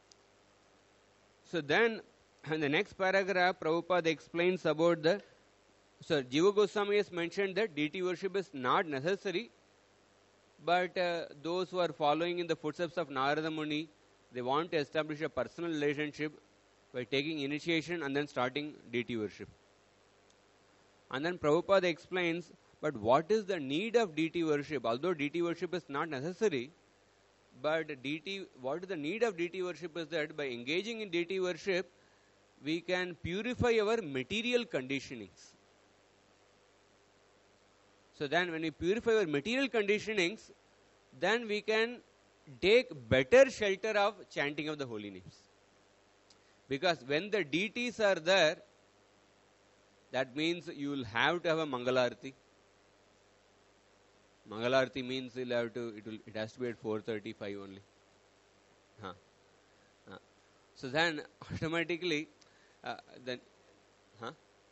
A: So then, in the next paragraph, Prabhupada explains about the, so Jiva Goswami has mentioned that deity worship is not necessary, but uh, those who are following in the footsteps of Narada Muni, they want to establish a personal relationship by taking initiation and then starting deity worship. And then Prabhupada explains, but what is the need of deity worship? Although deity worship is not necessary, but deity, what is the need of deity worship is that by engaging in deity worship, we can purify our material conditionings. So then when we purify our material conditionings, then we can take better shelter of chanting of the holy names. Because when the deities are there, that means you will have to have a Mangalarti. Mangalarti means you'll have to, it, will, it has to be at four thirty-five only. Huh. Huh. So then automatically, uh, then, huh?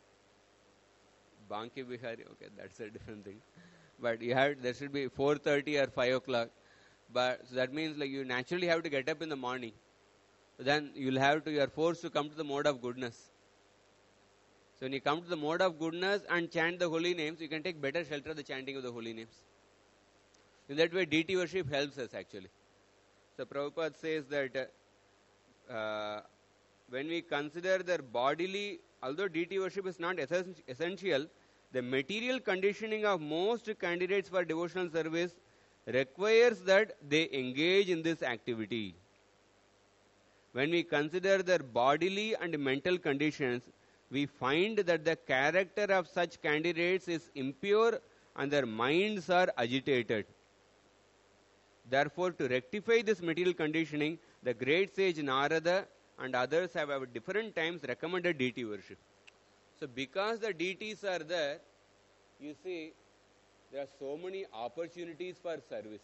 A: Banki Bihari, okay, that's a different thing. But you have, there should be four thirty or five o'clock. But so that means like you naturally have to get up in the morning. Then you'll have to, you are forced to come to the mode of goodness. So when you come to the mode of goodness and chant the holy names, you can take better shelter of the chanting of the holy names. In that way, deity worship helps us actually. So Prabhupada says that uh, uh, when we consider their bodily, although deity worship is not essen- essential, the material conditioning of most candidates for devotional service requires that they engage in this activity. When we consider their bodily and mental conditions, we find that the character of such candidates is impure and their minds are agitated. Therefore, to rectify this material conditioning, the great sage Narada and others have at different times recommended deity worship. So, because the deities are there, you see, there are so many opportunities for service.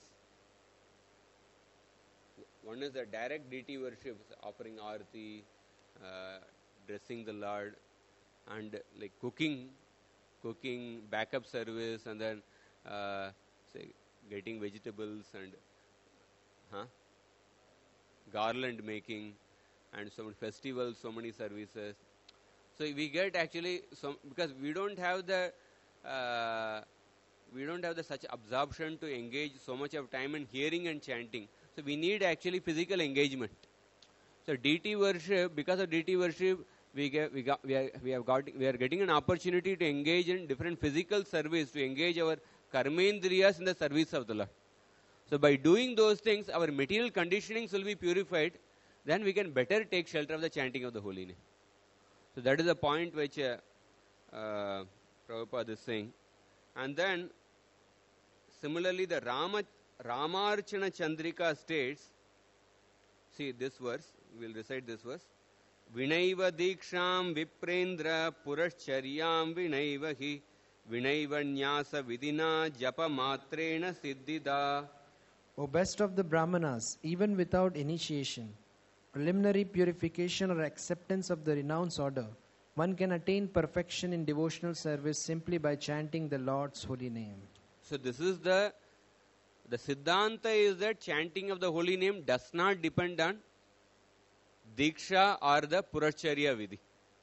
A: One is the direct deity worship, offering arati, uh, dressing the Lord, and like cooking, cooking, backup service, and then uh, say getting vegetables and huh, garland making, and so many festivals, so many services. So we get actually some, because we don't have the uh, we don't have the such absorption to engage so much of time in hearing and chanting. So we need actually physical engagement. So deity worship, because of deity worship, we get we got we are we have got we are getting an opportunity to engage in different physical service, to engage our karmendriyas in the service of the Lord. So by doing those things, our material conditionings will be purified. Then we can better take shelter of the chanting of the holy name. So that is the point which uh, uh, Prabhupada is saying. And then similarly, the Rama Ramarchana Chandrika states, see this verse, we will recite this verse. Vinaiva diksham viprendra purascharyam vinaiva hi vinaiva nyasa vidina japa matrena siddhida.
E: O best of the Brahmanas, even without initiation, preliminary purification or acceptance of the renounced order, one can attain perfection in devotional service simply by chanting the Lord's holy name.
A: So this is the, the Siddhanta is that chanting of the holy name does not depend on Diksha or the Puracharya Vidhi.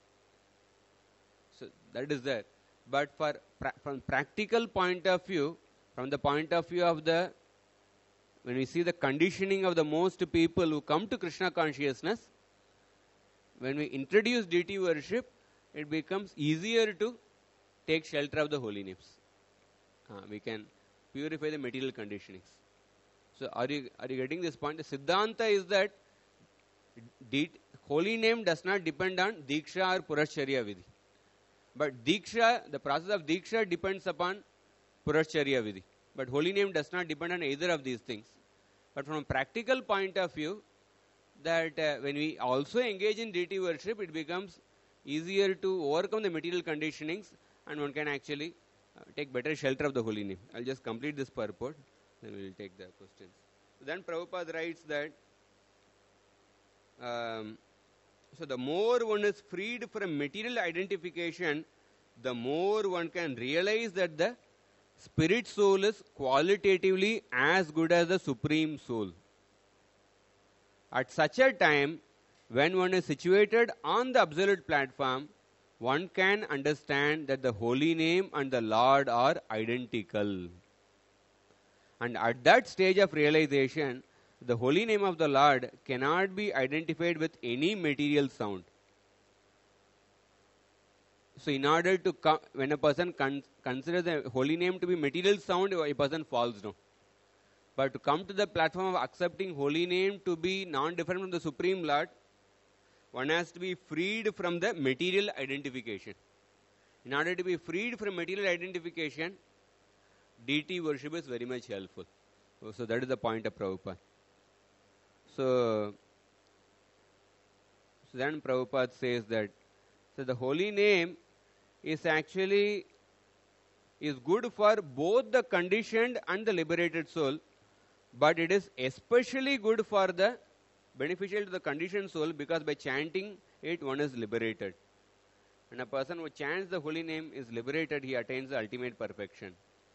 A: So that is there. But for pra- from practical point of view, from the point of view of the, when we see the conditioning of the most people who come to Krishna consciousness, when we introduce deity worship, it becomes easier to take shelter of the holy names. Uh, we can purify the material conditionings. So are you, are you getting this point? The Siddhanta is that de- holy name does not depend on Diksha or Puracharya Vidhi. But Diksha, the process of Diksha depends upon Puracharya Vidhi. But holy name does not depend on either of these things. But from a practical point of view, that uh, when we also engage in deity worship, it becomes easier to overcome the material conditionings and one can actually uh, take better shelter of the holy name. I'll just complete this purport, then we will take the questions. Then Prabhupada writes that um, so the more one is freed from material identification, the more one can realize that the spirit soul is qualitatively as good as the supreme soul. At such a time, when one is situated on the absolute platform, one can understand that the holy name and the Lord are identical. And at that stage of realization, the holy name of the Lord cannot be identified with any material sound. So in order to come, when a person con- considers the holy name to be material sound, a person falls down. But to come to the platform of accepting holy name to be non-different from the Supreme Lord, one has to be freed from the material identification. In order to be freed from material identification, deity worship is very much helpful. So that is the point of Prabhupada. So, so then Prabhupada says that so the holy name is actually is good for both the conditioned and the liberated soul, but it is especially good for the beneficial to the conditioned soul because by chanting it one is liberated. And a person who chants the holy name is liberated, he attains the ultimate perfection.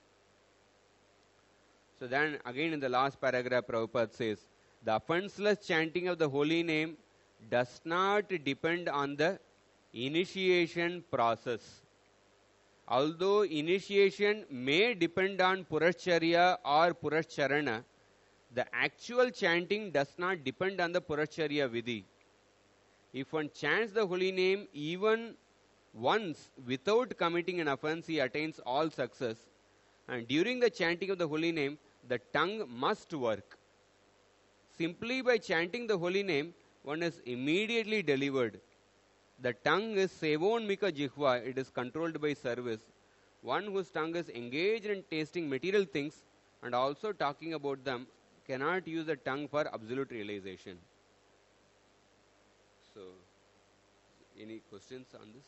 A: So then again in the last paragraph Prabhupada says, the offenseless chanting of the holy name does not depend on the initiation process. Although initiation may depend on Puracharya or Puracharana, the actual chanting does not depend on the Puracharya Vidhi. If one chants the holy name even once without committing an offense, he attains all success. And during the chanting of the holy name, the tongue must work. Simply by chanting the holy name, one is immediately delivered. The tongue is sevon mika jihva, it is controlled by service. One whose tongue is engaged in tasting material things and also talking about them cannot use the tongue for absolute realization. So, any questions on this?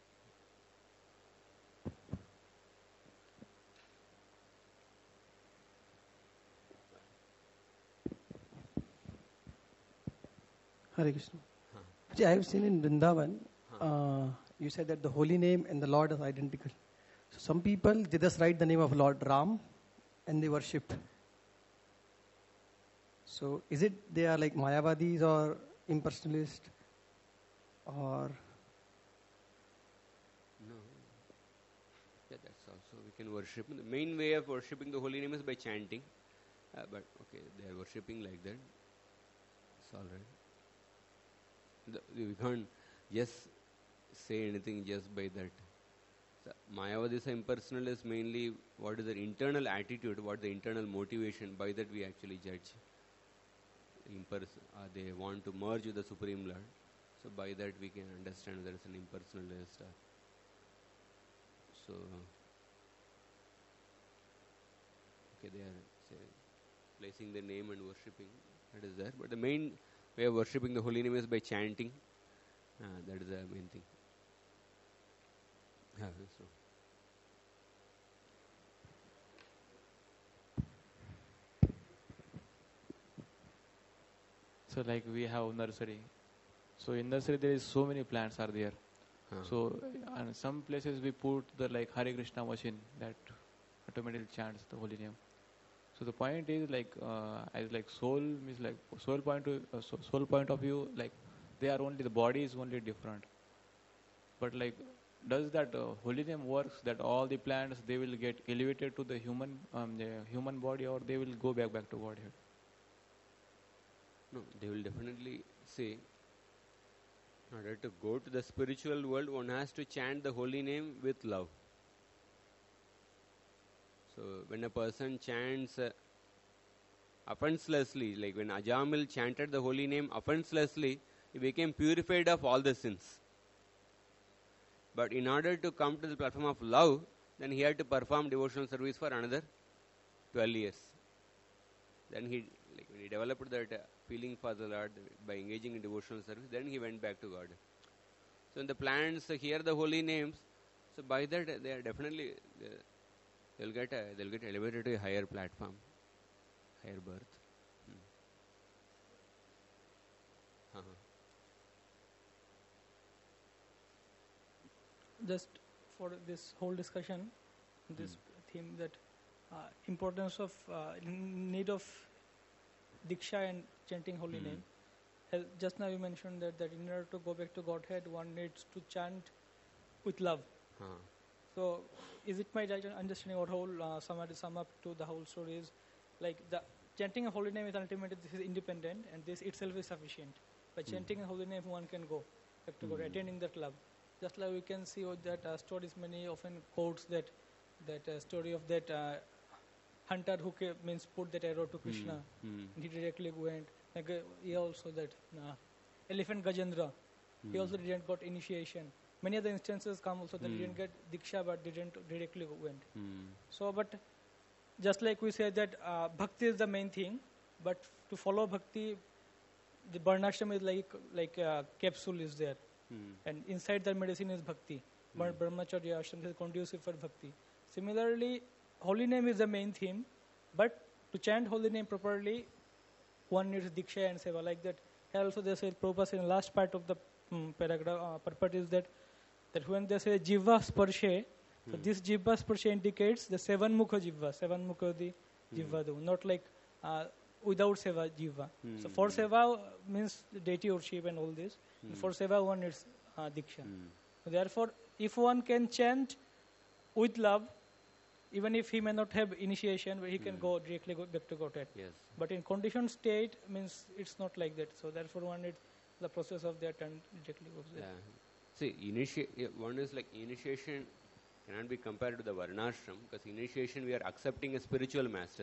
I: Hare Krishna. Huh. I have seen in Vrindavan, huh. uh, you said that the holy name and the Lord are identical. So some people, they just write the name of Lord Ram and they worship. So is it they are like Mayavadis or impersonalist or?
A: No. Yeah, that's also, we can worship. The main way of worshipping the holy name is by chanting. Uh, but okay, they are worshipping like that. It's all right. The, we can't just say anything just by that. So, Mayavadis and impersonalists mainly what is their internal attitude, what is the internal motivation, by that we actually judge. Impers- uh, they want to merge with the Supreme Lord. So by that we can understand there is an impersonalist. Uh, so, okay, they are say, placing the name and worshipping. That is there. But the main way of worshipping the holy name is by chanting. Uh, that is the main thing. Yeah, so.
H: So like we have nursery. So in nursery there is so many plants are there.
A: Huh.
H: So and some places we put the like Hare Krishna machine that automatically chants the holy name. So the point is like uh, as like soul means like soul point of uh, so- soul point of view, like they are only the body is only different. But like does that uh, holy name works that all the plants they will get elevated to the human um, the human body, or they will go back back to Godhead?
A: No, they will definitely say, in order to go to the spiritual world, one has to chant the holy name with love. So when a person chants uh, offenselessly, like when Ajamil chanted the holy name offenselessly, he became purified of all the sins. But in order to come to the platform of love, then he had to perform devotional service for another twelve years. Then he, like when he developed that uh, feeling for the Lord by engaging in devotional service, then he went back to God. So when the plants uh, hear the holy names, so by that uh, they are definitely uh, they'll get uh, they'll get elevated to a higher platform, higher birth. Hmm. Uh-huh.
J: Just for this whole discussion, this theme that uh, importance of uh, n- need of diksha and chanting holy
A: Hmm.
J: name. As just now you mentioned that, that in order to go back to Godhead, one needs to chant with love.
A: Uh-huh.
J: So, is it my right understanding or whole uh, summary sum up to the whole story is like the chanting a holy name is ultimately this is independent and this itself is sufficient. By chanting a holy name, one can go back to God, attaining that love. Just like we can see with that uh, stories, many often quotes that that uh, story of that uh, hunter who ca- means put that arrow to Krishna.
A: Hmm.
J: And he directly went. Like, uh, he also that uh, elephant Gajendra. He also didn't got initiation. Many other instances come also that he didn't get diksha but didn't directly went.
A: Hmm.
J: So, but just like we said that uh, bhakti is the main thing, but to follow bhakti, the Varnashram is like like a capsule is there,
A: Hmm.
J: and inside the medicine is bhakti. But Brahmacharya ashram is conducive for bhakti. Similarly, holy name is the main theme, but to chant holy name properly, one needs diksha and seva. Like that, here also they say Prabhupada said in the last part of the um, paragraph, uh, purport is that that when they say jiva sparshe, so this jiva sparshe indicates the seven mukha jiva, seven mukha the jiva do, not like uh, without seva jiva. So for seva means the deity worship and all this. And for seva one needs uh, diksha. So therefore, if one can chant with love, even if he may not have initiation, he can go directly go back to Godhead.
A: Yes.
J: But in conditioned state means it's not like that. So therefore, one needs the process of that and directly goes there.
A: Yeah. See, initi- one is like initiation cannot be compared to the Varnashram, because initiation we are accepting a spiritual master.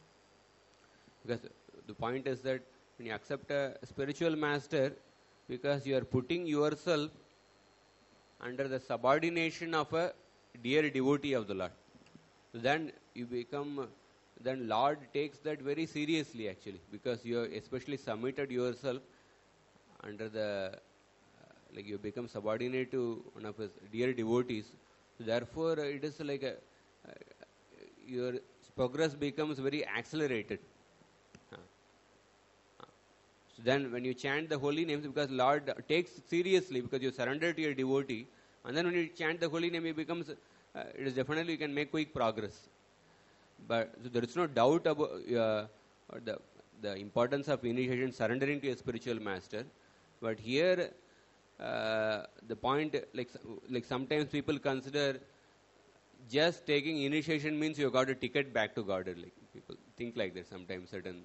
A: Because the point is that when you accept a spiritual master, because you are putting yourself under the subordination of a dear devotee of the Lord. So then you become, then Lord takes that very seriously actually, because you have especially submitted yourself under the, uh, like you become subordinate to one of his dear devotees. So therefore uh, it is like a, uh, your progress becomes very accelerated. Uh, uh. So then when you chant the holy names, because Lord takes seriously, because you surrender to your devotee, and then when you chant the holy name, it becomes, uh, it is definitely you can make quick progress. But so there is no doubt about uh, the the importance of initiation, surrendering to a spiritual master. But here, uh, the point, like like sometimes people consider just taking initiation means you got a ticket back to God. Like people think like that sometimes, certain.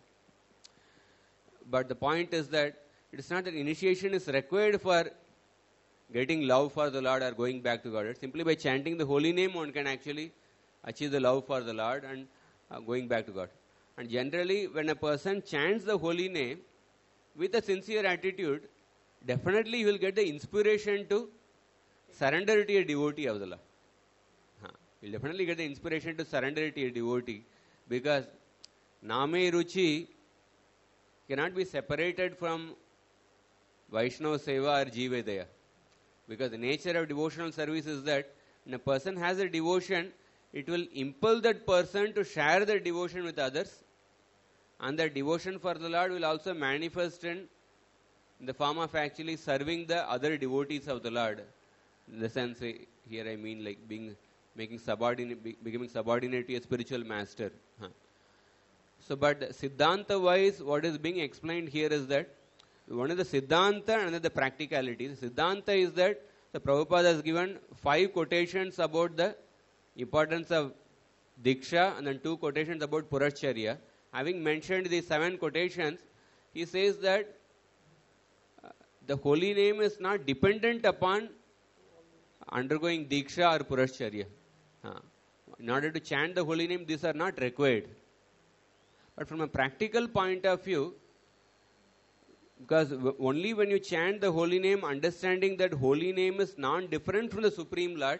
A: But the point is that it is not that initiation is required for getting love for the Lord or going back to God. Simply by chanting the holy name, one can actually achieve the love for the Lord and uh, going back to God. And generally, when a person chants the holy name with a sincere attitude, definitely you will get the inspiration to surrender to a devotee of the Lord. Huh. You will definitely get the inspiration to surrender to a devotee, because Name Ruchi cannot be separated from Vaishnava Seva or Jivedaya. Because the nature of devotional service is that when a person has a devotion, it will impel that person to share the devotion with others, And the devotion for the Lord will also manifest in the form of actually serving the other devotees of the Lord. In the sense, eh, here I mean like being, making subordinate, be- becoming subordinate to a spiritual master. Huh. So, but Siddhanta wise, what is being explained here is that one is the Siddhanta and another the practicality. The Siddhanta is that the Prabhupada has given five quotations about the importance of Diksha and then two quotations about Purashcharya. Having mentioned these seven quotations, he says that uh, the holy name is not dependent upon undergoing Diksha or Purashcharya. Uh, in order to chant the holy name, these are not required. But from a practical point of view, because w- only when you chant the holy name, understanding that holy name is non-different from the Supreme Lord,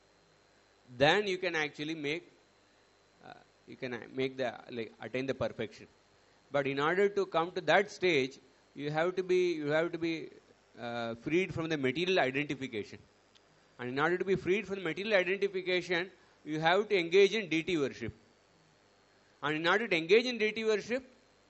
A: then you can actually make, uh, you can make the like attain the perfection. But in order to come to that stage, you have to be you have to be uh, freed from the material identification. And in order to be freed from the material identification, you have to engage in deity worship. And in order to engage in deity worship,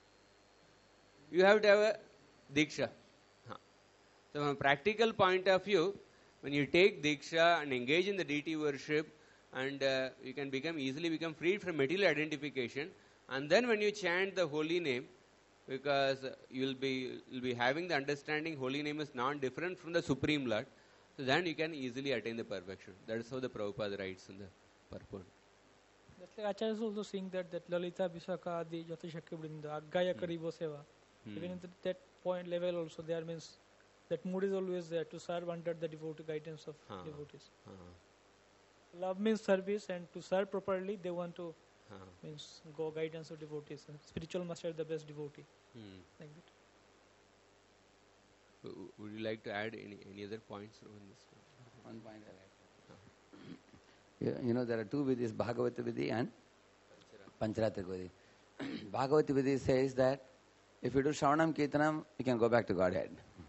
A: you have to have a Diksha. Huh. So from a practical point of view, when you take Diksha and engage in the deity worship, and uh, you can become easily become freed from material identification, and then when you chant the holy name, because you will be you'll be having the understanding holy name is non-different from the Supreme Lord, so then you can easily attain the perfection. That is how the Prabhupada writes in the purport.
J: That's like Acharya is also saying that that Lalita, Visakha, Adi, Jati Shakti Brinda, Agaya Karibo Seva.
A: Hmm.
J: Even in th- that point level also there means that mood is always there to serve under the devotee guidance of
A: Huh.
J: devotees.
A: Huh.
J: Love means service, and to serve properly they want to
A: Huh.
J: means go guidance of devotees. And spiritual master is the best devotee.
A: Hmm.
J: Like that.
A: W- Would you like to add any, any other points on this?
C: One point I like. You, you know, there are two vidhis, Bhagavata Vidhi and Pancharatra Vidhi. Bhagavata Vidhi says that if you do Shravanam Kirtanam, you can go back to Godhead.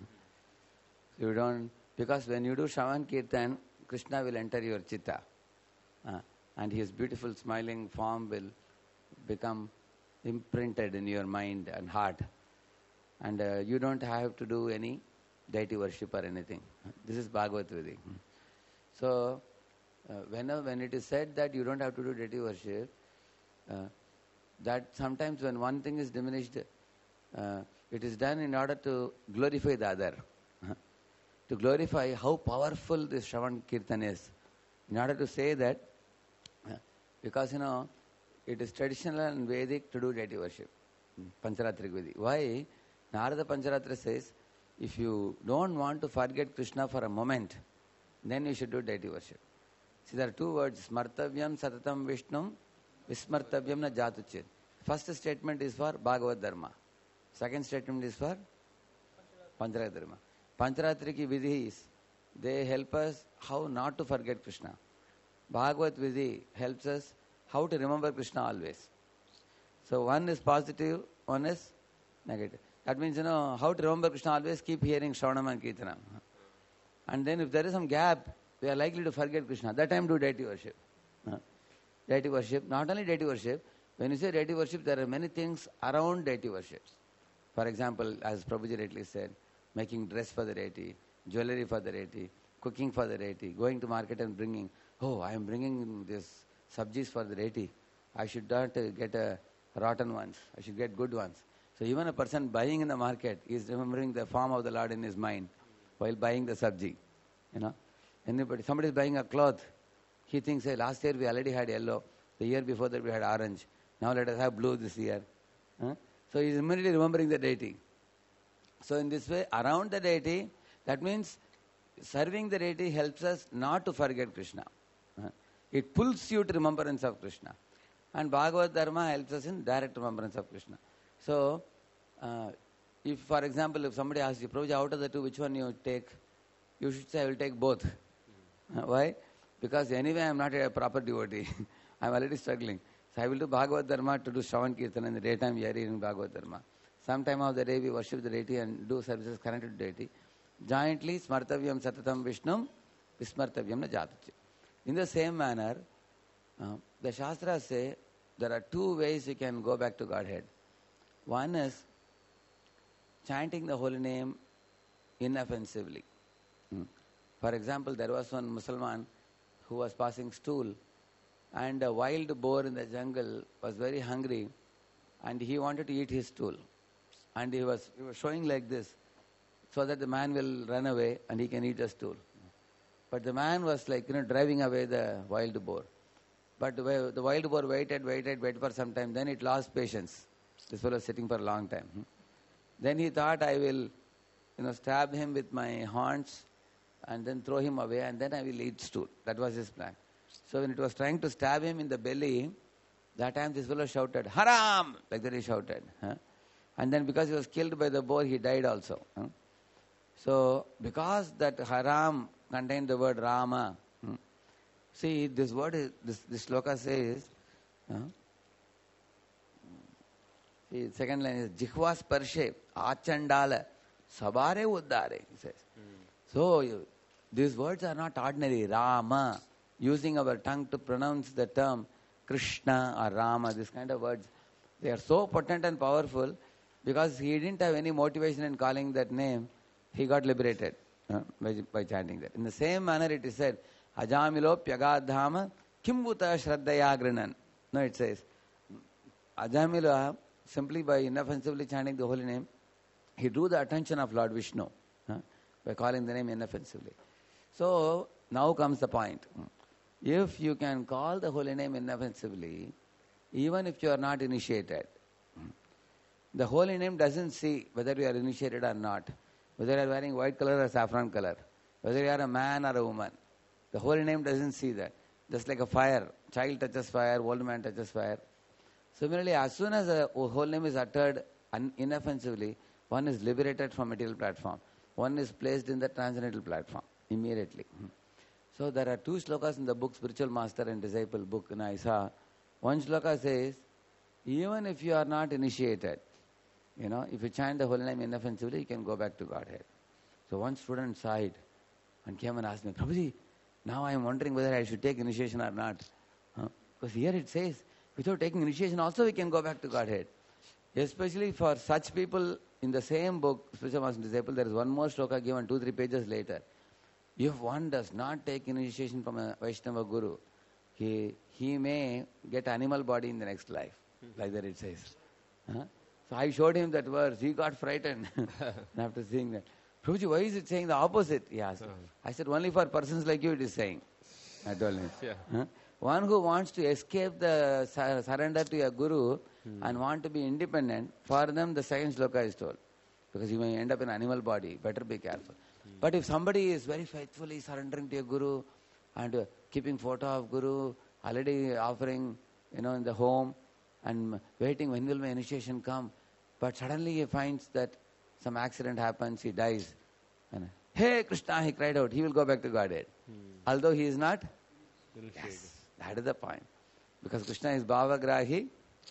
C: You don't, because when you do Shravan Kirtan, Krishna will enter your chitta. Uh, and his beautiful smiling form will become imprinted in your mind and heart. And uh, you don't have to do any deity worship or anything. This is Bhagavad Vidhi. So, uh, when, uh, when it is said that you don't have to do deity worship, uh, that sometimes when one thing is diminished, uh, it is done in order to glorify the other. To glorify how powerful this Shravan Kirtan is. In order to say that, uh, because you know, it is traditional and Vedic to do deity worship. Pancharatric Vidhi. Why? Narada Pancharatra says, if you don't want to forget Krishna for a moment, then you should do deity worship. See, there are two words, Smartavyam Satatam Vishnum, Vismartavyam na Jatuchit. First statement is for Bhagavad Dharma. Second statement is for Pancharatra Dharma. Pancharatriki Vidhis, they help us how not to forget Krishna. Bhagavad Vidhi helps us how to remember Krishna always. So one is positive, one is negative. That means, you know, how to remember Krishna always, keep hearing Shravanam and Kirtanam. And then if there is some gap, we are likely to forget Krishna. That time do deity worship. Uh, deity worship, not only deity worship, when you say deity worship, there are many things around deity worship. For example, as Prabhuji rightly said, making dress for the deity, jewelry for the deity, cooking for the deity, going to market and bringing, oh, I am bringing this sabjis for the deity. I should not uh, get uh, rotten ones. I should get good ones. So even a person buying in the market is remembering the form of the Lord in his mind while buying the sabji. You know, anybody, somebody is buying a cloth. He thinks, hey, last year we already had yellow. The year before that we had orange. Now let us have blue this year. Huh? So he is immediately remembering the deity. So in this way, around the deity, that means serving the deity helps us not to forget Krishna. Uh, It pulls you to remembrance of Krishna. And Bhagavad Dharma helps us in direct remembrance of Krishna. So, uh, if for example, if somebody asks you, Prabhuji, out of the two, which one you take? You should say, I will take both. Uh, why? Because anyway, I am not a proper devotee. I am already struggling. So I will do Bhagavad Dharma to do Shravan Kirtan in the daytime we are reading Bhagavad Dharma. Some time of the day we worship the deity and do services connected to deity. Jointly, Smartavyam Satatam Vishnum, Vismartavyam na Jatuchi. In the same manner, uh, the Shastras say there are two ways you can go back to Godhead. One is chanting the holy name inoffensively. Hmm. For example, there was one Muslim who was passing stool, and a wild boar in the jungle was very hungry, and he wanted to eat his stool. And he was, he was showing like this, so that the man will run away and he can eat the stool. But the man was like, you know, driving away the wild boar. But the the wild boar waited, waited, waited for some time. Then it lost patience. This fellow was sitting for a long time. Hmm. Then he thought, I will, you know, stab him with my horns and then throw him away, and then I will eat stool. That was his plan. So when it was trying to stab him in the belly, that time this fellow shouted, Haram! Like that he shouted. Huh? And then because he was killed by the boar, he died also. Huh? So because that Haram contained the word Rama, hmm? See, this word, is, this, this sloka says, huh? See, second line is Jihva Sparshe, Achandala, Sabare Uddare, he says. Mm. So, you, these words are not ordinary. Rama, using our tongue to pronounce the term Krishna or Rama, this kind of words, they are so potent and powerful because he didn't have any motivation in calling that name. He got liberated uh, by, by chanting that. In the same manner it is said, Ajamilo Pyagadhama Kimbuta Shraddaya Grinan. No, it says, Ajamilo, simply by inoffensively chanting the holy name, he drew the attention of Lord Vishnu huh, by calling the name inoffensively. So, now comes the point. If you can call the holy name inoffensively, even if you are not initiated, the holy name doesn't see whether you are initiated or not, whether you are wearing white color or saffron color, whether you are a man or a woman. The holy name doesn't see that. Just like a fire, child touches fire, old man touches fire. Similarly, as soon as a whole name is uttered un- inoffensively, one is liberated from material platform. One is placed in the transcendental platform immediately. So there are two slokas in the book, Spiritual Master and Disciple book in I saw. One sloka says, even if you are not initiated, you know, if you chant the holy name inoffensively, you can go back to Godhead. So one student saw it and came and asked me, Prabhuji, now I am wondering whether I should take initiation or not. Huh? Because here it says, without taking initiation also we can go back to Godhead. Especially for such people, in the same book, Spiritual Master and Disciple, there is one more sloka given two, three pages later. If one does not take initiation from a Vaishnava Guru, he, he may get animal body in the next life. Mm-hmm. Like that it says. Huh? So I showed him that verse. He got frightened after seeing that. Prabhuji, why is it saying the opposite? He asked. Uh-huh. I said, only for persons like you it is saying. I told him. Yeah. Huh? One who wants to escape the sur- surrender to a guru hmm. and want to be independent, for them the second sloka is told. Because you may end up in animal body. Better be careful. Hmm. But if somebody is very faithfully surrendering to a guru and uh, keeping photo of guru, already offering, you know, in the home and waiting when will my initiation come, but suddenly he finds that some accident happens, he dies. And, hey Krishna, he cried out, he will go back to Godhead. Hmm. Although he is not. Yes. That is the point. Because Krishna is Bhavagrahi.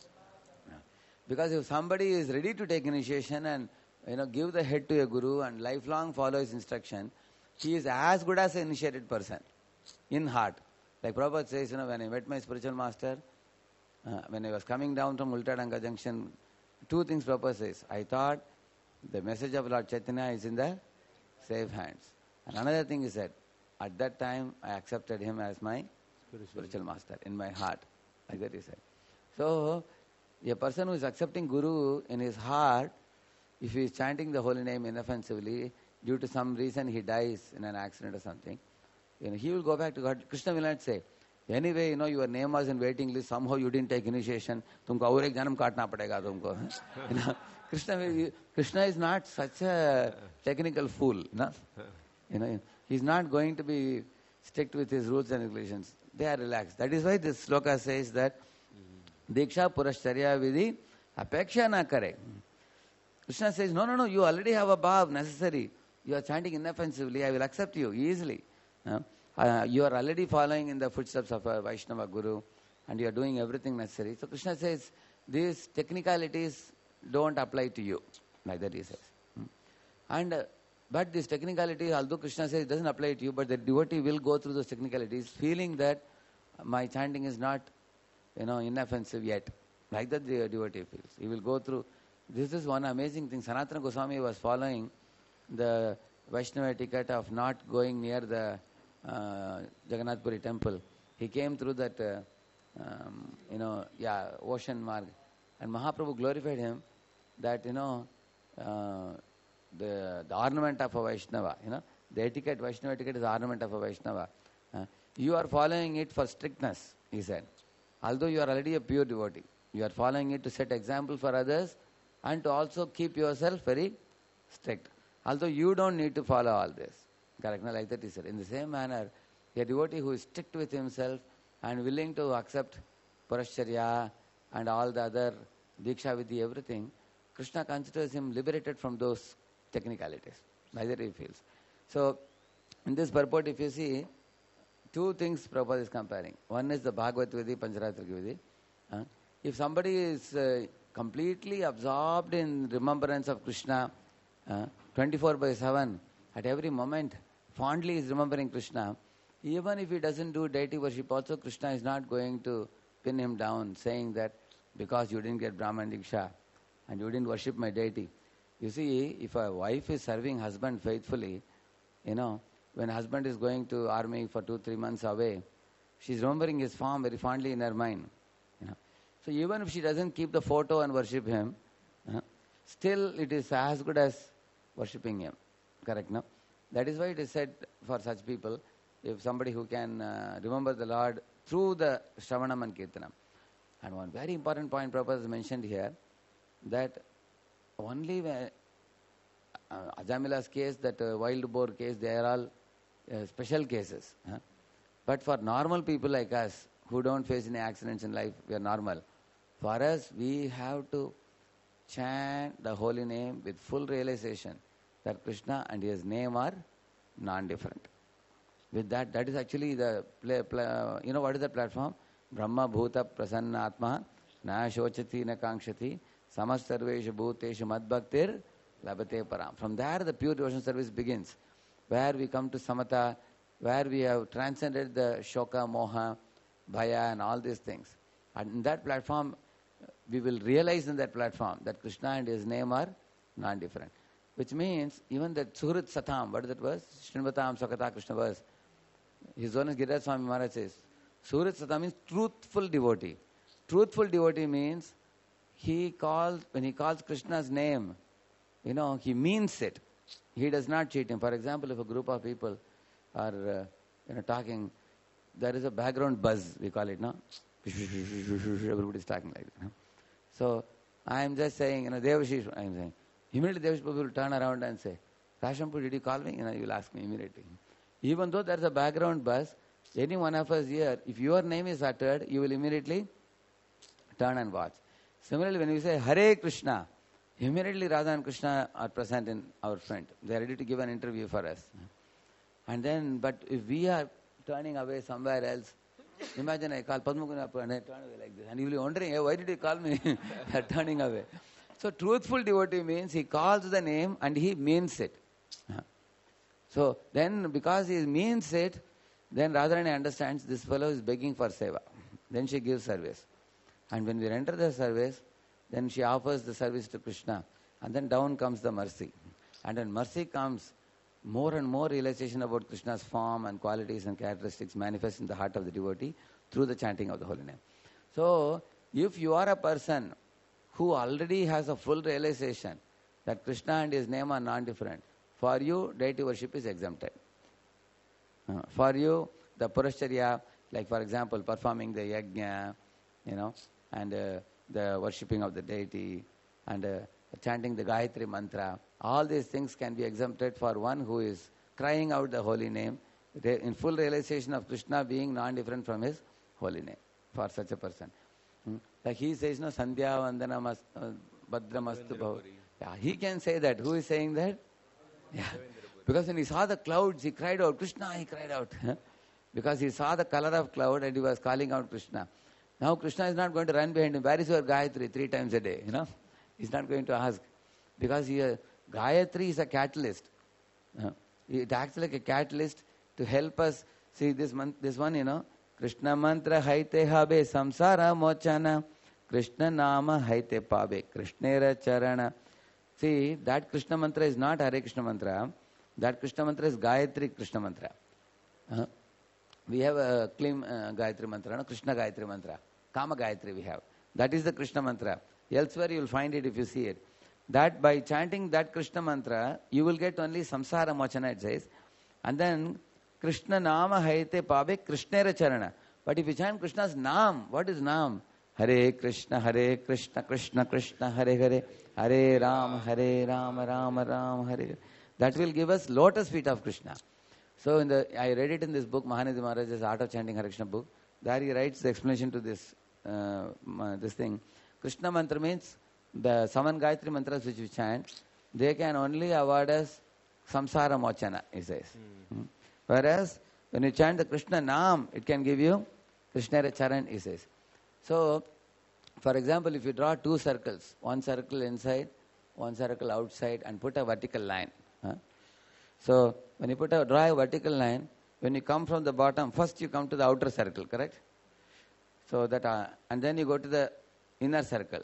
C: Because if somebody is ready to take initiation and, you know, give the head to a guru and lifelong follow his instruction, he is as good as an initiated person in heart. Like Prabhupada says, you know, when I met my spiritual master, uh, when I was coming down from Ultadanga Junction, two things Prabhupada says. I thought the message of Lord Chaitanya is in the safe hands. And another thing he said, at that time I accepted him as my spiritual master in my heart. Like that he said. So, a person who is accepting Guru in his heart, if he is chanting the holy name inoffensively, due to some reason he dies in an accident or something, you know, he will go back to God. Krishna will not say, anyway, you know, your name was in waiting list, somehow you didn't take initiation, tumko aur ek janam kaatna padega tumko. You know, Krishna, will, Krishna is not such a technical fool. No? You know, he is not going to be strict with his rules and regulations. They are relaxed. That is why this sloka says that Diksha Purashcharya Vidhi Apeksha na kare. Krishna says, no, no, no, you already have a bhav necessary. You are chanting inoffensively, I will accept you easily. Uh, uh, you are already following in the footsteps of a Vaishnava Guru and you are doing everything necessary. So Krishna says, these technicalities don't apply to you. Like that he says. Hmm. And uh, But this technicality, although Krishna says it doesn't apply to you, but the devotee will go through those technicalities, feeling that my chanting is not, you know, inoffensive yet. Like that the devotee feels. He will go through this is one amazing thing. Sanatana Goswami was following the Vaishnava etiquette of not going near the uh, Jagannath Puri temple. He came through that, uh, um, you know, yeah, ocean marg. And Mahaprabhu glorified him that, you know, uh, the, the ornament of a Vaishnava, you know, the etiquette, Vaishnava etiquette is the ornament of a Vaishnava. Uh, you are following it for strictness, he said. Although you are already a pure devotee, you are following it to set example for others and to also keep yourself very strict. Although you don't need to follow all this. Correct? No, like that he said. In the same manner, a devotee who is strict with himself and willing to accept Purashcharya and all the other Diksha Vidhi, everything, Krishna considers him liberated from those technicalities. Neither he feels. So, in this purport, if you see, two things Prabhupada is comparing. One is the Bhagavad Vidhi, Pancharatrika Vidhi. Uh, if somebody is uh, completely absorbed in remembrance of Krishna, uh, twenty-four by seven, at every moment, fondly is remembering Krishna, even if he doesn't do deity worship also, Krishna is not going to pin him down, saying that because you didn't get Brahman Diksha and you didn't worship my deity. You see, if a wife is serving husband faithfully, you know, when husband is going to army for two, three months away, she's remembering his form very fondly in her mind. You know. So even if she doesn't keep the photo and worship him, uh, still it is as good as worshipping him. Correct, no? That is why it is said for such people, if somebody who can uh, remember the Lord through the Shravanam and Kirtanam. And one very important point Prabhupada has mentioned here, that only when uh, Ajamila's case, that uh, wild boar case, they are all uh, special cases. Huh? But for normal people like us, who don't face any accidents in life, we are normal. For us, we have to chant the holy name with full realization that Krishna and his name are non-different. With that, that is actually the, play, play, uh, you know what is the platform? Brahma Bhuta Prasanna Atma Na Shochati Na Kankshati Samastarveshu Bhuteshu Madbhaktir Labate Param. From there, the pure devotion service begins, where we come to Samatha, where we have transcended the Shoka, Moha, Bhaya and all these things. And in that platform, we will realize in that platform that Krishna and his name are non-different. Which means, even that Suhrit Satam, what is that verse? Srinvatam Sakata Krishna verse. His Holiness Giriraj Swami Maharaj says, Suhrit Satam means truthful devotee. Truthful devotee means, he calls, when he calls Krishna's name, you know, he means it. He does not cheat him. For example, if a group of people are, uh, you know, talking, there is a background buzz, we call it, no? Everybody is talking like that. No? So, I am just saying, you know, Devashish, I am saying, immediately Devashish will turn around and say, Rashampur, did you call me? You know, you will ask me immediately. Even though there is a background buzz, any one of us here, if your name is uttered, you will immediately turn and watch. Similarly, when we say Hare Krishna, immediately Radha and Krishna are present in our front. They are ready to give an interview for us. And then, but if we are turning away somewhere else, imagine I call Padmakunappa and I turn away like this. And you will be wondering, hey, why did you call me? They are turning away. So truthful devotee means he calls the name and he means it. So then, because he means it, then Radharani understands this fellow is begging for seva. Then she gives service. And when we enter the service, then she offers the service to Krishna. And then down comes the mercy. And when mercy comes, more and more realization about Krishna's form and qualities and characteristics manifest in the heart of the devotee through the chanting of the holy name. So, if you are a person who already has a full realization that Krishna and his name are non-different, for you, deity worship is exempted. Uh, for you, the Purashcharya, like for example, performing the yajna, you know, and uh, the worshipping of the deity, and uh, chanting the Gayatri mantra, all these things can be exempted for one who is crying out the holy name in full realization of Krishna being non-different from his holy name, for such a person. Hmm? Like he says, no, Sandhya Vandana mas, uh, Bhadramastu Bhav. Yeah, he can say that. Who is saying that? Yeah. Because when he saw the clouds, he cried out, Krishna, he cried out. Because he saw the color of cloud and he was calling out Krishna. Now Krishna is not going to run behind him. Where is your Gayatri? Three times a day, you know. He's not going to ask. Because he, uh, Gayatri is a catalyst. Uh, it acts like a catalyst to help us. See this, month, this one, you know. Krishna mantra haite habe samsara mochana. Krishna Nama Haite Pabe, Krishnera Charana. See, that Krishna mantra is not Hare Krishna mantra. That Krishna mantra is Gayatri Krishna mantra. Uh, we have a Klim uh, Gayatri mantra, no? Krishna Gayatri mantra. Kama Gayatri we have. That is the Krishna mantra. Elsewhere you will find it if you see it. That by chanting that Krishna mantra, you will get only samsara mochana, it says. And then Krishna Nama Haite Pabe Krishnera Charana. But if you chant Krishna's Naam, what is Naam? Hare Krishna, Hare Krishna, Krishna Krishna, Hare Hare, Hare Ram, Hare Ram, Ram Ram, Hare Hare. That will give us lotus feet of Krishna. So in the, I read it in this book, Mahanidhi Maharaj's Art of Chanting Hare Krishna book. There he writes the explanation to this, uh, this thing. Krishna mantra means the seven Gayatri mantras which we chant, they can only avoid us samsara mochana, he says. Mm. Mm. Whereas when you chant the Krishna Naam, it can give you Krishnera Charan, he says. So, for example, if you draw two circles, one circle inside, one circle outside, and put a vertical line. Huh? So, when you put a draw a vertical line, when you come from the bottom, first you come to the outer circle, correct? So that, uh, and then you go to the inner circle.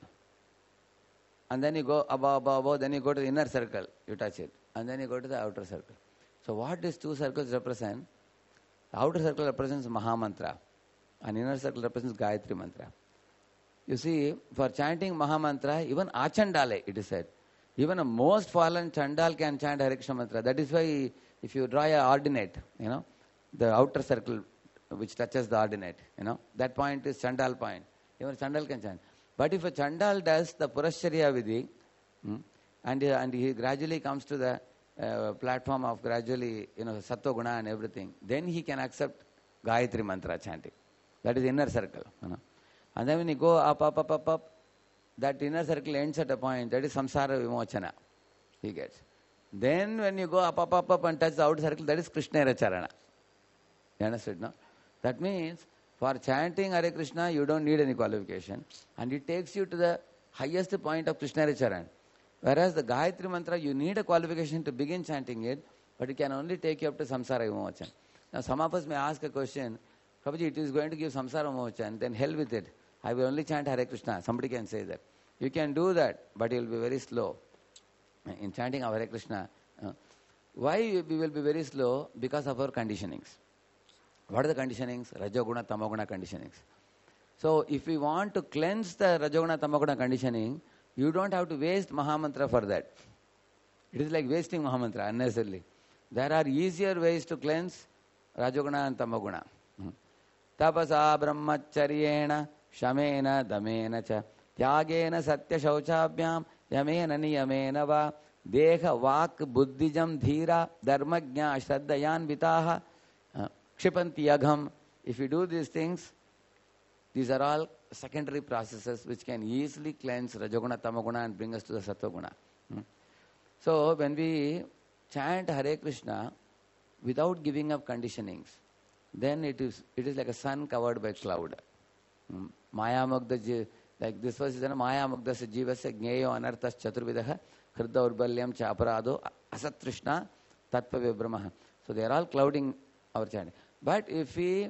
C: And then you go above, above, above, then you go to the inner circle, you touch it. And then you go to the outer circle. So what these two circles represent? The outer circle represents Mahamantra. And inner circle represents Gayatri Mantra. You see, for chanting Mahamantra, even Achandale, it is said. Even a most fallen Chandal can chant Hare Krishna Mantra. That is why if you draw a ordinate, you know, the outer circle which touches the ordinate, you know, that point is Chandal point. Even Chandal can chant. But if a Chandal does the Purashcharya Vidhi, hmm, and, uh, and he gradually comes to the uh, platform of gradually, you know, Sattva Guna and everything, then he can accept Gayatri Mantra chanting. That is inner circle. You know. And then when you go up, up, up, up, up, that inner circle ends at a point, that is Samsara Vimochana, he gets. Then when you go up, up, up, up and touch the outer circle, that is Krishnera Charana. You understood, no? That means, for chanting Hare Krishna, you don't need any qualification. And it takes you to the highest point of Krishnera Charan. Whereas the Gayatri Mantra, you need a qualification to begin chanting it, but it can only take you up to Samsara Vimochan. Now some of us may ask a question, Prabhuji, it is going to give Samsara Vimochan, then hell with it. I will only chant Hare Krishna. Somebody can say that. You can do that, but you will be very slow in chanting Hare Krishna. Uh, why we will be very slow? Because of our conditionings. What are the conditionings? Rajoguna, Tamoguna conditionings. So if we want to cleanse the Rajoguna, Tamoguna conditioning, you don't have to waste Mahamantra for that. It is like wasting Mahamantra unnecessarily. There are easier ways to cleanse Rajoguna and Tamoguna. Tapasa brahmacharyena shamena damena cha tyagena satya shauchabhyam yamena niyamena va deha vak buddhijam dhira dharmagnya shraddhayan vitaha kshipanti yagham. If you do these things, these are all secondary processes which can easily cleanse Rajoguna, Tamoguna and bring us to the Sattva-guna. Hmm. So when we chant Hare Krishna without giving up conditionings, then it is it is like a sun covered by cloud. Hmm. Maya Magda, like this verse is Maya Magda se jivasya gneyo anarthas chaturvidaha hridda urbalyam cha aparado asatrishna tatpa vibramaha. So they are all clouding our chanting. But if we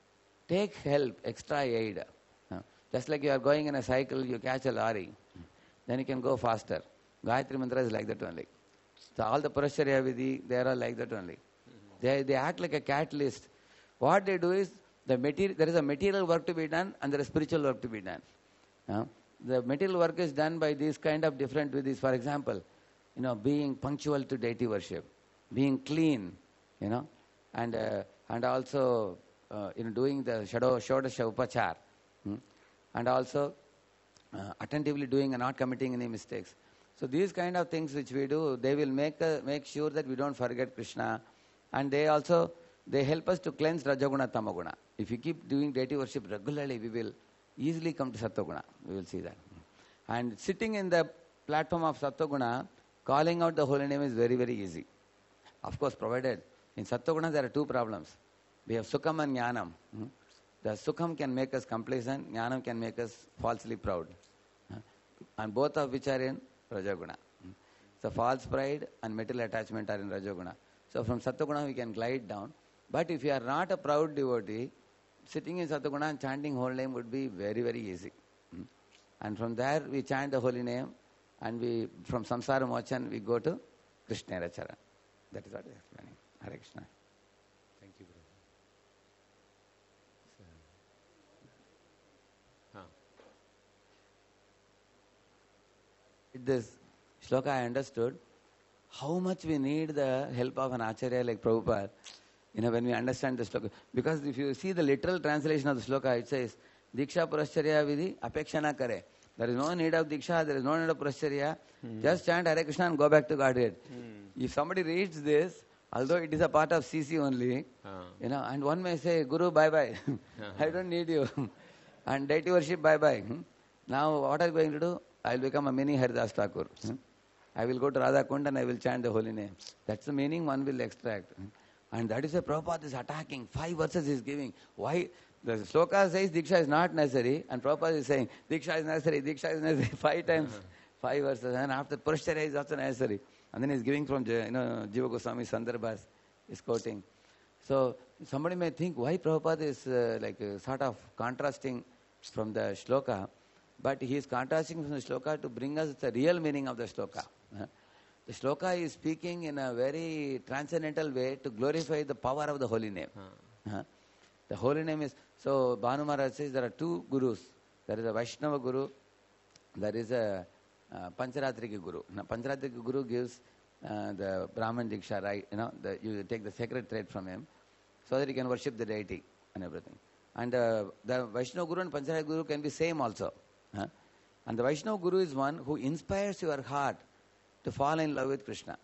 C: take help, extra aid, uh, just like you are going in a cycle, you catch a lorry, then you can go faster. Gayatri Mantra is like that only. So all the Purashcharya Vidhi, they are all like that only. They, they act like a catalyst. What they do is, the material, there is a material work to be done and there is spiritual work to be done. Uh, the material work is done by these kind of different Vidhis. For example, you know, being punctual to deity worship, being clean, you know, and uh, and also uh, you know, doing the Shado, Shodasha Upachar, hmm? and also uh, attentively doing and not committing any mistakes. So these kind of things which we do, they will make uh, make sure that we don't forget Krishna, and they also they help us to cleanse Rajoguna, Tamoguna. If you keep doing deity worship regularly, we will easily come to Sattva-guna. We will see that. And sitting in the platform of Sattva-guna, calling out the holy name is very, very easy. Of course, provided in Sattva-guna there are two problems. We have Sukham and Jnanam. Hmm? The Sukham can make us complacent, Jnanam can make us falsely proud. Huh? And both of which are in Rajoguna. Hmm? So false pride and material attachment are in Rajoguna. So from Sattva-guna we can glide down. But if you are not a proud devotee, sitting in Sattva-guna and chanting whole name would be very, very easy. Hmm? And from there we chant the holy name, and we, from Samsara Mochan, we go to Krishna Charan. That is what he is explaining. Hare Krishna.
A: Thank you, brother. So, huh.
C: With this shloka I understood how much we need the help of an acharya like Prabhupada, you know, when we understand the shloka. Because if you see the literal translation of the shloka, it says, Diksha Purascharya Vidhi Apekshana Kare. There is no need of Diksha, there is no need of Purascharya. Hmm. Just chant Hare Krishna and go back to Godhead. Hmm. If somebody reads this, although it is a part of C C only, uh. you know, and one may say, Guru, bye-bye. uh-huh. I don't need you. And deity worship, bye-bye. Now, what are you going to do? I will become a mini Haridas Thakur. I will go to Radha Kund and I will chant the holy name. That's the meaning one will extract. And that is why Prabhupada is attacking. Five verses he is giving. Why? The sloka says Diksha is not necessary, and Prabhupada is saying Diksha is necessary, Diksha is necessary. Five times, uh-huh. five verses. And after Purusharya is also necessary. And then he is giving from, you know, Jiva Goswami Sandarbhas, is quoting. So somebody may think why Prabhupada is uh, like uh, sort of contrasting from the shloka, but he is contrasting from the shloka to bring us the real meaning of the shloka. Uh, the shloka is speaking in a very transcendental way to glorify the power of the holy name. Uh-huh. Uh, the holy name is, so Bhanu Maharaj says there are two gurus. There is a Vaishnava guru, there is a uh, Pancharatrika guru. Now Pancharatrika guru gives uh, the Brahman Diksha, right? You know, the, you take the sacred thread from him so that you can worship the deity and everything. And uh, the Vaishnava guru and Pancharatrika guru can be same also. Huh? And the Vaishnava guru is one who inspires your heart to fall in love with Krishna.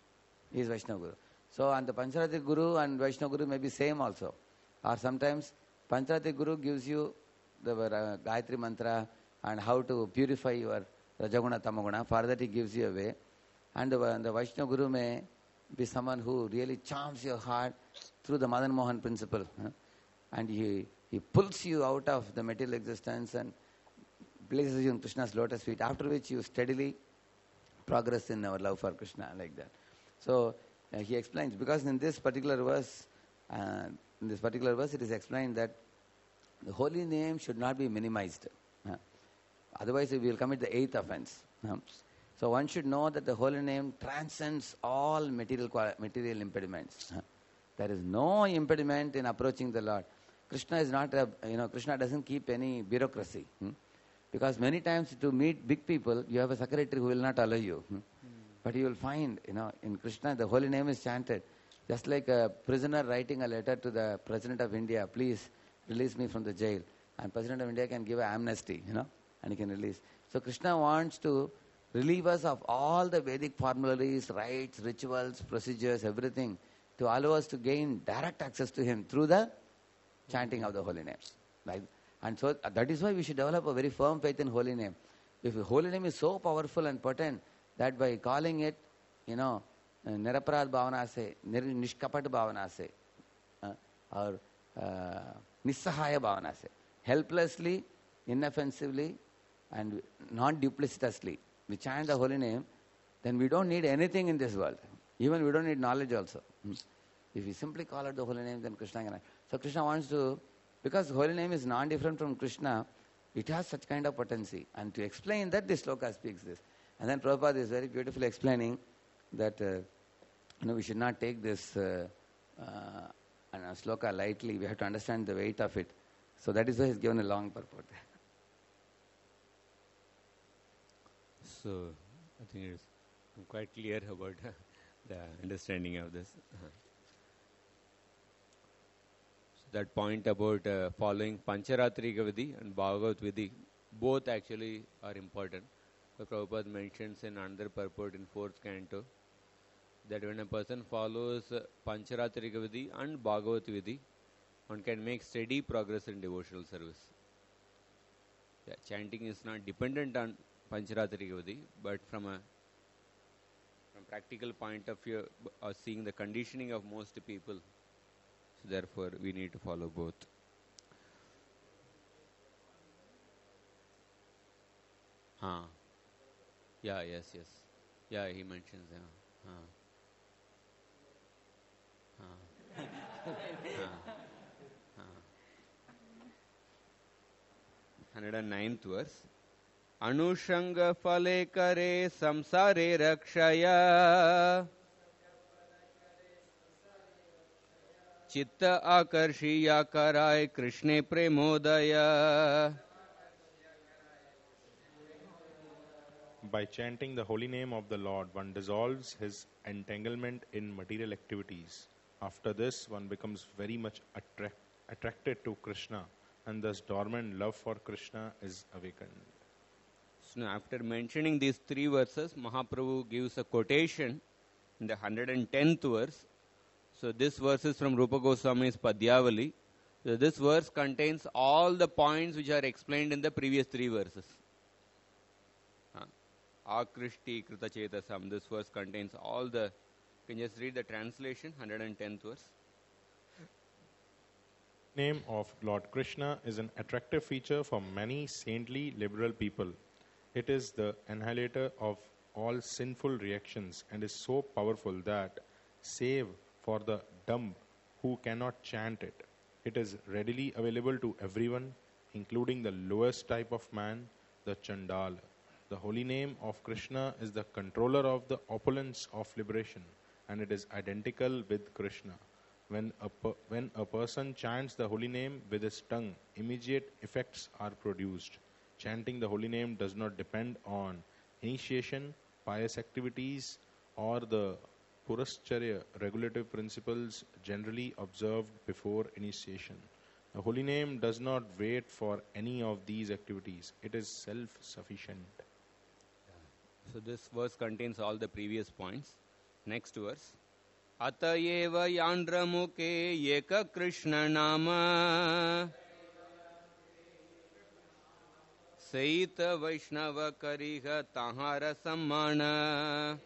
C: He is Vaishnava guru. So, and the Pancharatrika guru and Vaishnava guru may be same also. Or sometimes Pancharatrika guru gives you the uh, Gayatri mantra and how to purify your Rajaguna Tamaguna. For that he gives you a way. And the, uh, the Vaishnava guru may be someone who really charms your heart through the Madan Mohan principle. Huh? And he, he pulls you out of the material existence and places you in Krishna's lotus feet, after which you steadily progress in our love for Krishna, like that. So uh, he explains, because in this particular verse, uh, in this particular verse it is explained that the holy name should not be minimized. Uh, otherwise we will commit the eighth offense. Uh, so one should know that the holy name transcends all material material impediments. Uh, there is no impediment in approaching the Lord. Krishna is not a, you know, Krishna doesn't keep any bureaucracy. Hmm? Because many times to meet big people, you have a secretary who will not allow you. Hmm? Mm. But you will find, you know, in Krishna, the holy name is chanted. Just like a prisoner writing a letter to the President of India, please release me from the jail. And President of India can give an amnesty, you know, and he can release. So Krishna wants to relieve us of all the Vedic formularies, rites, rituals, procedures, everything, to allow us to gain direct access to him through the chanting of the holy name. Right? And so that is why we should develop a very firm faith in holy name. If the holy name is so powerful and potent that by calling it, you know, Niraparad Bhavana se, Nishkapat Bhavana se, uh, or uh, Nissahaya Bhavana se, helplessly, inoffensively, and non-duplicitously, we chant the holy name, then we don't need anything in this world. Even we don't need knowledge also. Hmm. If we simply call out the holy name, then Krishna can. So Krishna wants to, because holy name is non-different from Krishna, it has such kind of potency. And to explain that, this sloka speaks this. And then Prabhupada is very beautifully explaining that uh, you know, we should not take this uh, uh, sloka lightly. We have to understand the weight of it. So that is why he's given a long purport.
A: So I think it's I'm quite clear about the understanding of this. Uh-huh. That point about uh, following Pancharatrika Vidhi and Bhagavat Vidhi, both actually are important. But Prabhupada mentions in another purport in fourth canto that when a person follows uh, Pancharatrika Vidhi and Bhagavat Vidhi, one can make steady progress in devotional service. Yeah, chanting is not dependent on Pancharatrika Vidhi, but from a from practical point of view, uh, seeing the conditioning of most people, so therefore we need to follow both. Huh. Yeah, yes, yes. Yeah, he mentions, yeah. Huh. Huh. Huh. Huh. one hundred ninth verse. anushanga phale kare samsare rakshaya chitta akarshiya karay krishne premodaya.
K: By chanting the holy name of the Lord, one dissolves his entanglement in material activities. After this, one becomes very much attract, attracted to Krishna, and thus dormant love for Krishna is awakened.
A: So now after mentioning these three verses, Mahaprabhu gives a quotation in the one hundred tenth verse. So this verse is from Rupa Goswami's Padyavali. So this verse contains all the points which are explained in the previous three verses. Akrishti Krita Chetasam. This verse contains all the. Can you just read the translation, one hundred tenth verse?
K: Name of Lord Krishna is an attractive feature for many saintly liberal people. It is the annihilator of all sinful reactions and is so powerful that, save for the dumb who cannot chant it, it is readily available to everyone, including the lowest type of man, the Chandala. The holy name of Krishna is the controller of the opulence of liberation, and it is identical with Krishna. When a, per, when a person chants the holy name with his tongue, immediate effects are produced. Chanting the holy name does not depend on initiation, pious activities, or the Purascharya regulative principles generally observed before initiation. The holy name does not wait for any of these activities. It is self-sufficient.
A: So this verse contains all the previous points. Next verse. Atayeva yandramuke yeka Krishna nama Saita Vaishnava kariha tahara sammana.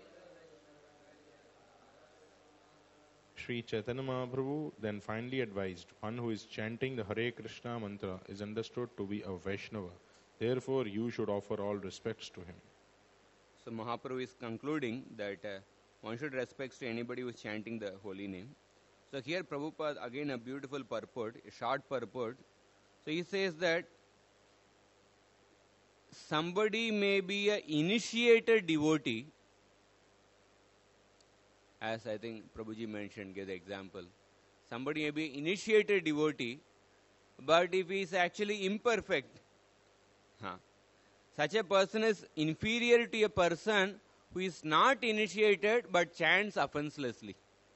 K: Sri Chaitanya Mahaprabhu then finally advised, one who is chanting the Hare Krishna mantra is understood to be a Vaishnava. Therefore, you should offer all respects to him.
A: So Mahaprabhu is concluding that uh, one should respect to anybody who is chanting the holy name. So here Prabhupada, again a beautiful purport, a short purport. So he says that somebody may be an initiated devotee, as I think Prabhuji mentioned, gave the example. Somebody may be an initiated devotee, but if he is actually imperfect, huh, such a person is inferior to a person who is not initiated but chants offenselessly.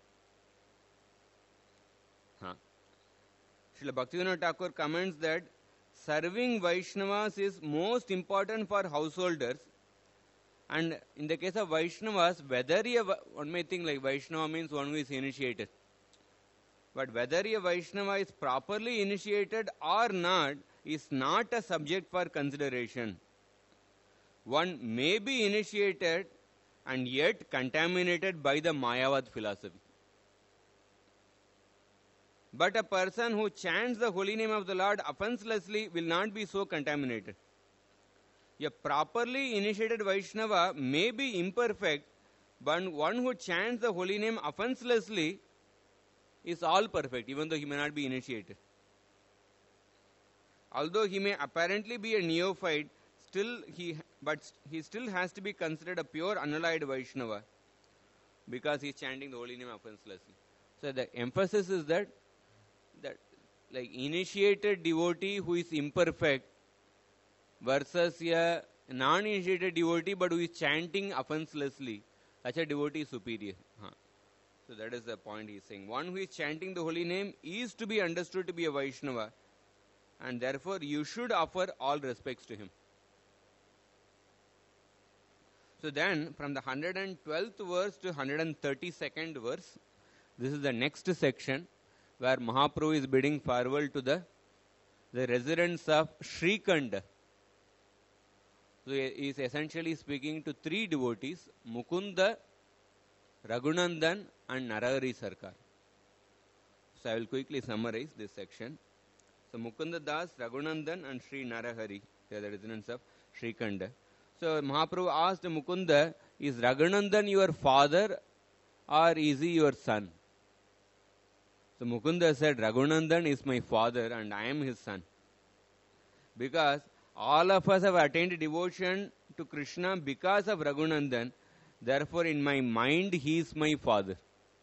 A: Huh. Srila Bhaktivinoda Thakur comments that serving Vaishnavas is most important for householders, and in the case of Vaishnavas, whether a, one may think like Vaishnava means one who is initiated, but whether a Vaishnava is properly initiated or not is not a subject for consideration. One may be initiated and yet contaminated by the Mayavad philosophy. But a person who chants the holy name of the Lord offenselessly will not be so contaminated. A properly initiated Vaishnava may be imperfect, but one who chants the holy name offenselessly is all perfect, even though he may not be initiated. Although he may apparently be a neophyte, still he, but he still has to be considered a pure unalloyed Vaishnava because he is chanting the holy name offenselessly. So the emphasis is that that like initiated devotee who is imperfect versus a non-initiated devotee but who is chanting offenselessly, such a devotee is superior. Huh. So that is the point he is saying. One who is chanting the holy name is to be understood to be a Vaishnava, and therefore you should offer all respects to him. So then, from the one hundred twelfth verse to one hundred thirty-second verse, this is the next section where Mahaprabhu is bidding farewell to the, the residents of Shrikanda. So he is essentially speaking to three devotees, Mukunda, Raghunandan and Narahari Sarkar. So I will quickly summarize this section. So Mukunda Das, Raghunandan and Sri Narahari, they are the residents of Shrikanda. So Mahaprabhu asked Mukunda, is Raghunandan your father or is he your son? So Mukunda said, Raghunandan is my father and I am his son. Because all of us have attained devotion to Krishna because of Raghunandan. Therefore, in my mind, he is my father.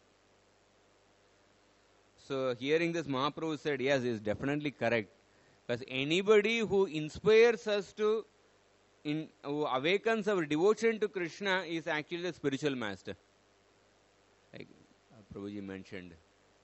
A: So, hearing this, Mahaprabhu said, yes, he is definitely correct. Because anybody who inspires us to, in, who awakens our devotion to Krishna is actually the spiritual master. Like uh, Prabhuji mentioned.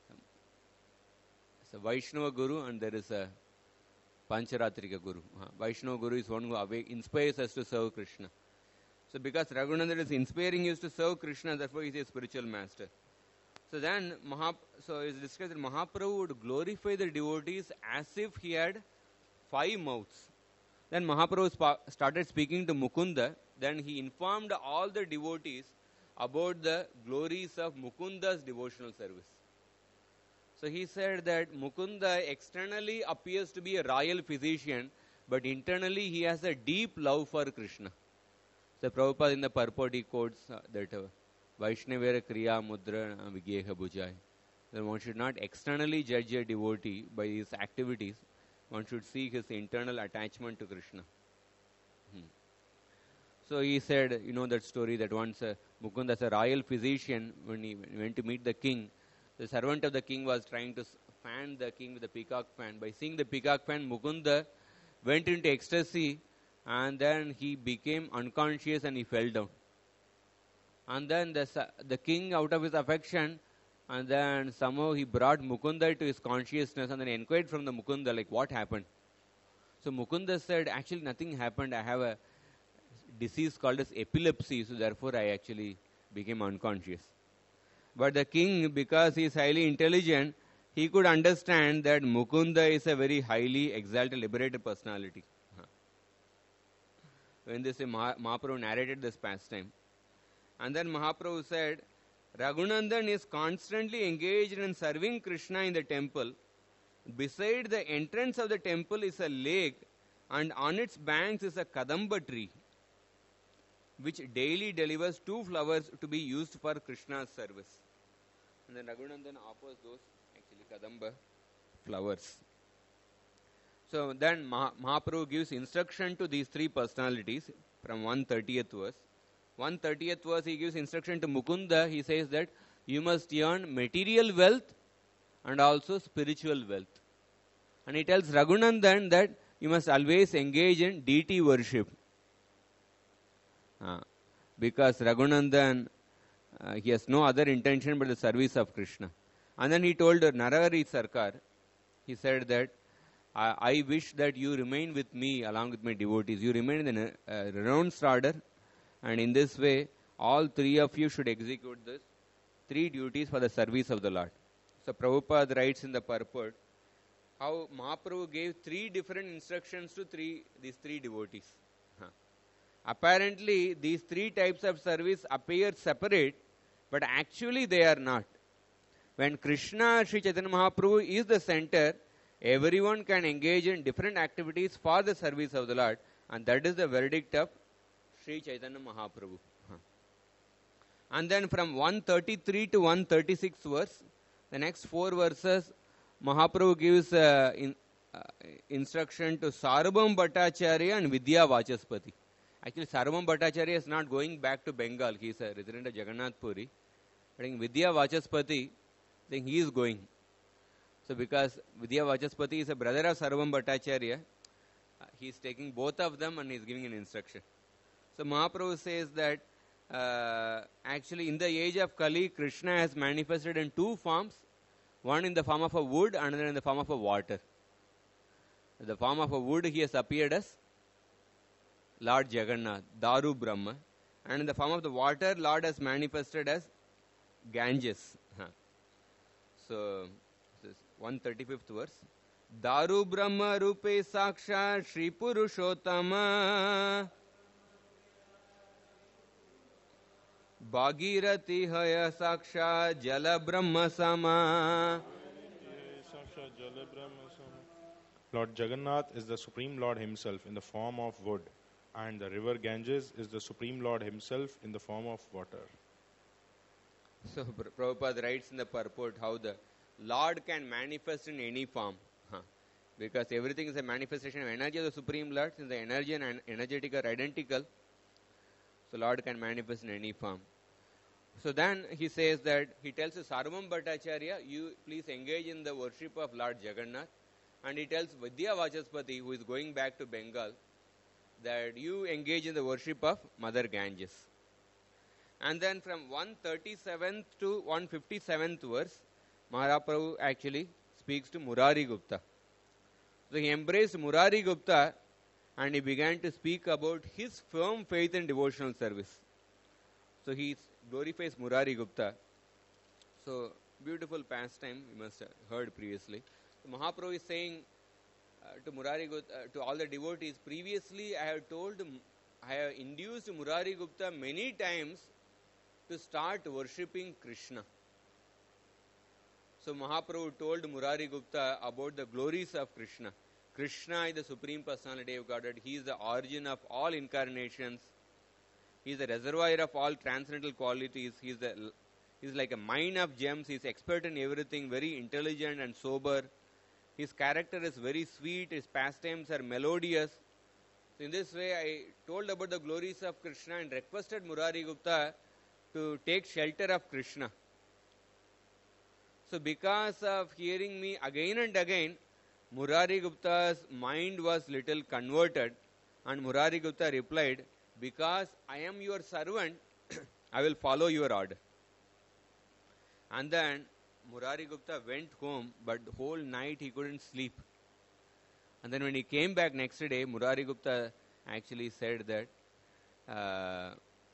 A: It's a Vaishnava Guru and there is a Pancharatrika Guru. Uh, Vaishnava Guru is one who awake, inspires us to serve Krishna. So because Raghunandan is inspiring us to serve Krishna, therefore he is a spiritual master. So then, Mahap so it is discussed that Mahaprabhu would glorify the devotees as if he had five mouths. Then Mahaprabhu spa started speaking to Mukunda. Then he informed all the devotees about the glories of Mukunda's devotional service. So he said that Mukunda externally appears to be a royal physician, but internally he has a deep love for Krishna. So Prabhupada in the purport he quotes uh, that uh, Vaishnavera Kriya Mudra Vigeha Bhujai. That one should not externally judge a devotee by his activities. One should see his internal attachment to Krishna. Hmm. So he said, you know that story that once uh, Mukunda as a royal physician, when he went to meet the king, the servant of the king was trying to fan the king with a peacock fan. By seeing the peacock fan, Mukunda went into ecstasy and then he became unconscious and he fell down. And then the, the king, out of his affection, and then somehow he brought Mukunda to his consciousness and then inquired from the Mukunda, like, what happened? So Mukunda said, actually nothing happened. I have a disease called as epilepsy, so therefore I actually became unconscious. But the king, because he is highly intelligent, he could understand that Mukunda is a very highly exalted, liberated personality. Huh. When this Mah Mahaprabhu narrated this pastime, and then Mahaprabhu said, Raghunandan is constantly engaged in serving Krishna in the temple. Beside the entrance of the temple is a lake, and on its banks is a kadamba tree, which daily delivers two flowers to be used for Krishna's service. And then Raghunandan offers those actually kadamba flowers. So then Mah Mahaprabhu gives instruction to these three personalities from one thirtieth verse. one thirtieth verse, he gives instruction to Mukunda. He says that you must earn material wealth and also spiritual wealth. And he tells Raghunandan that you must always engage in deity worship. Uh, because Raghunandan, uh, he has no other intention but the service of Krishna. And then he told Narahari Sarkar, he said that, I, I wish that you remain with me along with my devotees. You remain in the uh, renounced order. And in this way, all three of you should execute this three duties for the service of the Lord. So Prabhupada writes in the purport how Mahaprabhu gave three different instructions to three these three devotees. Huh. Apparently, these three types of service appear separate, but actually they are not. When Krishna, Sri Chaitanya Mahaprabhu is the center, everyone can engage in different activities for the service of the Lord, and that is the verdict of Sri Chaitanya Mahaprabhu. Huh. And then from one thirty-three to one thirty-six verse, the next four verses, Mahaprabhu gives uh, in, uh, instruction to Sarvabhauma Bhattacharya and Vidya Vachaspati. Actually, Sarvabhauma Bhattacharya is not going back to Bengal. He is a resident of Jagannath Puri. I think Vidya Vachaspati, I think he is going. So because Vidya Vachaspati is a brother of Sarvabhauma Bhattacharya, uh, he is taking both of them and he is giving an instruction. So Mahaprabhu says that uh, actually in the age of Kali, Krishna has manifested in two forms, one in the form of a wood, another in the form of a water. In the form of a wood, he has appeared as Lord Jagannath, Daru Brahma, and in the form of the water, Lord has manifested as Ganges. Huh. So, this is one thirty-fifth verse. Daru Brahma Rupe Saksha Shri Purushottama Bhagirati Haya Saksha Jala Brahma Sama.
K: Lord Jagannath is the Supreme Lord himself in the form of wood, and the river Ganges is the Supreme Lord himself in the form of water.
A: So Prabhupada writes in the purport how the Lord can manifest in any form. Huh. because everything is a manifestation of energy of the Supreme Lord. Since the energy and en- energetic are identical, so Lord can manifest in any form. So then he says that, he tells Sarvam Bhattacharya, you please engage in the worship of Lord Jagannath. And he tells Vidya Vachaspati, who is going back to Bengal, that you engage in the worship of Mother Ganges. And then from one thirty-seventh to one fifty-seventh verse, Mahaprabhu actually speaks to Murari Gupta. So he embraced Murari Gupta and he began to speak about his firm faith in devotional service. So he glorifies Murari Gupta. So beautiful pastime you must have heard previously. So Mahaprabhu is saying uh, to Murari Gupta, uh, to all the devotees, previously I have told, I have induced Murari Gupta many times to start worshipping Krishna. So Mahaprabhu told Murari Gupta about the glories of Krishna. Krishna is the Supreme Personality of Godhead. He is the origin of all incarnations. He is the reservoir of all transcendental qualities. He is, the, he is like a mine of gems. He is expert in everything, very intelligent and sober. His character is very sweet. His pastimes are melodious. So in this way, I told about the glories of Krishna and requested Murari Gupta to take shelter of Krishna. So because of hearing me again and again, Murari Gupta's mind was little converted, and Murari Gupta replied, because I am your servant, I will follow your order. And then Murari Gupta went home, but the whole night he couldn't sleep. And then when he came back next day, Murari Gupta actually said that, uh,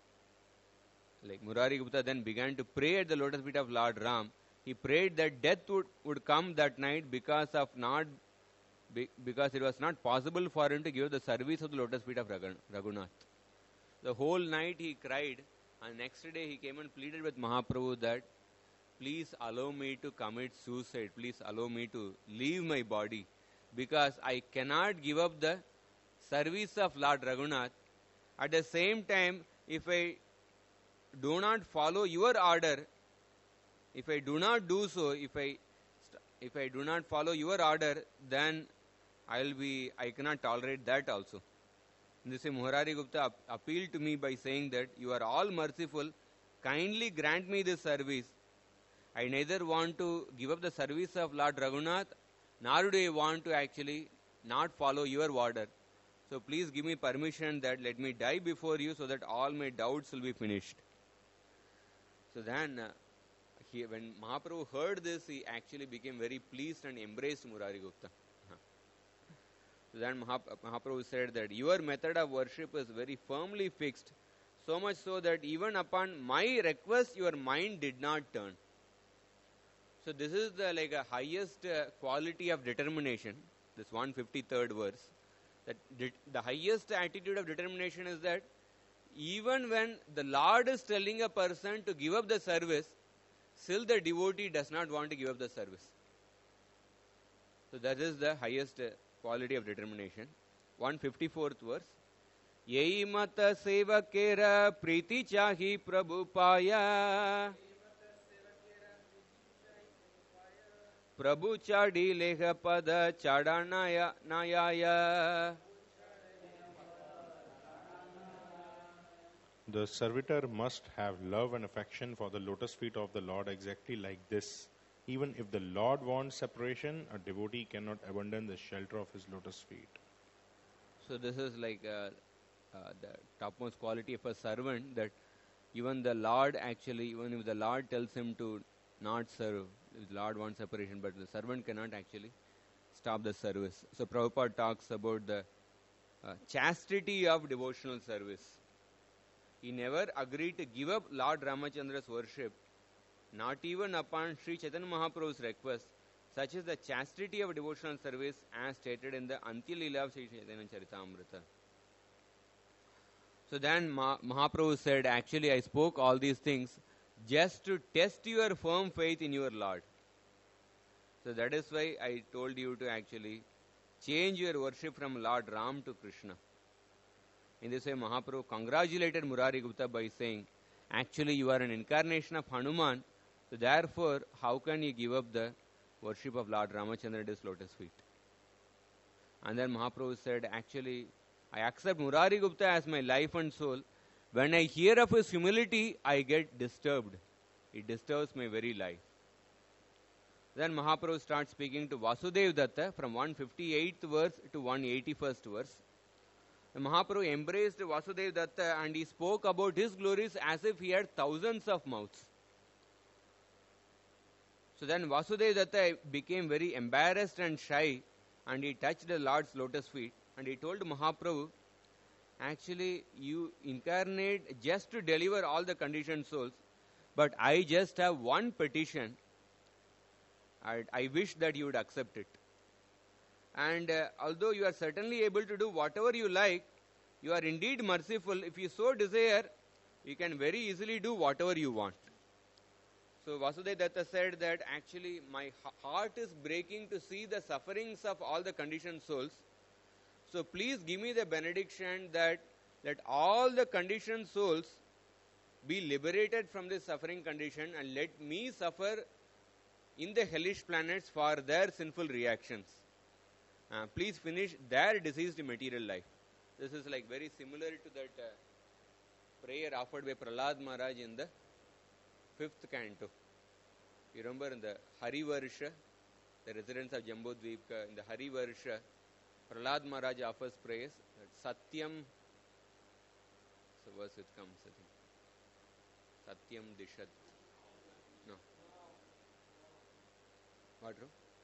A: like Murari Gupta then began to pray at the lotus feet of Lord Ram. He prayed that death would, would come that night because of not be, because it was not possible for him to give the service of the lotus feet of Raghunath. The whole night he cried, and next day he came and pleaded with Mahaprabhu that, please allow me to commit suicide. Please allow me to leave my body, because I cannot give up the service of Lord Raghunath. At the same time, if I do not follow your order, if I do not do so, if I if I do not follow your order, then I will be, I cannot tolerate that also. In this way, Murari Gupta appealed to me by saying that you are all merciful, kindly grant me this service. I neither want to give up the service of Lord Raghunath, nor do I want to actually not follow your order. So please give me permission that let me die before you so that all my doubts will be finished. So then, uh, he, when Mahaprabhu heard this, he actually became very pleased and embraced Murari Gupta. Uh-huh. So then Mahap- Mahaprabhu said that your method of worship is very firmly fixed, so much so that even upon my request, your mind did not turn. So this is the like a highest uh, quality of determination, this one hundred fifty-third verse. That de- the highest attitude of determination is that even when the Lord is telling a person to give up the service, still the devotee does not want to give up the service. So that is the highest uh, quality of determination. one hundred fifty-fourth verse. Yei mata sevakera priti chahi prabhu paya Prabhu chadi leha pada chadanaya nayaya.
K: The servitor must have love and affection for the lotus feet of the Lord exactly like this. Even if the Lord wants separation, a devotee cannot abandon the shelter of his lotus feet.
A: So this is like uh, uh, the topmost quality of a servant, that even the Lord actually, even if the Lord tells him to not serve, if the Lord wants separation, but the servant cannot actually stop the service. So Prabhupada talks about the uh, chastity of devotional service. He never agreed to give up Lord Ramachandra's worship, not even upon Sri Chaitanya Mahaprabhu's request. Such is the chastity of devotional service as stated in the Antya Leela of Sri Chaitanya Charitamrita. So then Ma- Mahaprabhu said, actually I spoke all these things just to test your firm faith in your Lord. So that is why I told you to actually change your worship from Lord Ram to Krishna. In this way, Mahaprabhu congratulated Murari Gupta by saying, actually you are an incarnation of Hanuman, so therefore how can you give up the worship of Lord Ramachandra at his lotus feet? And then Mahaprabhu said, actually, I accept Murari Gupta as my life and soul. When I hear of his humility, I get disturbed. It disturbs my very life. Then Mahaprabhu starts speaking to Vasudev Datta from one hundred fifty-eighth verse to one hundred eighty-first verse. And Mahaprabhu embraced Vasudev Datta and he spoke about his glories as if he had thousands of mouths. So then Vasudev Datta became very embarrassed and shy and he touched the Lord's lotus feet and he told Mahaprabhu, actually you incarnate just to deliver all the conditioned souls, but I just have one petition. I, I wish that you would accept it. And uh, although you are certainly able to do whatever you like, you are indeed merciful. If you so desire, you can very easily do whatever you want. So Vasudeva Datta said that actually my heart is breaking to see the sufferings of all the conditioned souls. So please give me the benediction that let all the conditioned souls be liberated from this suffering condition and let me suffer in the hellish planets for their sinful reactions. Uh, please finish their diseased material life. This is like very similar to that uh, prayer offered by Prahlad Maharaj in the fifth canto. You remember in the Hari Varsha, the residents of Jambudvipka, in the Hari Varsha, Prahlad Maharaj offers prayers that Satyam, so verse it comes, I think. Satyam Dishat. No. What?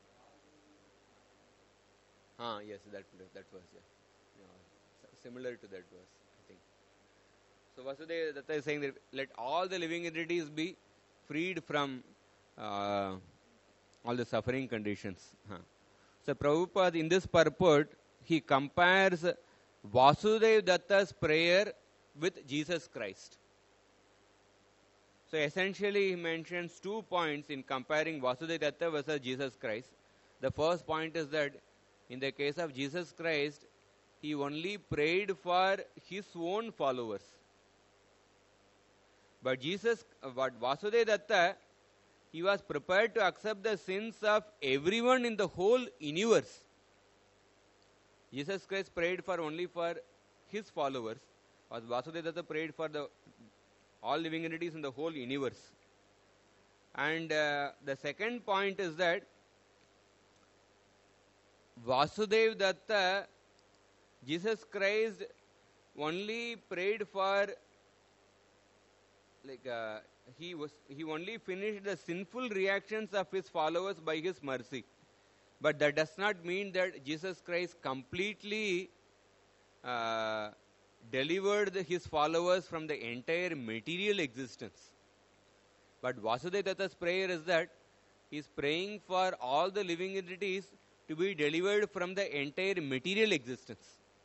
A: Ah, yes, that that was, yeah. yeah. Similar to that verse, I think. So Vasudeva Datta is saying that let all the living entities be freed from uh, all the suffering conditions. Huh. So Prabhupada in this purport, he compares Vasudeva Datta's prayer with Jesus Christ. So essentially he mentions two points in comparing Vasudeva Datta versus Jesus Christ. The first point is that in the case of Jesus Christ, he only prayed for his own followers. But Jesus, but Vasudeva Datta, he was prepared to accept the sins of everyone in the whole universe. Jesus Christ prayed for only for his followers, but Vasudeva Datta prayed for the all living entities in the whole universe. And uh, the second point is that Vasudeva Datta, Jesus Christ only prayed for, like uh, he was, he only finished the sinful reactions of his followers by his mercy. But that does not mean that Jesus Christ completely uh, delivered the, his followers from the entire material existence. But Vasudeva Datta's prayer is that he is praying for all the living entities to be delivered from the entire material existence.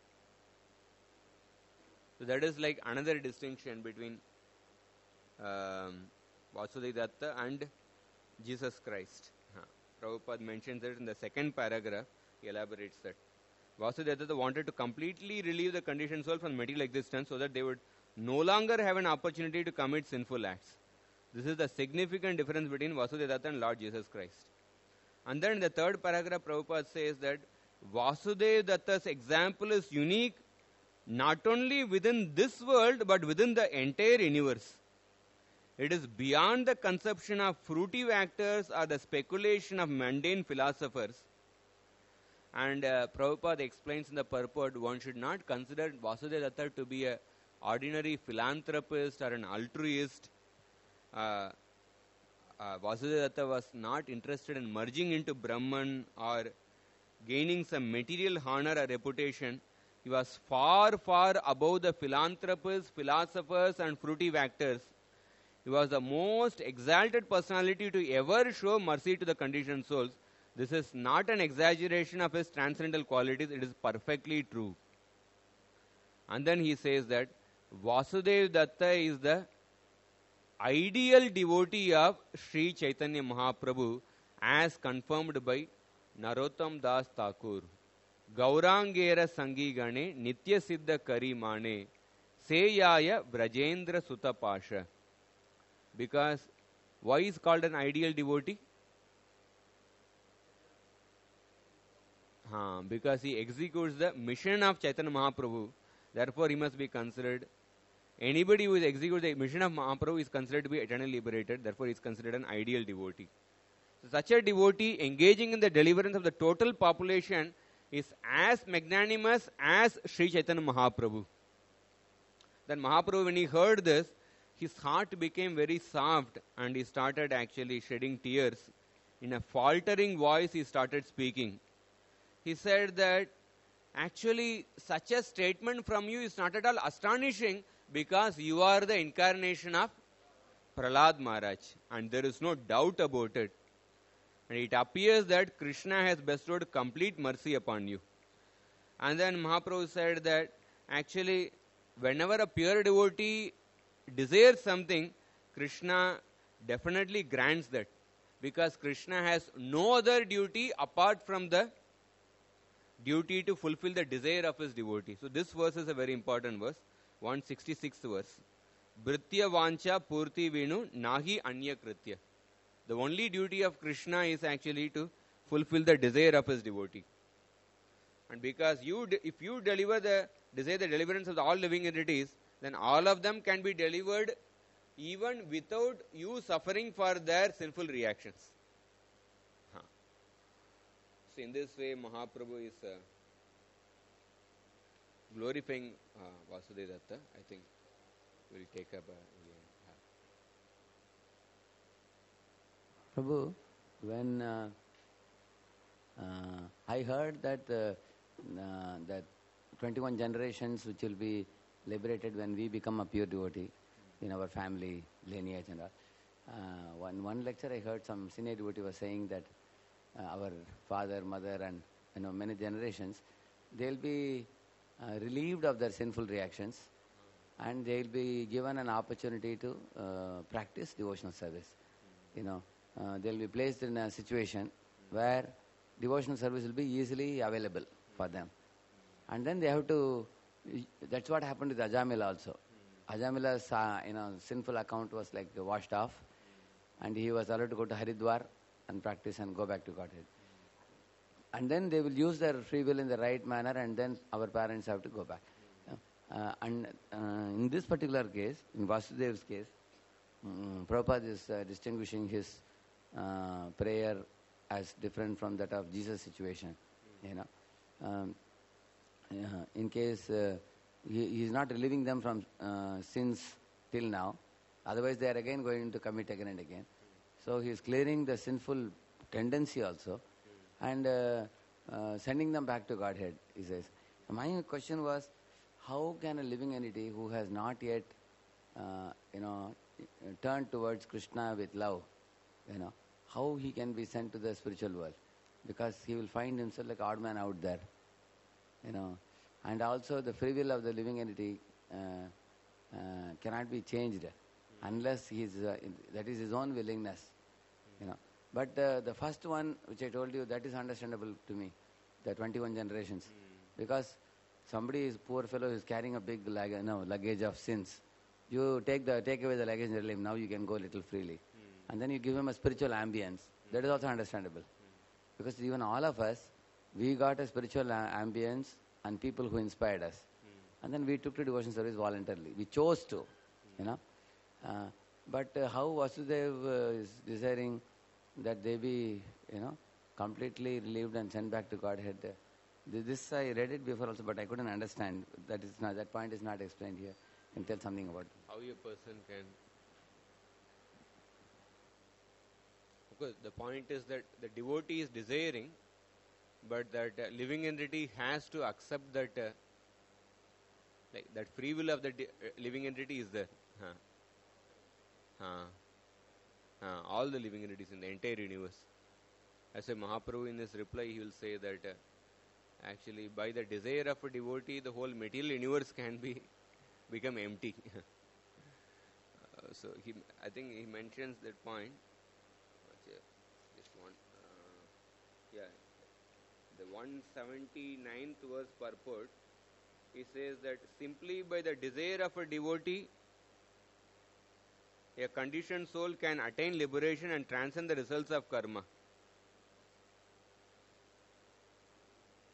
A: So that is like another distinction between um, Vasudeva Datta and Jesus Christ. Huh. Prabhupada mentions it in the second paragraph. He elaborates that. Vasudeva Datta wanted to completely relieve the conditioned soul from material existence so that they would no longer have an opportunity to commit sinful acts. This is the significant difference between Vasudeva Datta and Lord Jesus Christ. And then in the third paragraph, Prabhupada says that Vasudeva Datta's example is unique not only within this world but within the entire universe. It is beyond the conception of fruitive actors or the speculation of mundane philosophers. And uh, Prabhupada explains in the purport, one should not consider Vasudeva Datta to be an ordinary philanthropist or an altruist. Uh, uh, Vasudeva Datta was not interested in merging into Brahman or gaining some material honor or reputation. He was far, far above the philanthropists, philosophers and fruitive actors. He was the most exalted personality to ever show mercy to the conditioned souls. This is not an exaggeration of his transcendental qualities, it is perfectly true. And then he says that Vasudeva Datta is the ideal devotee of Sri Chaitanya Mahaprabhu as confirmed by Narottam Das Thakur. Gaurangera Sangigane Nitya Siddha Karimane Seyaya Vrajendra Sutapasha. Because why is called an ideal devotee? uh, because he executes the mission of Chaitanya Mahaprabhu, therefore he must be considered. Anybody who executes the mission of Mahaprabhu is considered to be eternally liberated, therefore he is considered an ideal devotee. So such a devotee engaging in the deliverance of the total population is as magnanimous as Sri Chaitanya Mahaprabhu. Then Mahaprabhu, when he heard this, his heart became very soft and he started actually shedding tears. In a faltering voice, he started speaking. He said that actually such a statement from you is not at all astonishing because you are the incarnation of Prahlad Maharaj and there is no doubt about it. And it appears that Krishna has bestowed complete mercy upon you. And then Mahaprabhu said that actually whenever a pure devotee desires something, Krishna definitely grants that. Because Krishna has no other duty apart from the duty to fulfill the desire of his devotee. So this verse is a very important verse, one sixty-sixth verse. Bhritya vancha purti venu nahi anya kritya. The only duty of Krishna is actually to fulfill the desire of his devotee. And because you, de- if you deliver the desire, the deliverance of the all living entities, then all of them can be delivered even without you suffering for their sinful reactions. Huh. So in this way, Mahaprabhu is uh, glorifying uh, Vasudeva Datta. I think we will take up a...
C: Prabhu, when uh, uh, I heard that uh, uh, that twenty-one generations which will be liberated when we become a pure devotee in our family lineage and all. Uh, one one lecture I heard some senior devotee was saying that uh, our father, mother, and you know many generations, they'll be uh, relieved of their sinful reactions, and they'll be given an opportunity to uh, practice devotional service. You know. Uh, they'll be placed in a situation where devotional service will be easily available for them. And then they have to, that's what happened with Ajamila also. Ajamila's uh, you know, sinful account was like washed off and he was allowed to go to Haridwar and practice and go back to Godhead. And then they will use their free will in the right manner and then our parents have to go back. Uh, and uh, in this particular case, in Vasudev's case, um, Prabhupada is uh, distinguishing his Uh, prayer as different from that of Jesus' situation, you know. Um, uh, in case uh, he, he is not relieving them from uh, sins till now, otherwise they are again going to commit again and again. So he is clearing the sinful tendency also and uh, uh, sending them back to Godhead, he says. My question was, how can a living entity who has not yet, uh, you know, turned towards Krishna with love, you know, how he can be sent to the spiritual world? Because he will find himself like odd man out there, you know. And also the free will of the living entity uh, uh, cannot be changed mm. unless he is, uh, that is his own willingness, mm. you know. But uh, the first one, which I told you, that is understandable to me, the twenty-one generations. Mm. Because somebody is poor fellow is carrying a big lag, you know, luggage of sins. You take the take away the luggage and tell him, now you can go a little freely. And then you give him a spiritual ambience. Mm. That is also understandable. Mm. Because even all of us, we got a spiritual a- ambience and people who inspired us. Mm. And then we took to devotion service voluntarily. We chose to, mm. you know. Uh, but uh, how Vasudeva uh, is desiring that they be, you know, completely relieved and sent back to Godhead. Uh, this I read it before also, but I couldn't understand. That is not, that point is not explained here. Can tell something about it.
A: How a person can... Because the point is that the devotee is desiring, but that uh, living entity has to accept that, uh, like that free will of the de- uh, living entity is there. Huh. Huh. Huh. All the living entities in the entire universe. As a Mahaprabhu in his reply, he will say that uh, actually by the desire of a devotee, the whole material universe can be become empty. uh, so he, I think he mentions that point. Just one, uh, yeah, the one seventy-ninth verse purport. He says that simply by the desire of a devotee, a conditioned soul can attain liberation and transcend the results of karma.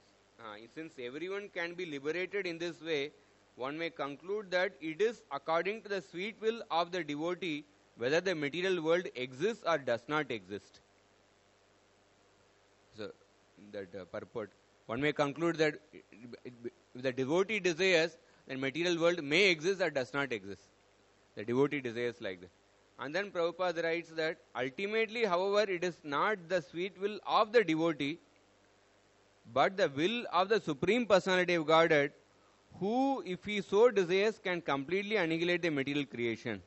A: uh, since everyone can be liberated in this way, one may conclude that it is according to the sweet will of the devotee whether the material world exists or does not exist. So, that uh, purport, one may conclude that it, it, if the devotee desires, then material world may exist or does not exist. The devotee desires like that. And then Prabhupada writes that ultimately, however, it is not the sweet will of the devotee, but the will of the Supreme Personality of Godhead, who, if he so desires, can completely annihilate the material creation.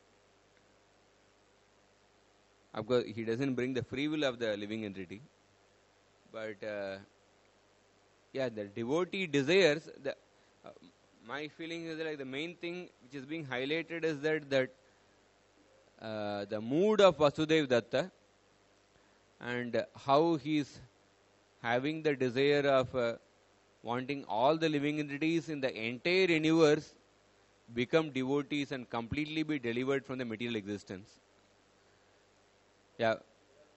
A: Of course, he doesn't bring the free will of the living entity, but uh, yeah, the devotee desires. The uh, my feeling is that like the main thing which is being highlighted is that that uh, the mood of Vasudeva Datta and uh, how he is having the desire of uh, wanting all the living entities in the entire universe become devotees and completely be delivered from the material existence. Yeah.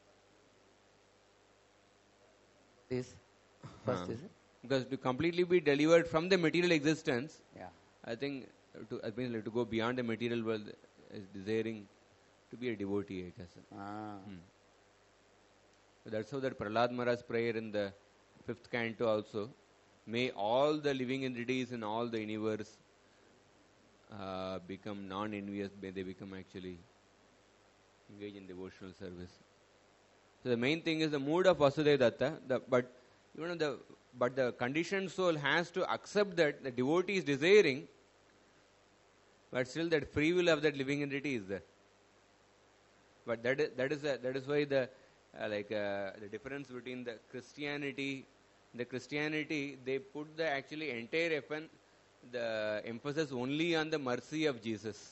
C: This first
A: Uh,
C: is it?
A: because to completely be delivered from the material existence,
C: Yeah.
A: I think to I mean like to go beyond the material world is desiring to be a devotee, I guess.
C: Ah.
A: Hmm. So that's how that Prahlad Maharaj's prayer in the fifth canto also, may all the living entities in all the universe uh, become non-envious, may they become actually engaged in devotional service. So the main thing is the mood of Vasudeva Datta, the, but you know the but the conditioned soul has to accept that the devotee is desiring, but still that free will of that living entity is there. But that is that is a, that is why the uh, like uh, the difference between the Christianity, the Christianity they put the actually entire effort, the emphasis only on the mercy of Jesus,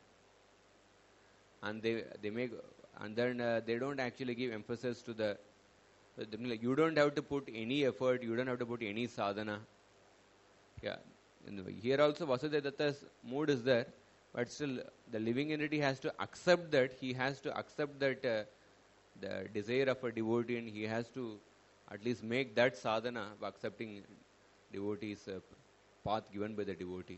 A: and they they make and then uh, they don't actually give emphasis to the. Uh, like you don't have to put any effort, you don't have to put any sadhana. Yeah, and here also Vasudeva Datta's mood is there, but still the living entity has to accept that, he has to accept that uh, the desire of a devotee, and he has to at least make that sadhana of accepting devotee's uh, path given by the devotee.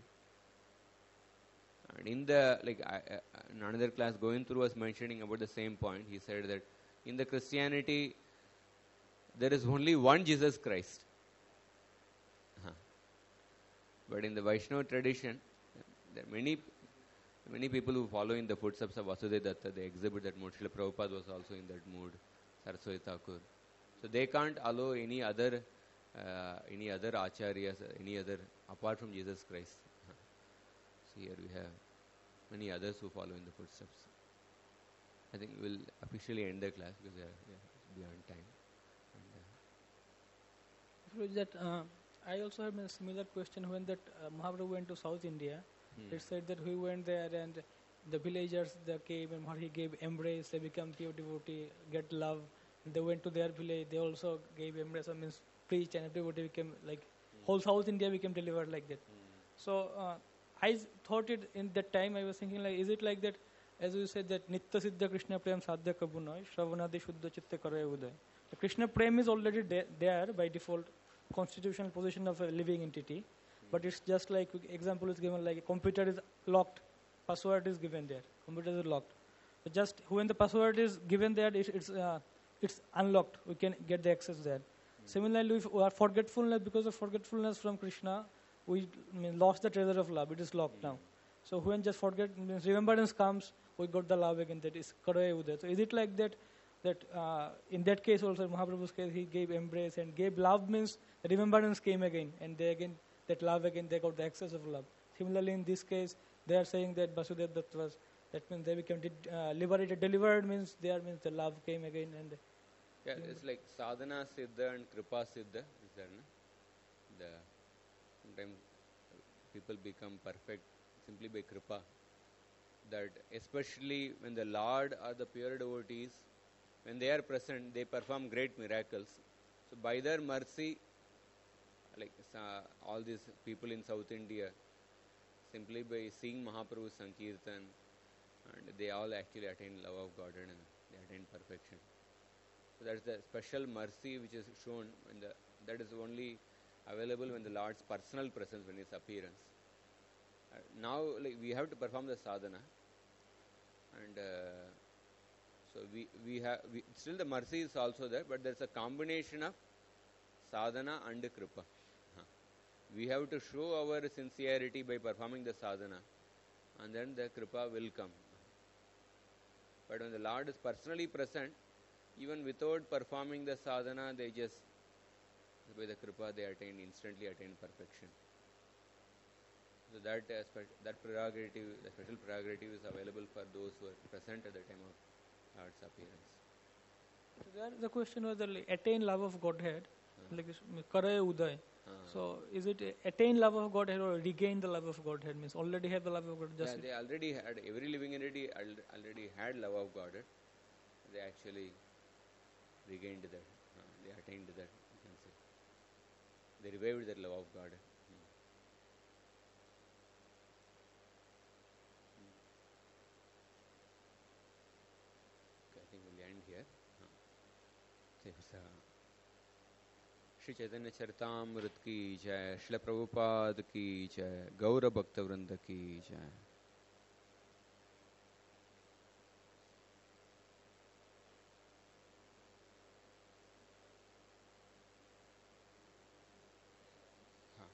A: And in the, like I, uh, in another class going through was mentioning about the same point. He said that in the Christianity, there is only one Jesus Christ. Huh. But in the Vaishnava tradition, there are many many people who follow in the footsteps of Vasudeva Datta, they exhibit that mood. Srila Prabhupada was also in that mood, Saraswati Thakur. So they can't allow any other uh, any other acharyas, any other, apart from Jesus Christ. Huh. So here we have many others who follow in the footsteps. I think we'll officially end the class because we are, we are beyond time.
J: That uh, I also have a similar question when that uh, Mahaprabhu went to South India.
A: Hmm.
J: It said that he went there and the villagers they came and he gave embrace, they become pure devotee, get love. And they went to their village, they also gave embrace, I means preach, and everybody became like
A: Hmm.
J: whole South India became delivered like that.
A: Hmm.
J: So uh, I s- thought it in that time. I was thinking like, is it like that? As you said that Nitya Siddha Krishna Prem Sadhya Kabu Noy Shravanadi Shuddha Chitta Karaya Uday. The Krishna Prem is already de- there by default, constitutional position of a living entity, but it's just like example is given like a computer is locked, password is given there, computer is locked. So just when the password is given there, it, it's uh, it's unlocked. We can get the access there. Similarly, if we are forgetfulness, because of forgetfulness from Krishna, we I mean, lost the treasure of love. It is locked now. So when just forget means remembrance comes, we got the love again. That is Karaya Uday. So is it like that? That uh, in that case also, Mahaprabhu's case, he gave embrace and gave love means remembrance came again, and they again that love again they got the access of love. Similarly, in this case, they are saying that Vasudeva Datta was, that means they became uh, liberated, delivered means there means the love came again, and
A: Yeah, it's like sadhana siddha and kripa siddha. Is there, no? The sometimes people become perfect simply by kripa. That especially when the Lord or the pure devotees, when they are present, they perform great miracles. So by their mercy, like uh, all these people in South India, simply by seeing Mahaprabhu's Sankirtan, and they all actually attain love of God and they attain perfection. So that's the special mercy which is shown, and the, that is only available when the Lord's personal presence, when His appearance. Uh, now, like, we have to perform the sadhana, and uh, so we we have we, still the mercy is also there, but there's a combination of sadhana and kripa. Huh. We have to show our sincerity by performing the sadhana, and then the kripa will come. But when the Lord is personally present, even without performing the sadhana, they just, by the kripa, they attain, instantly attain perfection. So that aspect, that prerogative, the special prerogative is available for those who are present at the time of Lord's appearance.
J: So there the question was the like, attain love of Godhead,
A: Uh,
J: like Karaya Uday.
A: uh,
J: So is it attain love of Godhead or regain the love of Godhead? Means already have the love of God.
A: yeah,
J: Just
A: they already had, every living entity al- already had love of God. They actually regained that, uh, they attained that, you can say. They revived their love of God. Hmm. Hmm. Okay, I think we'll end here. Uh, so, uh, Shri Chaitanya Charitamrita की जय, श्रील प्रभुपाद की जय, गौर भक्त वृंद की जय. हाँ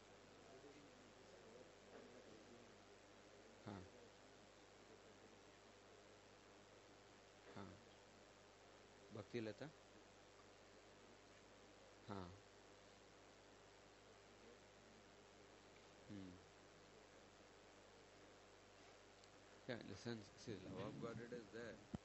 A: हाँ हाँ भक्ति लता हाँ. Hmm. Yeah, in the sense, see, love of God it is there.